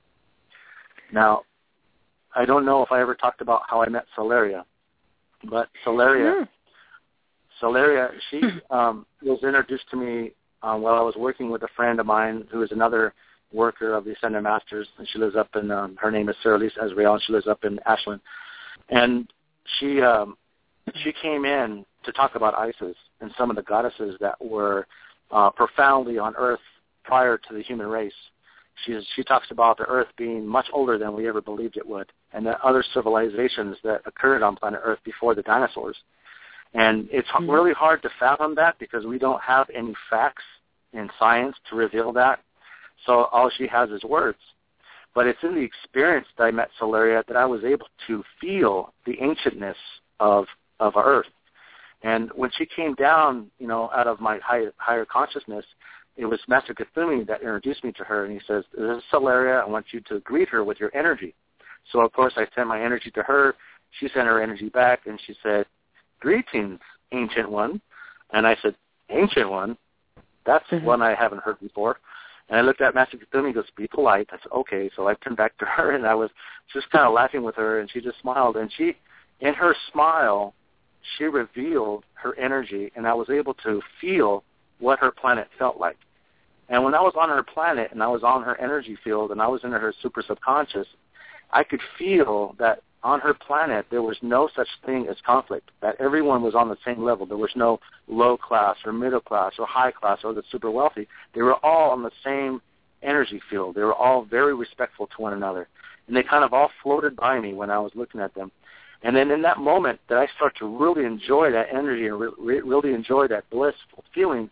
Now, I don't know if I ever talked about how I met Solaria, but Solaria, mm. Solaria, she um, was introduced to me um, while I was working with a friend of mine who is another worker of the Ascended Masters, and she lives up in, um, her name is Sarah Lise Azrael, and she lives up in Ashland. And she um, she came in to talk about Isis and some of the goddesses that were uh, profoundly on Earth prior to the human race. She, she talks about the Earth being much older than we ever believed it would, and the other civilizations that occurred on planet Earth before the dinosaurs. And it's mm-hmm. really hard to fathom that because we don't have any facts in science to reveal that. So all she has is words. But it's in the experience that I met Solaria that I was able to feel the ancientness of of our Earth. And when she came down, you know, out of my high, higher consciousness, it was Master Kuthumi that introduced me to her, and he says, "This is Solaria. I want you to greet her with your energy." So, of course, I sent my energy to her. She sent her energy back, and she said, "Greetings, Ancient One." And I said, "Ancient One? That's mm-hmm. one I haven't heard before." And I looked at Master Kuthumi, he goes, "Be polite." I said, "Okay." So I turned back to her, and I was just kind of laughing with her, and she just smiled. And she, in her smile, she revealed her energy, and I was able to feel what her planet felt like. And when I was on her planet and I was on her energy field and I was in her super subconscious, I could feel that on her planet there was no such thing as conflict, that everyone was on the same level. There was no low class or middle class or high class or the super wealthy. They were all on the same energy field. They were all very respectful to one another. And they kind of all floated by me when I was looking at them. And then in that moment that I start to really enjoy that energy and re- really enjoy that blissful feeling,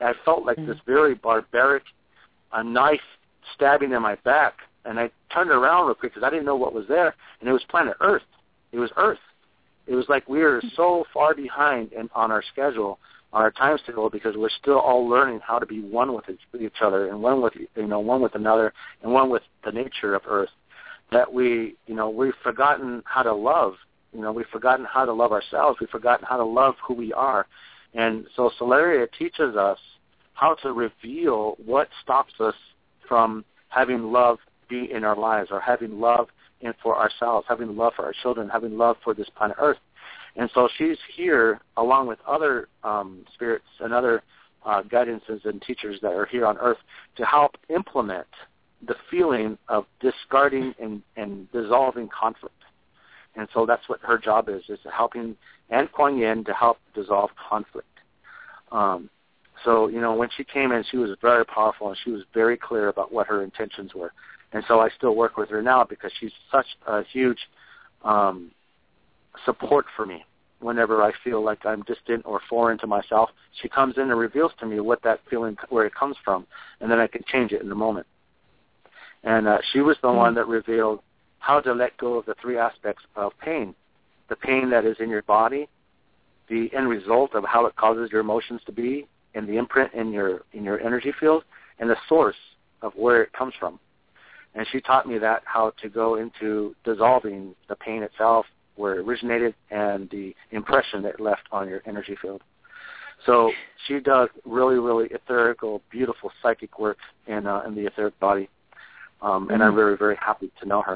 I felt like mm-hmm. this very barbaric a knife stabbing in my back, and I turned around real quick because I didn't know what was there, and it was planet Earth. It was Earth. It was like we were so far behind in, on our schedule, on our time schedule, because we're still all learning how to be one with each other, and one with you know one with another, and one with the nature of Earth. That we you know we've forgotten how to love. You know we've forgotten how to love ourselves. We've forgotten how to love who we are, and so Solaria teaches us how to reveal what stops us from having love be in our lives, or having love in for ourselves, having love for our children, having love for this planet Earth. And so she's here along with other um, spirits and other uh, guidances and teachers that are here on Earth to help implement the feeling of discarding and, and dissolving conflict. And so that's what her job is, is helping and Kuan Yin to help dissolve conflict. Um, so, you know, when she came in, she was very powerful, and she was very clear about what her intentions were. And so I still work with her now because she's such a huge um, support for me. Whenever I feel like I'm distant or foreign to myself, she comes in and reveals to me what that feeling, where it comes from, and then I can change it in a moment. And uh, she was the mm-hmm. one that revealed how to let go of the three aspects of pain. The pain that is in your body, the end result of how it causes your emotions to be, and the imprint in your in your energy field, and the source of where it comes from. And she taught me that, how to go into dissolving the pain itself, where it originated, and the impression that it left on your energy field. So she does really, really etherical, beautiful psychic work in, uh, in the etheric body. Um, and mm-hmm. I'm very, very happy to know her.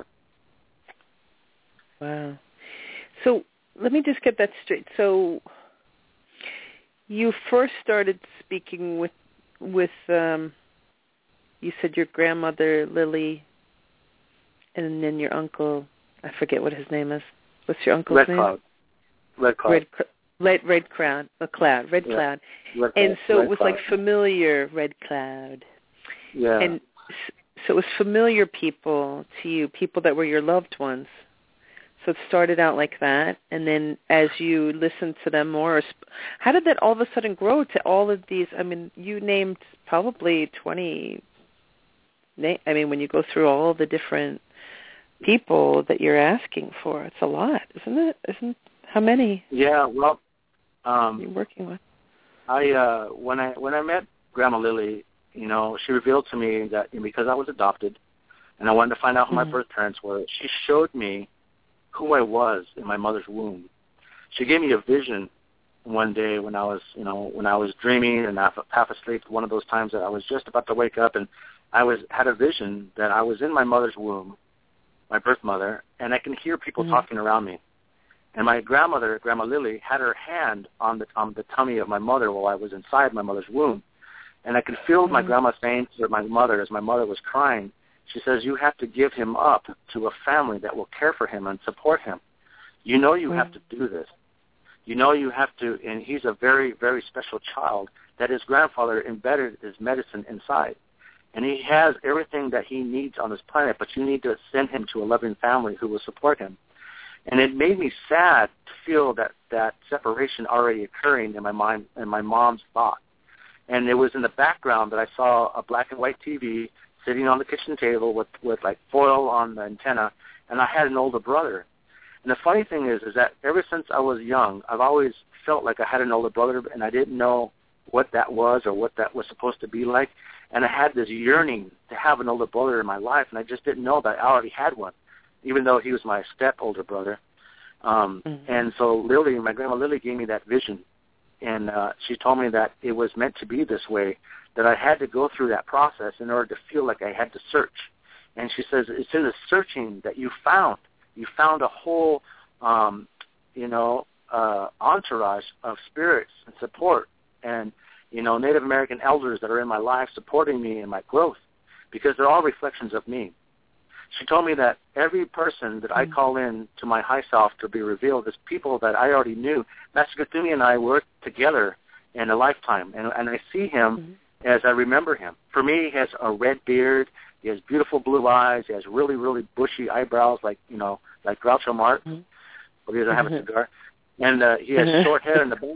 Wow. So let me just get that straight. So you first started speaking with, with um, you said your grandmother, Lily, and then your uncle, I forget what his name is. What's your uncle's Red name? Cloud. Red Cloud. Red, Red, Red Cloud. A cloud. Red yeah. Cloud. Red and cloud. so Red it was cloud. like familiar Red Cloud. Yeah. And so it was familiar people to you, people that were your loved ones. So it started out like that, and then as you listened to them more, how did that all of a sudden grow to all of these? I mean, you named probably twenty. I mean, when you go through all the different people that you're asking for, it's a lot, isn't it? Isn't how many? Yeah, well, um, you're working with. I uh, when I when I met Grandma Lily, you know, she revealed to me that because I was adopted, and I wanted to find out who mm-hmm. my birth parents were, she showed me who I was in my mother's womb. She gave me a vision one day when I was, you know, when I was dreaming and half, half asleep. One of those times that I was just about to wake up, and I was had a vision that I was in my mother's womb, my birth mother, and I can hear people mm-hmm. talking around me. And my grandmother, Grandma Lily, had her hand on the on the tummy of my mother while I was inside my mother's womb. And I could feel mm-hmm. my grandma saying to my mother, as my mother was crying, she says, "You have to give him up to a family that will care for him and support him. You know you mm-hmm. have to do this. You know you have to," and he's a very, very special child that his grandfather embedded his medicine inside. And he has everything that he needs on this planet, but you need to send him to a loving family who will support him. And it made me sad to feel that, that separation already occurring in my mind, in my mom's thought. And it was in the background that I saw a black and white T V sitting on the kitchen table with, with like foil on the antenna, and I had an older brother. And the funny thing is, is that ever since I was young, I've always felt like I had an older brother, and I didn't know what that was or what that was supposed to be like. And I had this yearning to have an older brother in my life, and I just didn't know that I already had one, even though he was my step-older brother. Um, mm-hmm. And so Lily, my grandma Lily, gave me that vision, and uh, she told me that it was meant to be this way, that I had to go through that process in order to feel like I had to search. And she says, it's in the searching that you found. You found a whole, um, you know, uh, entourage of spirits and support and, you know, Native American elders that are in my life supporting me in my growth, because they're all reflections of me. She told me that every person that I call in to my high self to be revealed is people that I already knew. Master Gathumi and I worked together in a lifetime, and, and I see him mm-hmm. as I remember him. For me, he has a red beard, he has beautiful blue eyes, he has really, really bushy eyebrows like, you know, like Groucho Marx, mm-hmm. or he doesn't have a cigar, and uh, he has short hair in the back.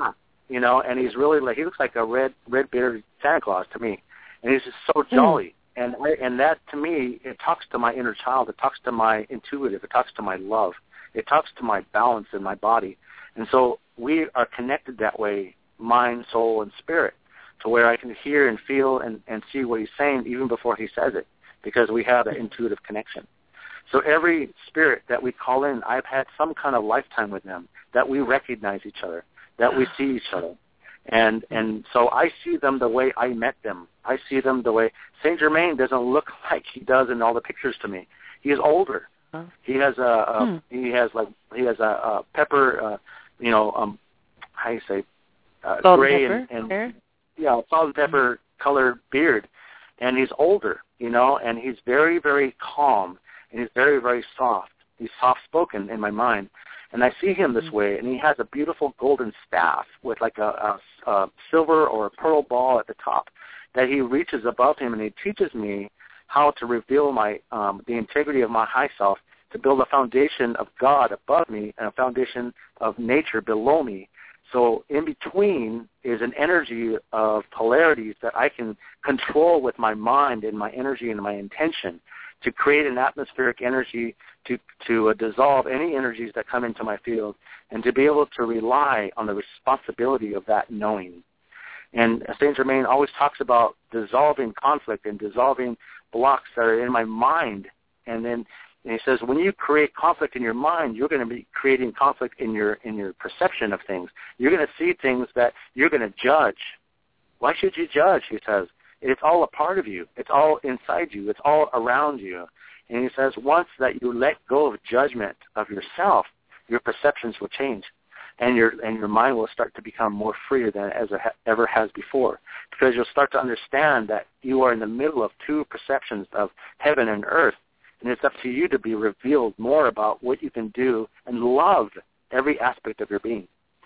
you know, and he's really like, he looks like a red, red-bearded Santa Claus to me. And he's just so jolly. Mm. And I, and that, to me, it talks to my inner child. It talks to my intuitive. It talks to my love. It talks to my balance in my body. And so we are connected that way, mind, soul, and spirit, to where I can hear and feel and, and see what he's saying even before he says it, because we have that intuitive connection. So every spirit that we call in, I've had some kind of lifetime with them, that we recognize each other, that we see each other. And and so I see them the way I met them. I see them the way Saint Germain doesn't look like he does in all the pictures to me. He is older. He has a, a hmm. he has like he has a, a pepper, uh, you know, um, how do you say, uh, salt gray and, pepper, and, and yeah, salt and pepper mm-hmm. colored beard, and he's older, you know, and he's very very calm, and he's very very soft. He's soft spoken in my mind. And I see him this way, and he has a beautiful golden staff with like a, a, a silver or a pearl ball at the top that he reaches above him, and he teaches me how to reveal my um, the integrity of my high self, to build a foundation of God above me and a foundation of nature below me. So in between is an energy of polarities that I can control with my mind and my energy and my intention, to create an atmospheric energy to, to uh, dissolve any energies that come into my field, and to be able to rely on the responsibility of that knowing. And Saint Germain always talks about dissolving conflict and dissolving blocks that are in my mind. And then and he says, when you create conflict in your mind, you're going to be creating conflict in your in your perception of things. You're going to see things that you're going to judge. Why should you judge, he says? It's all a part of you. It's all inside you. It's all around you. And he says, once that you let go of judgment of yourself, your perceptions will change, and your and your mind will start to become more freer than it ever has before, because you'll start to understand that you are in the middle of two perceptions of heaven and earth, and it's up to you to be revealed more about what you can do and love every aspect of your being.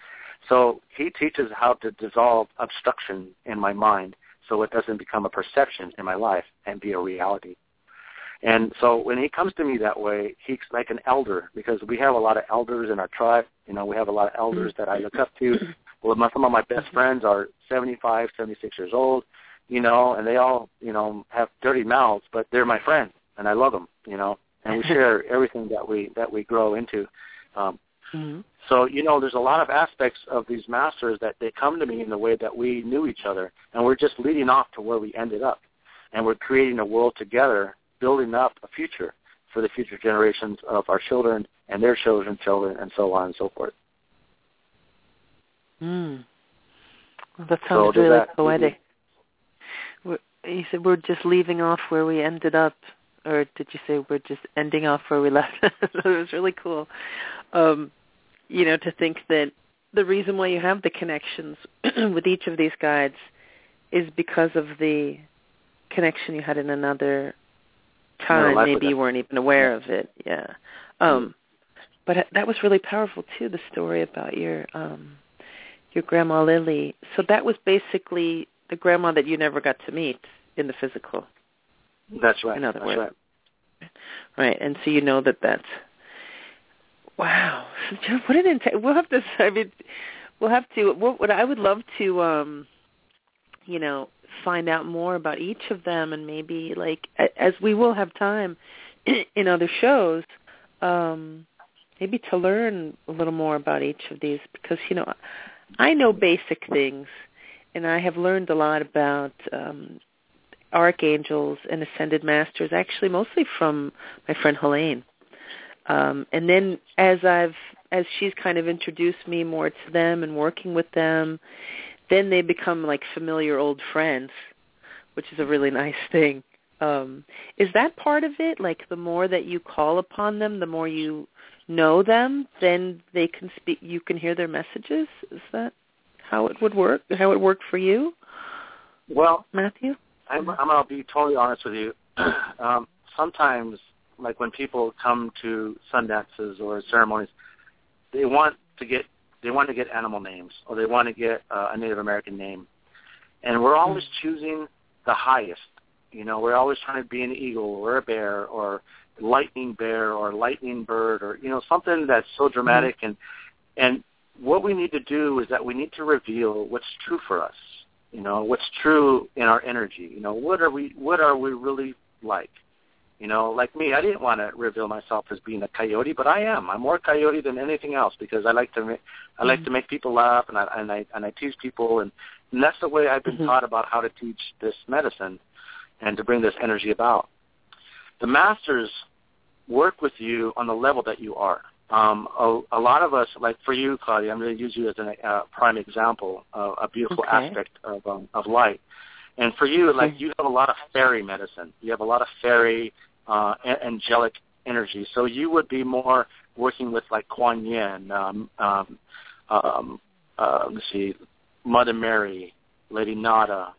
So he teaches how to dissolve obstruction in my mind, so it doesn't become a perception in my life and be a reality. And so when he comes to me that way, he's like an elder, because we have a lot of elders in our tribe. You know, we have a lot of elders that I look up to. Well, my, some of my best friends are seventy-five, seventy-six years old, you know, and they all, you know, have dirty mouths, but they're my friends, and I love them, you know, and we share everything that we that we grow into. Um, mm-hmm. So, you know, there's a lot of aspects of these masters that they come to me in the way that we knew each other, and we're just leading off to where we ended up. And we're creating a world together, building up a future for the future generations of our children and their children's children, and so on and so forth. Mm. Well, that sounds so really that poetic. We're, you said we're just leaving off where we ended up, or did you say we're just ending off where we left? It was really cool. Um, you know, to think that the reason why you have the connections with each of these guides is because of the connection you had in another time. No, maybe you weren't even aware yeah. of it. Yeah. Um, but that was really powerful too, the story about your um, your grandma Lily. So that was basically the grandma that you never got to meet in the physical. That's right. In other that's words. right. Right, and so you know that that's wow. What an int- we'll have to. I mean, we'll have to. What, what I would love to, um, you know, find out more about each of them, and maybe like as we will have time in other shows, um, maybe to learn a little more about each of these, because you know, I know basic things, and I have learned a lot about um, archangels and ascended masters, actually mostly from my friend Helene. Um, and then as I've as she's kind of introduced me more to them and working with them, then they become like familiar old friends, which is a really nice thing. Um, is that part of it? Like the more that you call upon them, the more you know them, then they can speak. You can hear their messages. Is that how it would work? How it worked for you? Well, Matthew, I'm, I'm going to be totally honest with you. um, sometimes, like when people come to sun dances or ceremonies, they want to get they want to get animal names, or they want to get uh, a Native American name, and we're always mm-hmm. choosing the highest. You know, we're always trying to be an eagle or a bear or lightning bear or lightning bird, or you know, something that's so dramatic. Mm-hmm. and and what we need to do is that we need to reveal what's true for us. You know, what's true in our energy. You know, what are we what are we really like? You know, like me, I didn't want to reveal myself as being a coyote, but I am. I'm more coyote than anything else because I like to make, I like mm-hmm. to make people laugh, and I and I and I tease people, and, and that's the way I've been mm-hmm. taught about how to teach this medicine and to bring this energy about. The masters work with you on the level that you are. Um, a, a lot of us, like for you, Claudia, I'm going to use you as a uh, prime example, uh, a beautiful okay. aspect of um, of light. And for you, like you have a lot of fairy medicine. You have a lot of fairy, uh, angelic energy. So you would be more working with like Kuan Yin, um, um, um, uh, let's see, Mother Mary, Lady Nada,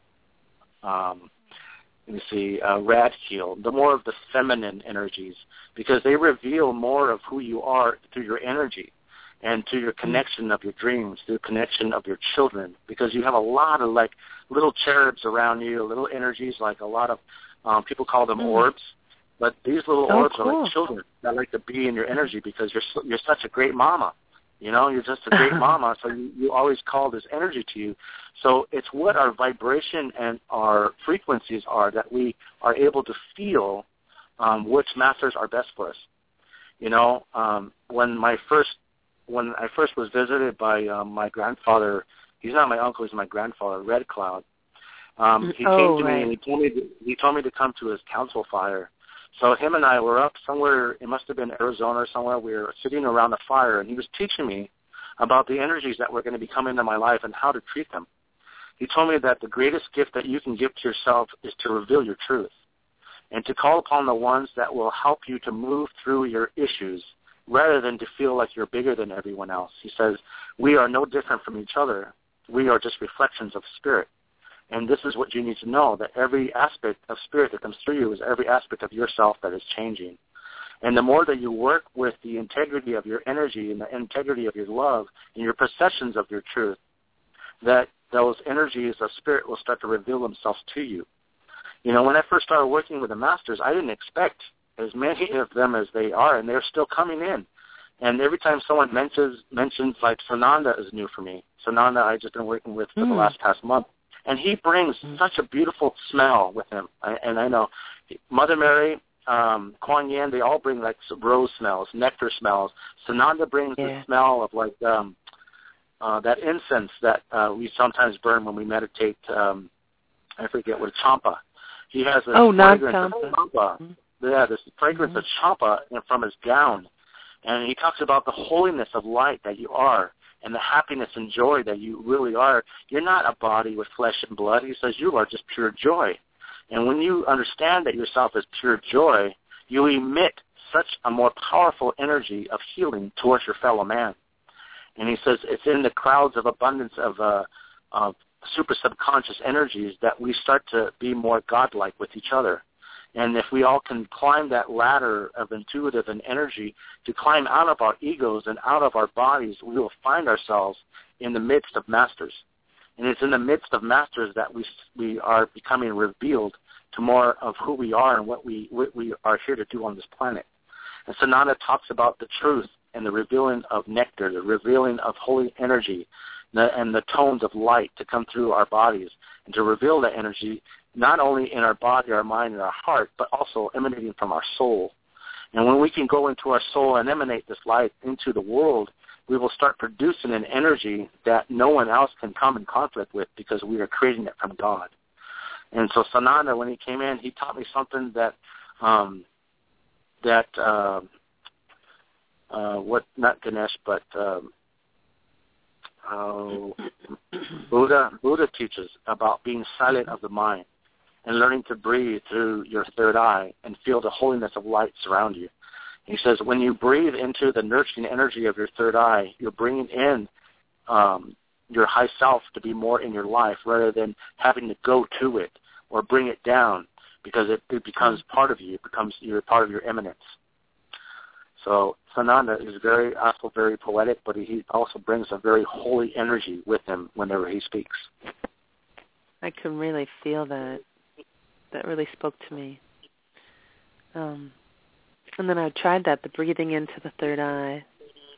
um, let me see, uh, Radkeel, the more of the feminine energies, because they reveal more of who you are through your energy and through your connection of your dreams, through the connection of your children, because you have a lot of, like, little cherubs around you, little energies, like a lot of, um, people call them mm. orbs, but these little oh, orbs cool. are like children that like to be in your energy because you're you're such a great mama. You know, you're just a great mama, so you, you always call this energy to you. So it's what our vibration and our frequencies are that we are able to feel um, which masters are best for us. You know, um, when my first when I first was visited by um, my grandfather, he's not my uncle, he's my grandfather, Red Cloud. Um, he oh, came to right. me and he told me to, he told me to come to his council fire. So him and I were up somewhere, it must have been Arizona or somewhere, we were sitting around the fire, and he was teaching me about the energies that were going to be coming into my life and how to treat them. He told me that the greatest gift that you can give to yourself is to reveal your truth and to call upon the ones that will help you to move through your issues rather than to feel like you're bigger than everyone else. He says, we are no different from each other. We are just reflections of spirit. And this is what you need to know, that every aspect of spirit that comes through you is every aspect of yourself that is changing. And the more that you work with the integrity of your energy and the integrity of your love and your perceptions of your truth, that those energies of spirit will start to reveal themselves to you. You know, when I first started working with the masters, I didn't expect as many of them as they are, and they're still coming in. And every time someone mentions, mentions like Sananda is new for me. Sananda I've just been working with for mm. the last past month. And he brings mm. such a beautiful smell with him. I, and I know Mother Mary, um, Kuan Yin, they all bring like rose smells, nectar smells. Sananda brings yeah. the smell of like um, uh, that incense that uh, we sometimes burn when we meditate. Um, I forget what, champa. He has a oh, fragrance of champa. Mm-hmm. Yeah, this fragrance mm-hmm. of champa from his gown. And he talks about the holiness of light that you are and the happiness and joy that you really are. You're not a body with flesh and blood. He says you are just pure joy. And when you understand that yourself is pure joy, you emit such a more powerful energy of healing towards your fellow man. And he says it's in the crowds of abundance of, uh, of super subconscious energies that we start to be more godlike with each other. And if we all can climb that ladder of intuitive and energy to climb out of our egos and out of our bodies, we will find ourselves in the midst of masters. And it's in the midst of masters that we we are becoming revealed to more of who we are and what we what we are here to do on this planet. And Sananda talks about the truth and the revealing of nectar, the revealing of holy energy, and the tones of light to come through our bodies and to reveal that energy not only in our body, our mind, and our heart, but also emanating from our soul. And when we can go into our soul and emanate this light into the world, we will start producing an energy that no one else can come in conflict with because we are creating it from God. And so Sananda, when he came in, he taught me something that, um, that uh, uh, what, not Ganesh, but um, uh, Buddha, Buddha teaches about being silent of the mind and learning to breathe through your third eye and feel the holiness of light surround you. He says when you breathe into the nurturing energy of your third eye, you're bringing in um, your high self to be more in your life rather than having to go to it or bring it down because it, it becomes part of you. It becomes you're part of your eminence. So Sananda is very, also very poetic, but he also brings a very holy energy with him whenever he speaks. I can really feel that. That really spoke to me. Um, and then I tried that, the breathing into the third eye.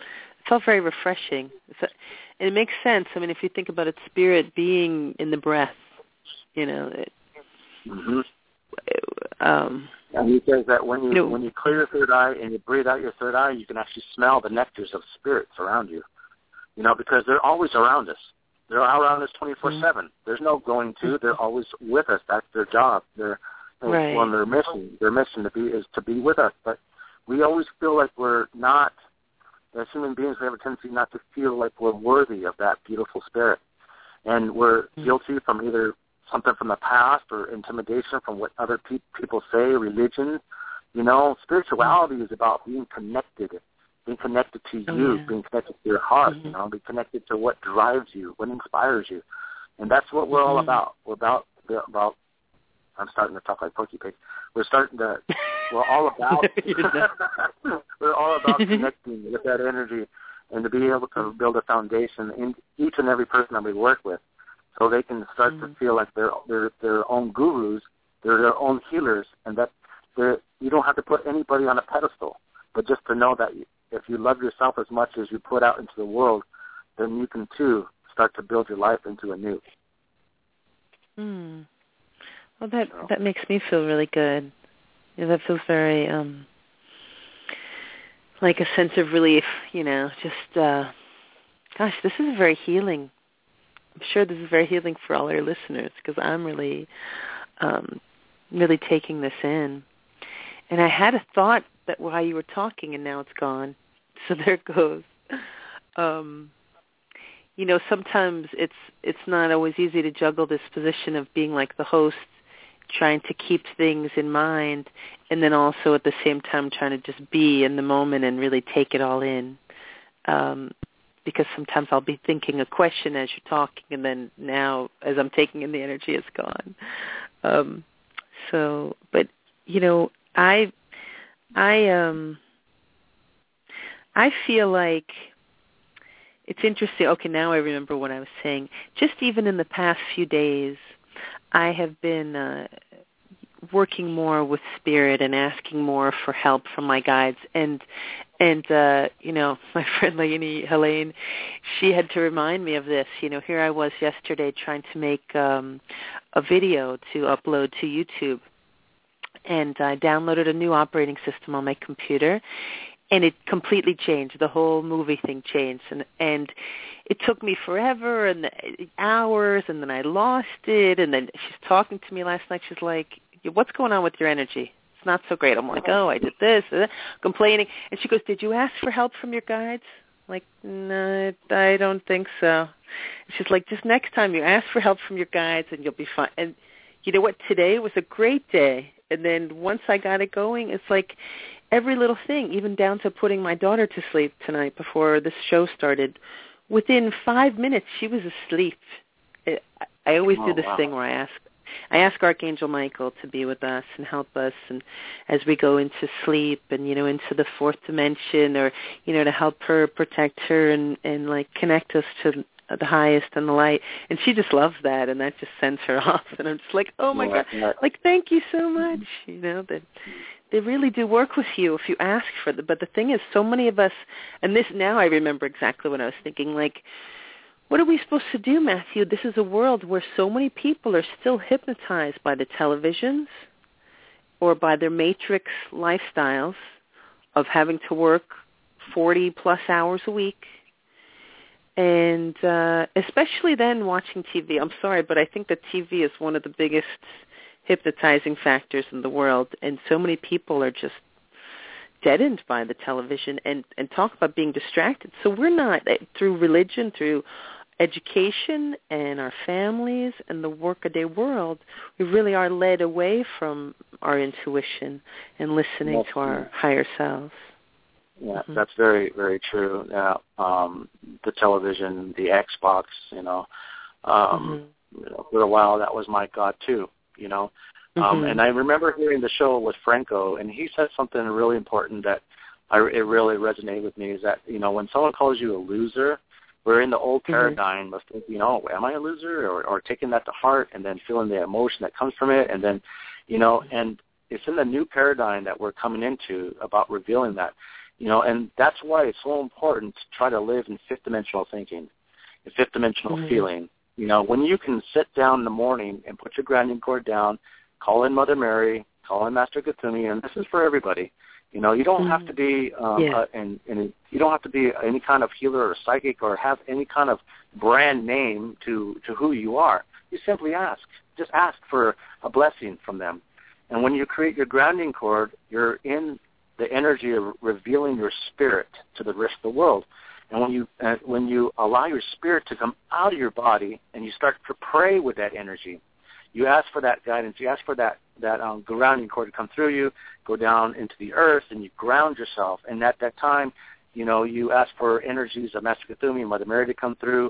felt very refreshing. So, and it makes sense. I mean, if you think about it, spirit being in the breath, you know. It, mm-hmm. it, um, and he says that when you, you know, when you clear your third eye and you breathe out your third eye, you can actually smell the nectars of spirits around you. You know, because they're always around us. They're around us twenty-four seven. Mm-hmm. There's no going to. They're always with us. That's their job. They're, right. Well, their mission, their mission to be is to be with us. But we always feel like we're not, as human beings, we have a tendency not to feel like we're worthy of that beautiful spirit. And we're mm-hmm. guilty from either something from the past or intimidation from what other pe- people say, religion. You know, spirituality mm-hmm. is about being connected, being connected to oh, you, yeah. being connected to your heart, mm-hmm. you know, being connected to what drives you, what inspires you. And that's what we're all mm-hmm. about. We're about, about, I'm starting to talk like Porky Pig. We're starting to, we're all about, we're all about connecting with that energy and to be able to build a foundation in each and every person that we work with so they can start mm-hmm. to feel like they're, they're their own gurus, they're their own healers, and that they're, you don't have to put anybody on a pedestal, but just to know that if you love yourself as much as you put out into the world, then you can, too, start to build your life into a new. Hmm. Well, that that makes me feel really good. You know, that feels very um, like a sense of relief, you know, just, uh, gosh, this is very healing. I'm sure this is very healing for all our listeners because I'm really, um, really taking this in. And I had a thought that while you were talking, and now it's gone. So there it goes. Um, you know, sometimes it's it's not always easy to juggle this position of being like the host, trying to keep things in mind, and then also at the same time trying to just be in the moment and really take it all in. Um, because sometimes I'll be thinking a question as you're talking, and then now as I'm taking in the energy, it's gone. Um, so, but, you know, I, I, um, I feel like it's interesting. Okay, now I remember what I was saying. Just even in the past few days, I have been uh, working more with spirit and asking more for help from my guides. And, and uh, you know, my friend Lainey, Helene, she had to remind me of this. You know, here I was yesterday trying to make um, a video to upload to YouTube. And I downloaded a new operating system on my computer, and it completely changed. The whole movie thing changed, and and it took me forever and hours, and then I lost it. And then she's talking to me last night. She's like, "What's going on with your energy? It's not so great." I'm like, "Oh, I did this," complaining. And she goes, "Did you ask for help from your guides?" I'm like, "No, I don't think so." And she's like, "Just next time you ask for help from your guides, and you'll be fine." And you know what? Today was a great day. And then once I got it going, it's like every little thing, even down to putting my daughter to sleep tonight before this show started. Within five minutes, she was asleep. It, I always oh, do this wow. thing where I ask, I ask Archangel Michael to be with us and help us, and as we go into sleep and you know into the fourth dimension, or you know to help her, protect her, and and like connect us to the highest and the light. And she just loves that, and that just sends her off. And I'm just like, oh my yeah, God, yeah. like thank you so much. You know that they really do work with you if you ask for them. But the thing is, so many of us, and this now I remember exactly what I was thinking, like, what are we supposed to do, Matthew? This is a world where so many people are still hypnotized by the televisions or by their matrix lifestyles of having to work forty plus hours a week. And uh, especially then watching T V. I'm sorry, but I think that T V is one of the biggest hypnotizing factors in the world. And so many people are just deadened by the television and, and talk about being distracted. So we're not, through religion, through education and our families and the workaday world, we really are led away from our intuition and listening that's to our true. higher selves. Yeah, mm-hmm. that's very, very true. Now, um, the television, the Xbox, you know, um, mm-hmm. you know, for a while that was my God too, you know. Um, mm-hmm. And I remember hearing the show with Franco, and he said something really important that I, it really resonated with me, is that, you know, when someone calls you a loser, we're in the old mm-hmm. paradigm of thinking, oh, am I a loser? Or, or taking that to heart and then feeling the emotion that comes from it. And then, you know, and it's in the new paradigm that we're coming into about revealing that. You know, and that's why it's so important to try to live in fifth-dimensional thinking, in fifth-dimensional mm-hmm. feeling. You know, when you can sit down in the morning and put your grounding cord down, call in Mother Mary, call in Master Kuthumi, and this is for everybody. You know, you don't mm-hmm. have to be, um, yeah. uh, and, and you don't have to be any kind of healer or psychic or have any kind of brand name to, to who you are. You simply ask. Just ask for a blessing from them. And when you create your grounding cord, you're in the energy of revealing your spirit to the rest of the world. And when you uh, when you allow your spirit to come out of your body and you start to pray with that energy, you ask for that guidance. You ask for that that um, grounding cord to come through you, go down into the earth, and you ground yourself. And at that time, you know, you ask for energies of Master Kuthumi and Mother Mary to come through,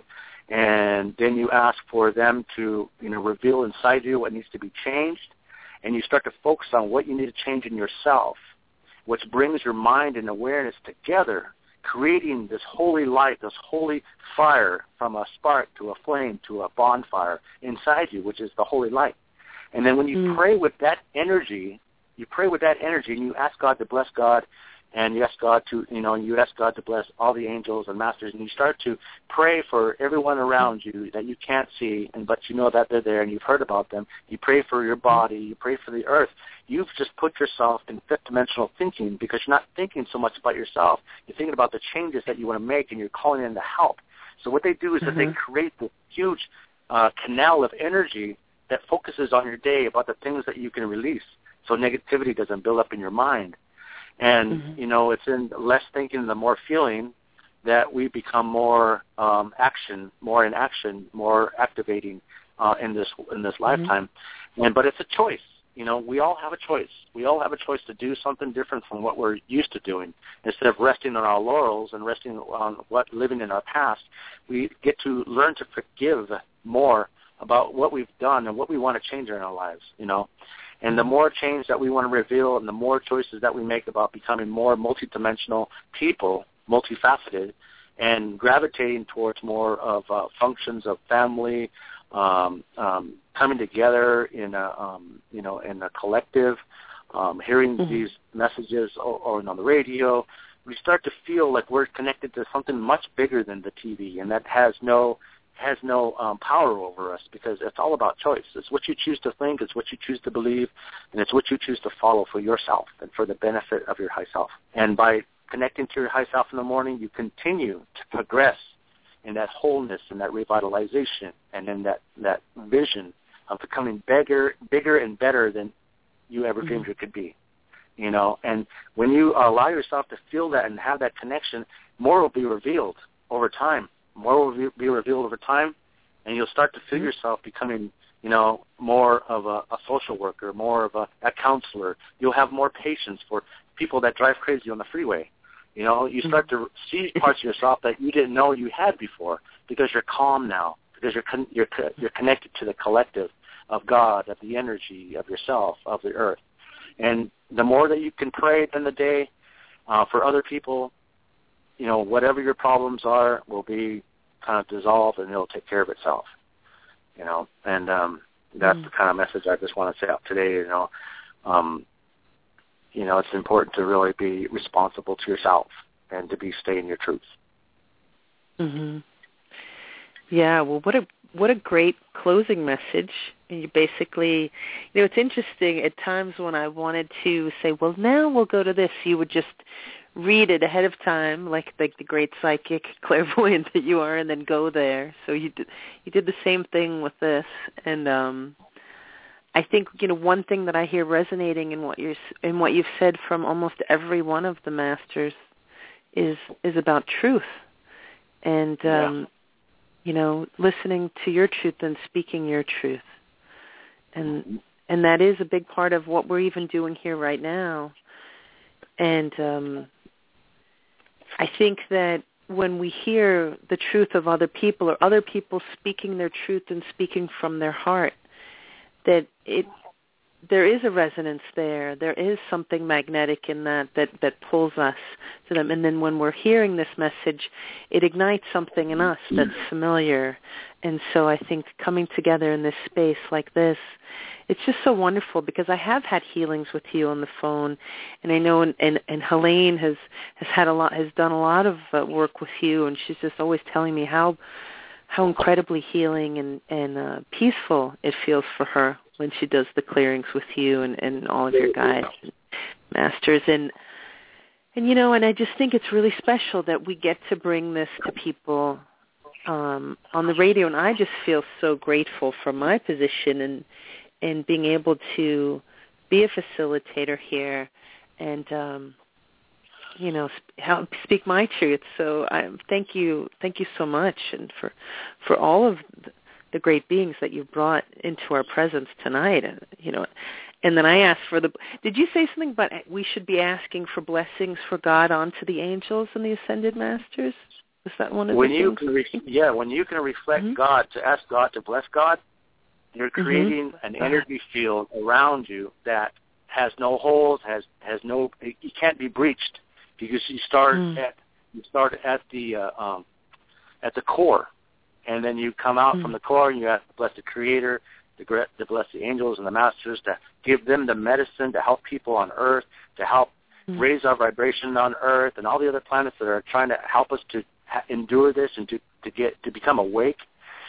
and then you ask for them to, you know, reveal inside you what needs to be changed, and you start to focus on what you need to change in yourself, which brings your mind and awareness together, creating this holy light, this holy fire from a spark to a flame to a bonfire inside you, which is the holy light. And then when you mm. pray with that energy, you pray with that energy and you ask God to bless God, and you ask God to, you know, you ask God to bless all the angels and masters, and you start to pray for everyone around you that you can't see, and but you know that they're there and you've heard about them. You pray for your body, you pray for the earth. You've just put yourself in fifth-dimensional thinking because you're not thinking so much about yourself. You're thinking about the changes that you want to make, and you're calling in the help. So what they do is mm-hmm. that they create this huge uh, canal of energy that focuses on your day about the things that you can release so negativity doesn't build up in your mind. And, mm-hmm. you know, it's in less thinking, the more feeling that we become more um, action, more in action, more activating uh, in this in this mm-hmm. lifetime. And but it's a choice. You know, we all have a choice. We all have a choice to do something different from what we're used to doing. Instead of resting on our laurels and resting on what living in our past, we get to learn to forgive more about what we've done and what we want to change in our lives, you know. And the more change that we want to reveal and the more choices that we make about becoming more multidimensional people, multifaceted, and gravitating towards more of uh, functions of family, um, um, coming together in a, um, you know, in a collective, um, hearing mm-hmm. these messages or, or on the radio, we start to feel like we're connected to something much bigger than the T V, and that has no has no um, power over us because it's all about choice. It's what you choose to think, it's what you choose to believe, and it's what you choose to follow for yourself and for the benefit of your high self. And by connecting to your high self in the morning, you continue to progress in that wholeness and that revitalization and in that, that vision of becoming bigger, bigger and better than you ever mm-hmm. dreamed you could be. You know, and when you allow yourself to feel that and have that connection, more will be revealed over time. More will be revealed over time, and you'll start to feel yourself becoming, you know, more of a, a social worker, more of a, a counselor. You'll have more patience for people that drive crazy on the freeway. You know, you start to see parts of yourself that you didn't know you had before because you're calm now, because you're con- you're you're connected to the collective of God, of the energy, of yourself, of the earth. And the more that you can pray in the day uh, for other people, you know, whatever your problems are will be kind of dissolved and it'll take care of itself, you know. And um, that's mm. the kind of message I just want to say out today, you know. Um, you know, it's important to really be responsible to yourself and to be stay in your truth. Mm-hmm. Yeah, well, what a what a great closing message. You basically, you know, it's interesting at times when I wanted to say, well, now we'll go to this, you would just read it ahead of time, like like the great psychic clairvoyant that you are, and then go there. So you did you did the same thing with this, and um, I think you know one thing that I hear resonating in what you're in what you've said from almost every one of the masters is is about truth, and um, yeah. you know, listening to your truth and speaking your truth, and and that is a big part of what we're even doing here right now, and. Um, I think that when we hear the truth of other people or other people speaking their truth and speaking from their heart, that it there is a resonance there. There is something magnetic in that, that that pulls us to them. And then when we're hearing this message, it ignites something in us that's familiar. And so I think coming together in this space like this, it's just so wonderful, because I have had healings with you on the phone, and I know, and, and, and Helene has, has had a lot, has done a lot of uh, work with you, and she's just always telling me how how incredibly healing and, and uh, peaceful it feels for her when she does the clearings with you and, and all of your guides and masters. And, and, you know, and I just think it's really special that we get to bring this to people um, on the radio. And I just feel so grateful for my position and, and being able to be a facilitator here and, um, you know, help speak my truth. So I thank you, thank you so much, and for for all of the great beings that you brought into our presence tonight. And you know, and then I asked for the. Did you say something about we should be asking for blessings for God onto the angels and the ascended masters? Was that one of when the you things? Can re- yeah, when you can reflect mm-hmm. God, to ask God to bless God, you're creating mm-hmm. an energy field around you that has no holes, has has no. It, it can't be breached. Because you start mm. at you start at the uh, um, at the core, and then you come out mm. from the core, and you have to bless the Creator, to, to bless the angels and the masters, to give them the medicine to help people on Earth, to help mm. raise our vibration on Earth, and all the other planets that are trying to help us to ha- endure this and to, to get to become awake.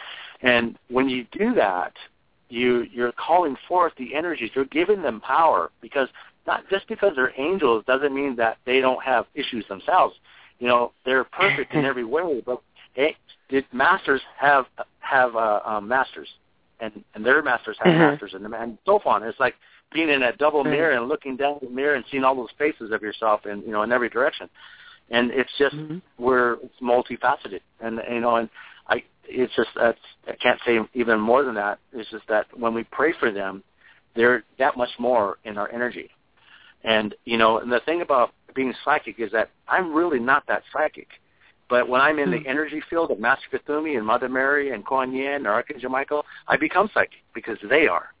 And when you do that, you you're calling forth the energies. You're giving them power, because not just because they're angels doesn't mean that they don't have issues themselves. You know, they're perfect in every way, but they, the masters have have uh, um, masters, and, and their masters have mm-hmm. masters, and, and so on. It's like being in a double mm-hmm. mirror and looking down the mirror and seeing all those faces of yourself in you know in every direction. And it's just mm-hmm. we're it's multifaceted, and you know, and I it's just that's I can't say even more than that. It's just that when we pray for them, they're that much more in our energy. And, you know, and the thing about being psychic is that I'm really not that psychic. But when I'm in the energy field of Master Cthulhu and Mother Mary and Kuan Yin or Archangel Michael, I become psychic because they are.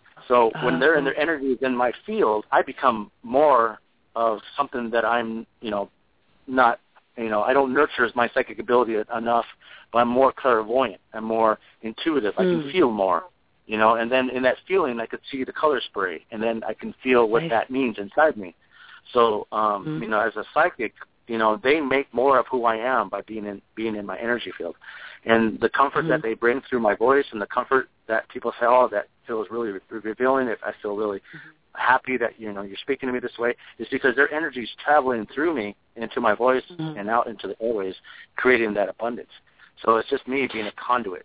So when uh, they're in their energies in my field, I become more of something that I'm, you know, not, you know, I don't nurture my psychic ability enough, but I'm more clairvoyant. I'm more intuitive. I can mm. feel more. You know, and then in that feeling, I could see the color spray, and then I can feel what right. that means inside me. So, um, mm-hmm. you know, as a psychic, you know, they make more of who I am by being in being in my energy field, and the comfort mm-hmm. that they bring through my voice, and the comfort that people say, oh, that feels really re- revealing. If I feel really mm-hmm. happy that you know you're speaking to me this way, is because their energy is traveling through me into my voice mm-hmm. and out into the airways, creating that abundance. So it's just me being a conduit.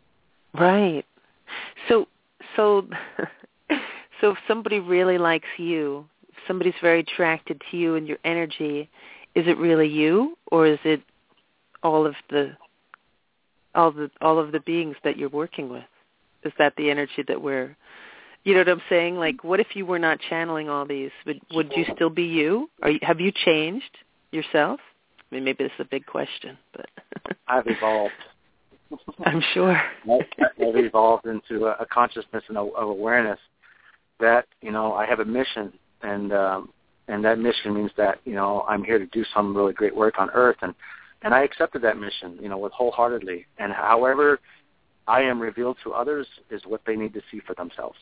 Right. So, so, so if somebody really likes you, if somebody's very attracted to you and your energy, is it really you, or is it all of the, all the, all of the beings that you're working with? Is that the energy that we're, you know what I'm saying? Like, what if you were not channeling all these? Would would you still be you? Are you, have you changed yourself? I mean, maybe this is a big question, but I've evolved. I'm sure. I've evolved into a, a consciousness and a, of awareness that, you know, I have a mission, and um, and that mission means that, you know, I'm here to do some really great work on Earth, and, and I accepted that mission, you know, with wholeheartedly. And however I am revealed to others is what they need to see for themselves.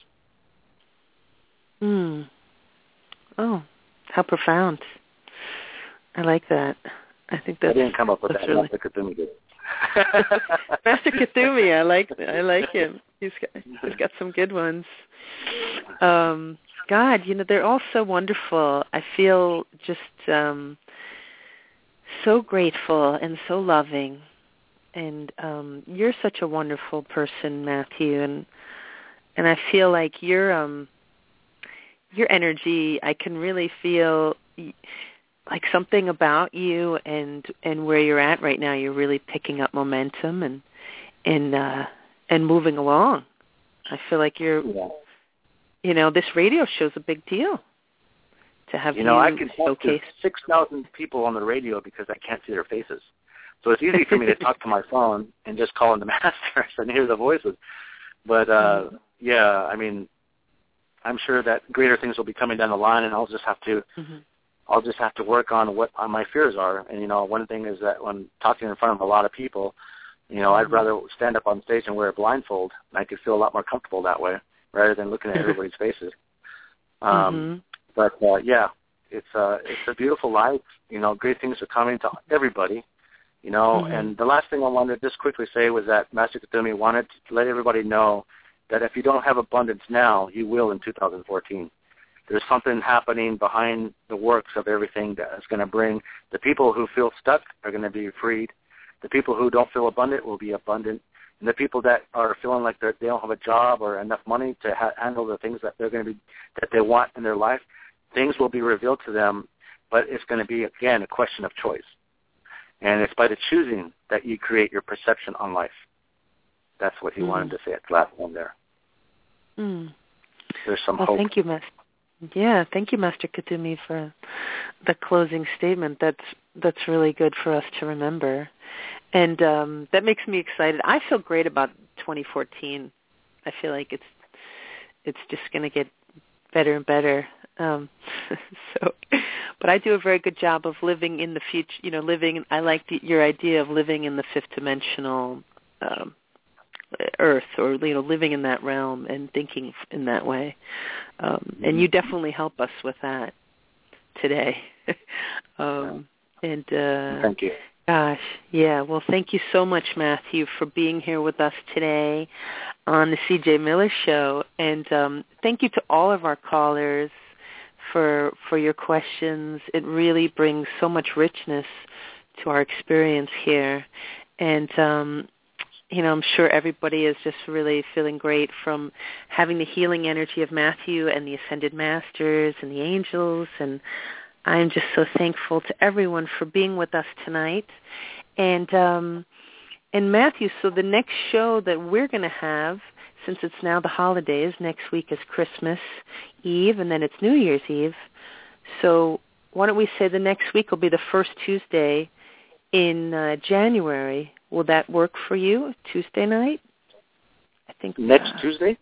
Hmm. Oh, how profound. I like that. I think that's I didn't come up with that. Really... Master Cthulhu did. Master Cthulhu, I like I like him. He's got he's got some good ones. Um, God, you know, they're all so wonderful. I feel just um, so grateful and so loving. And um, you're such a wonderful person, Matthew, and and I feel like your um your energy. I can really feel like something about you and and where you're at right now. You're really picking up momentum and and uh, and moving along. I feel like you're, yeah. you know, this radio show's a big deal to have you know. You I can talk showcase. to six thousand people on the radio because I can't see their faces. So it's easy for me to talk to my phone and just call in the masters and hear the voices. But, uh, yeah, I mean, I'm sure that greater things will be coming down the line, and I'll just have to mm-hmm. I'll just have to work on what on my fears are. And you know, one thing is that when talking in front of a lot of people, you know, mm-hmm. I'd rather stand up on stage and wear a blindfold, and I could feel a lot more comfortable that way rather than looking at everybody's faces. Um, mm-hmm. But uh, yeah, it's uh, it's a beautiful life. You know, great things are coming to everybody. You know, mm-hmm. and the last thing I wanted to just quickly say was that Master Kuthumi wanted to let everybody know that if you don't have abundance now, you will in two thousand fourteen. There's something happening behind the works of everything that is going to bring the people who feel stuck are going to be freed. The people who don't feel abundant will be abundant. And the people that are feeling like they're, they don't have a job or enough money to ha- handle the things that they're going to be that they want in their life, things will be revealed to them. But it's going to be, again, a question of choice. And it's by the choosing that you create your perception on life. That's what he mm. wanted to say at the last one there. Mm. There's some well, hope. Thank you, Master. Yeah, thank you, Master Kuthumi, for the closing statement. That's that's really good for us to remember, and um, that makes me excited. I feel great about twenty fourteen. I feel like it's it's just going to get better and better. Um, so, but I do a very good job of living in the future. You know, living. I like the, your idea of living in the fifth dimensional um, Earth, or you know, living in that realm and thinking in that way. Um, and you definitely help us with that today. um, and uh, thank you. Gosh, yeah. Well, thank you so much, Matthew, for being here with us today on the C J Miller Show. And um, thank you to all of our callers for for your questions. It really brings so much richness to our experience here. And um, you know, I'm sure everybody is just really feeling great from having the healing energy of Matthew and the Ascended Masters and the angels. And I'm just so thankful to everyone for being with us tonight. And um, and Matthew, so the next show that we're going to have, since it's now the holidays, next week is Christmas Eve, and then it's New Year's Eve. So why don't we say the next week will be the first Tuesday in uh, January. Will that work for you, Tuesday night? I think next uh, Tuesday.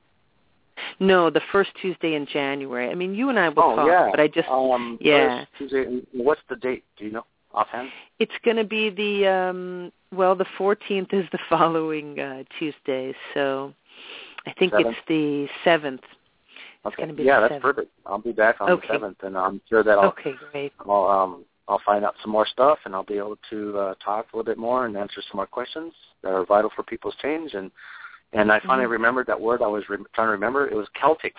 No, the first Tuesday in January. I mean, you and I will oh, talk, yeah. but I just um, yeah. First Tuesday. What's the date? Do you know offhand? It's going to be the um, well, the fourteenth is the following uh, Tuesday, so I think seventh? It's the seventh. It's okay. going to be yeah, the that's seventh. perfect. I'll be back on okay. the seventh, and I'm sure that I'll okay, great. I'll um. I'll find out some more stuff, and I'll be able to uh, talk a little bit more and answer some more questions that are vital for people's change. And and I finally mm-hmm. remembered that word I was re- trying to remember. It was Celtic.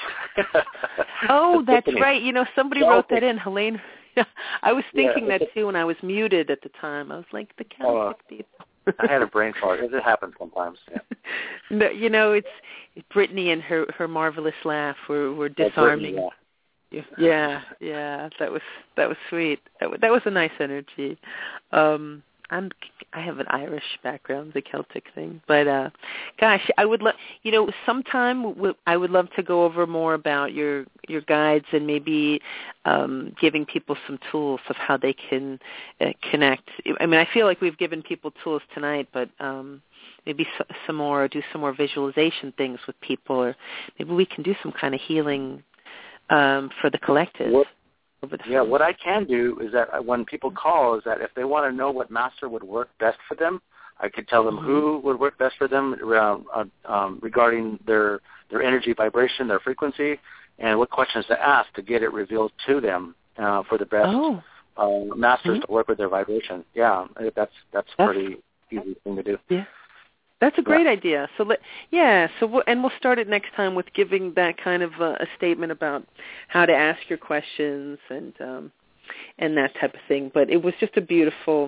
Oh, that's right. You know, somebody Celtic. wrote that in. Helene. I was thinking yeah, that too when I was muted at the time. I was like, the Celtic uh, people. I had a brain fart. It happens sometimes. Yeah. No, you know, it's Brittany and her her marvelous laugh were were disarming. Oh, Yeah, yeah, that was that was sweet. That was, that was a nice energy. Um, I'm I have an Irish background, the Celtic thing, but uh, gosh, I would love you know sometime w- I would love to go over more about your your guides and maybe um, giving people some tools of how they can uh, connect. I mean, I feel like we've given people tools tonight, but um, maybe so, some more, or do some more visualization things with people, or maybe we can do some kind of healing. Um, for the collective. What, over the yeah, phone. What I can do is that when people call is that if they want to know what master would work best for them, I could tell them mm-hmm. who would work best for them around, uh, um, regarding their, their energy vibration, their frequency, and what questions to ask to get it revealed to them uh, for the best oh. uh, masters mm-hmm. to work with their vibration. Yeah, that's that's a pretty easy thing to do. Yeah. That's a great yeah. idea. So, let, yeah. So, we'll, and we'll start it next time with giving that kind of uh, a statement about how to ask your questions and um, and that type of thing. But it was just a beautiful,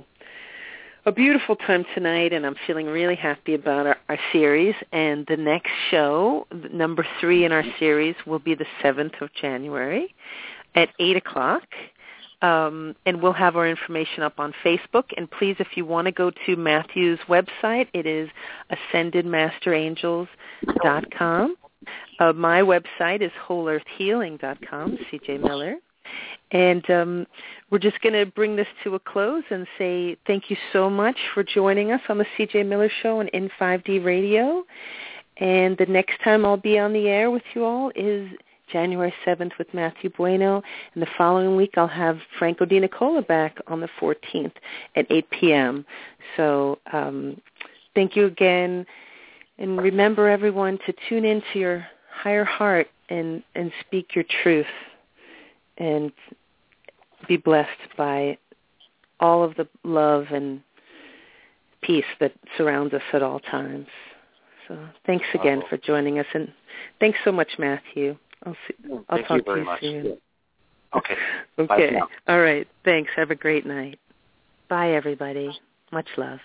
a beautiful time tonight, and I'm feeling really happy about our, our series. And the next show, number three in our series, will be the seventh of January at eight o'clock. Um, and we'll have our information up on Facebook. And please, if you want to go to Matthew's website, it is ascended master angels dot com. Uh, my website is whole earth healing dot com, C J Miller. And um, we're just going to bring this to a close and say thank you so much for joining us on the C J Miller Show on N five D Radio. And the next time I'll be on the air with you all is January seventh with Matthew Bueno, and the following week I'll have Franco Di Nicola back on the fourteenth at eight p.m. So um, thank you again, and remember, everyone, to tune into your higher heart and, and speak your truth, and be blessed by all of the love and peace that surrounds us at all times. So thanks again for joining us, and thanks so much, Matthew. I'll, see, I'll Thank talk you very to you much. soon. Yeah. Okay. Okay. All right. Thanks. Have a great night. Bye, everybody. Much love.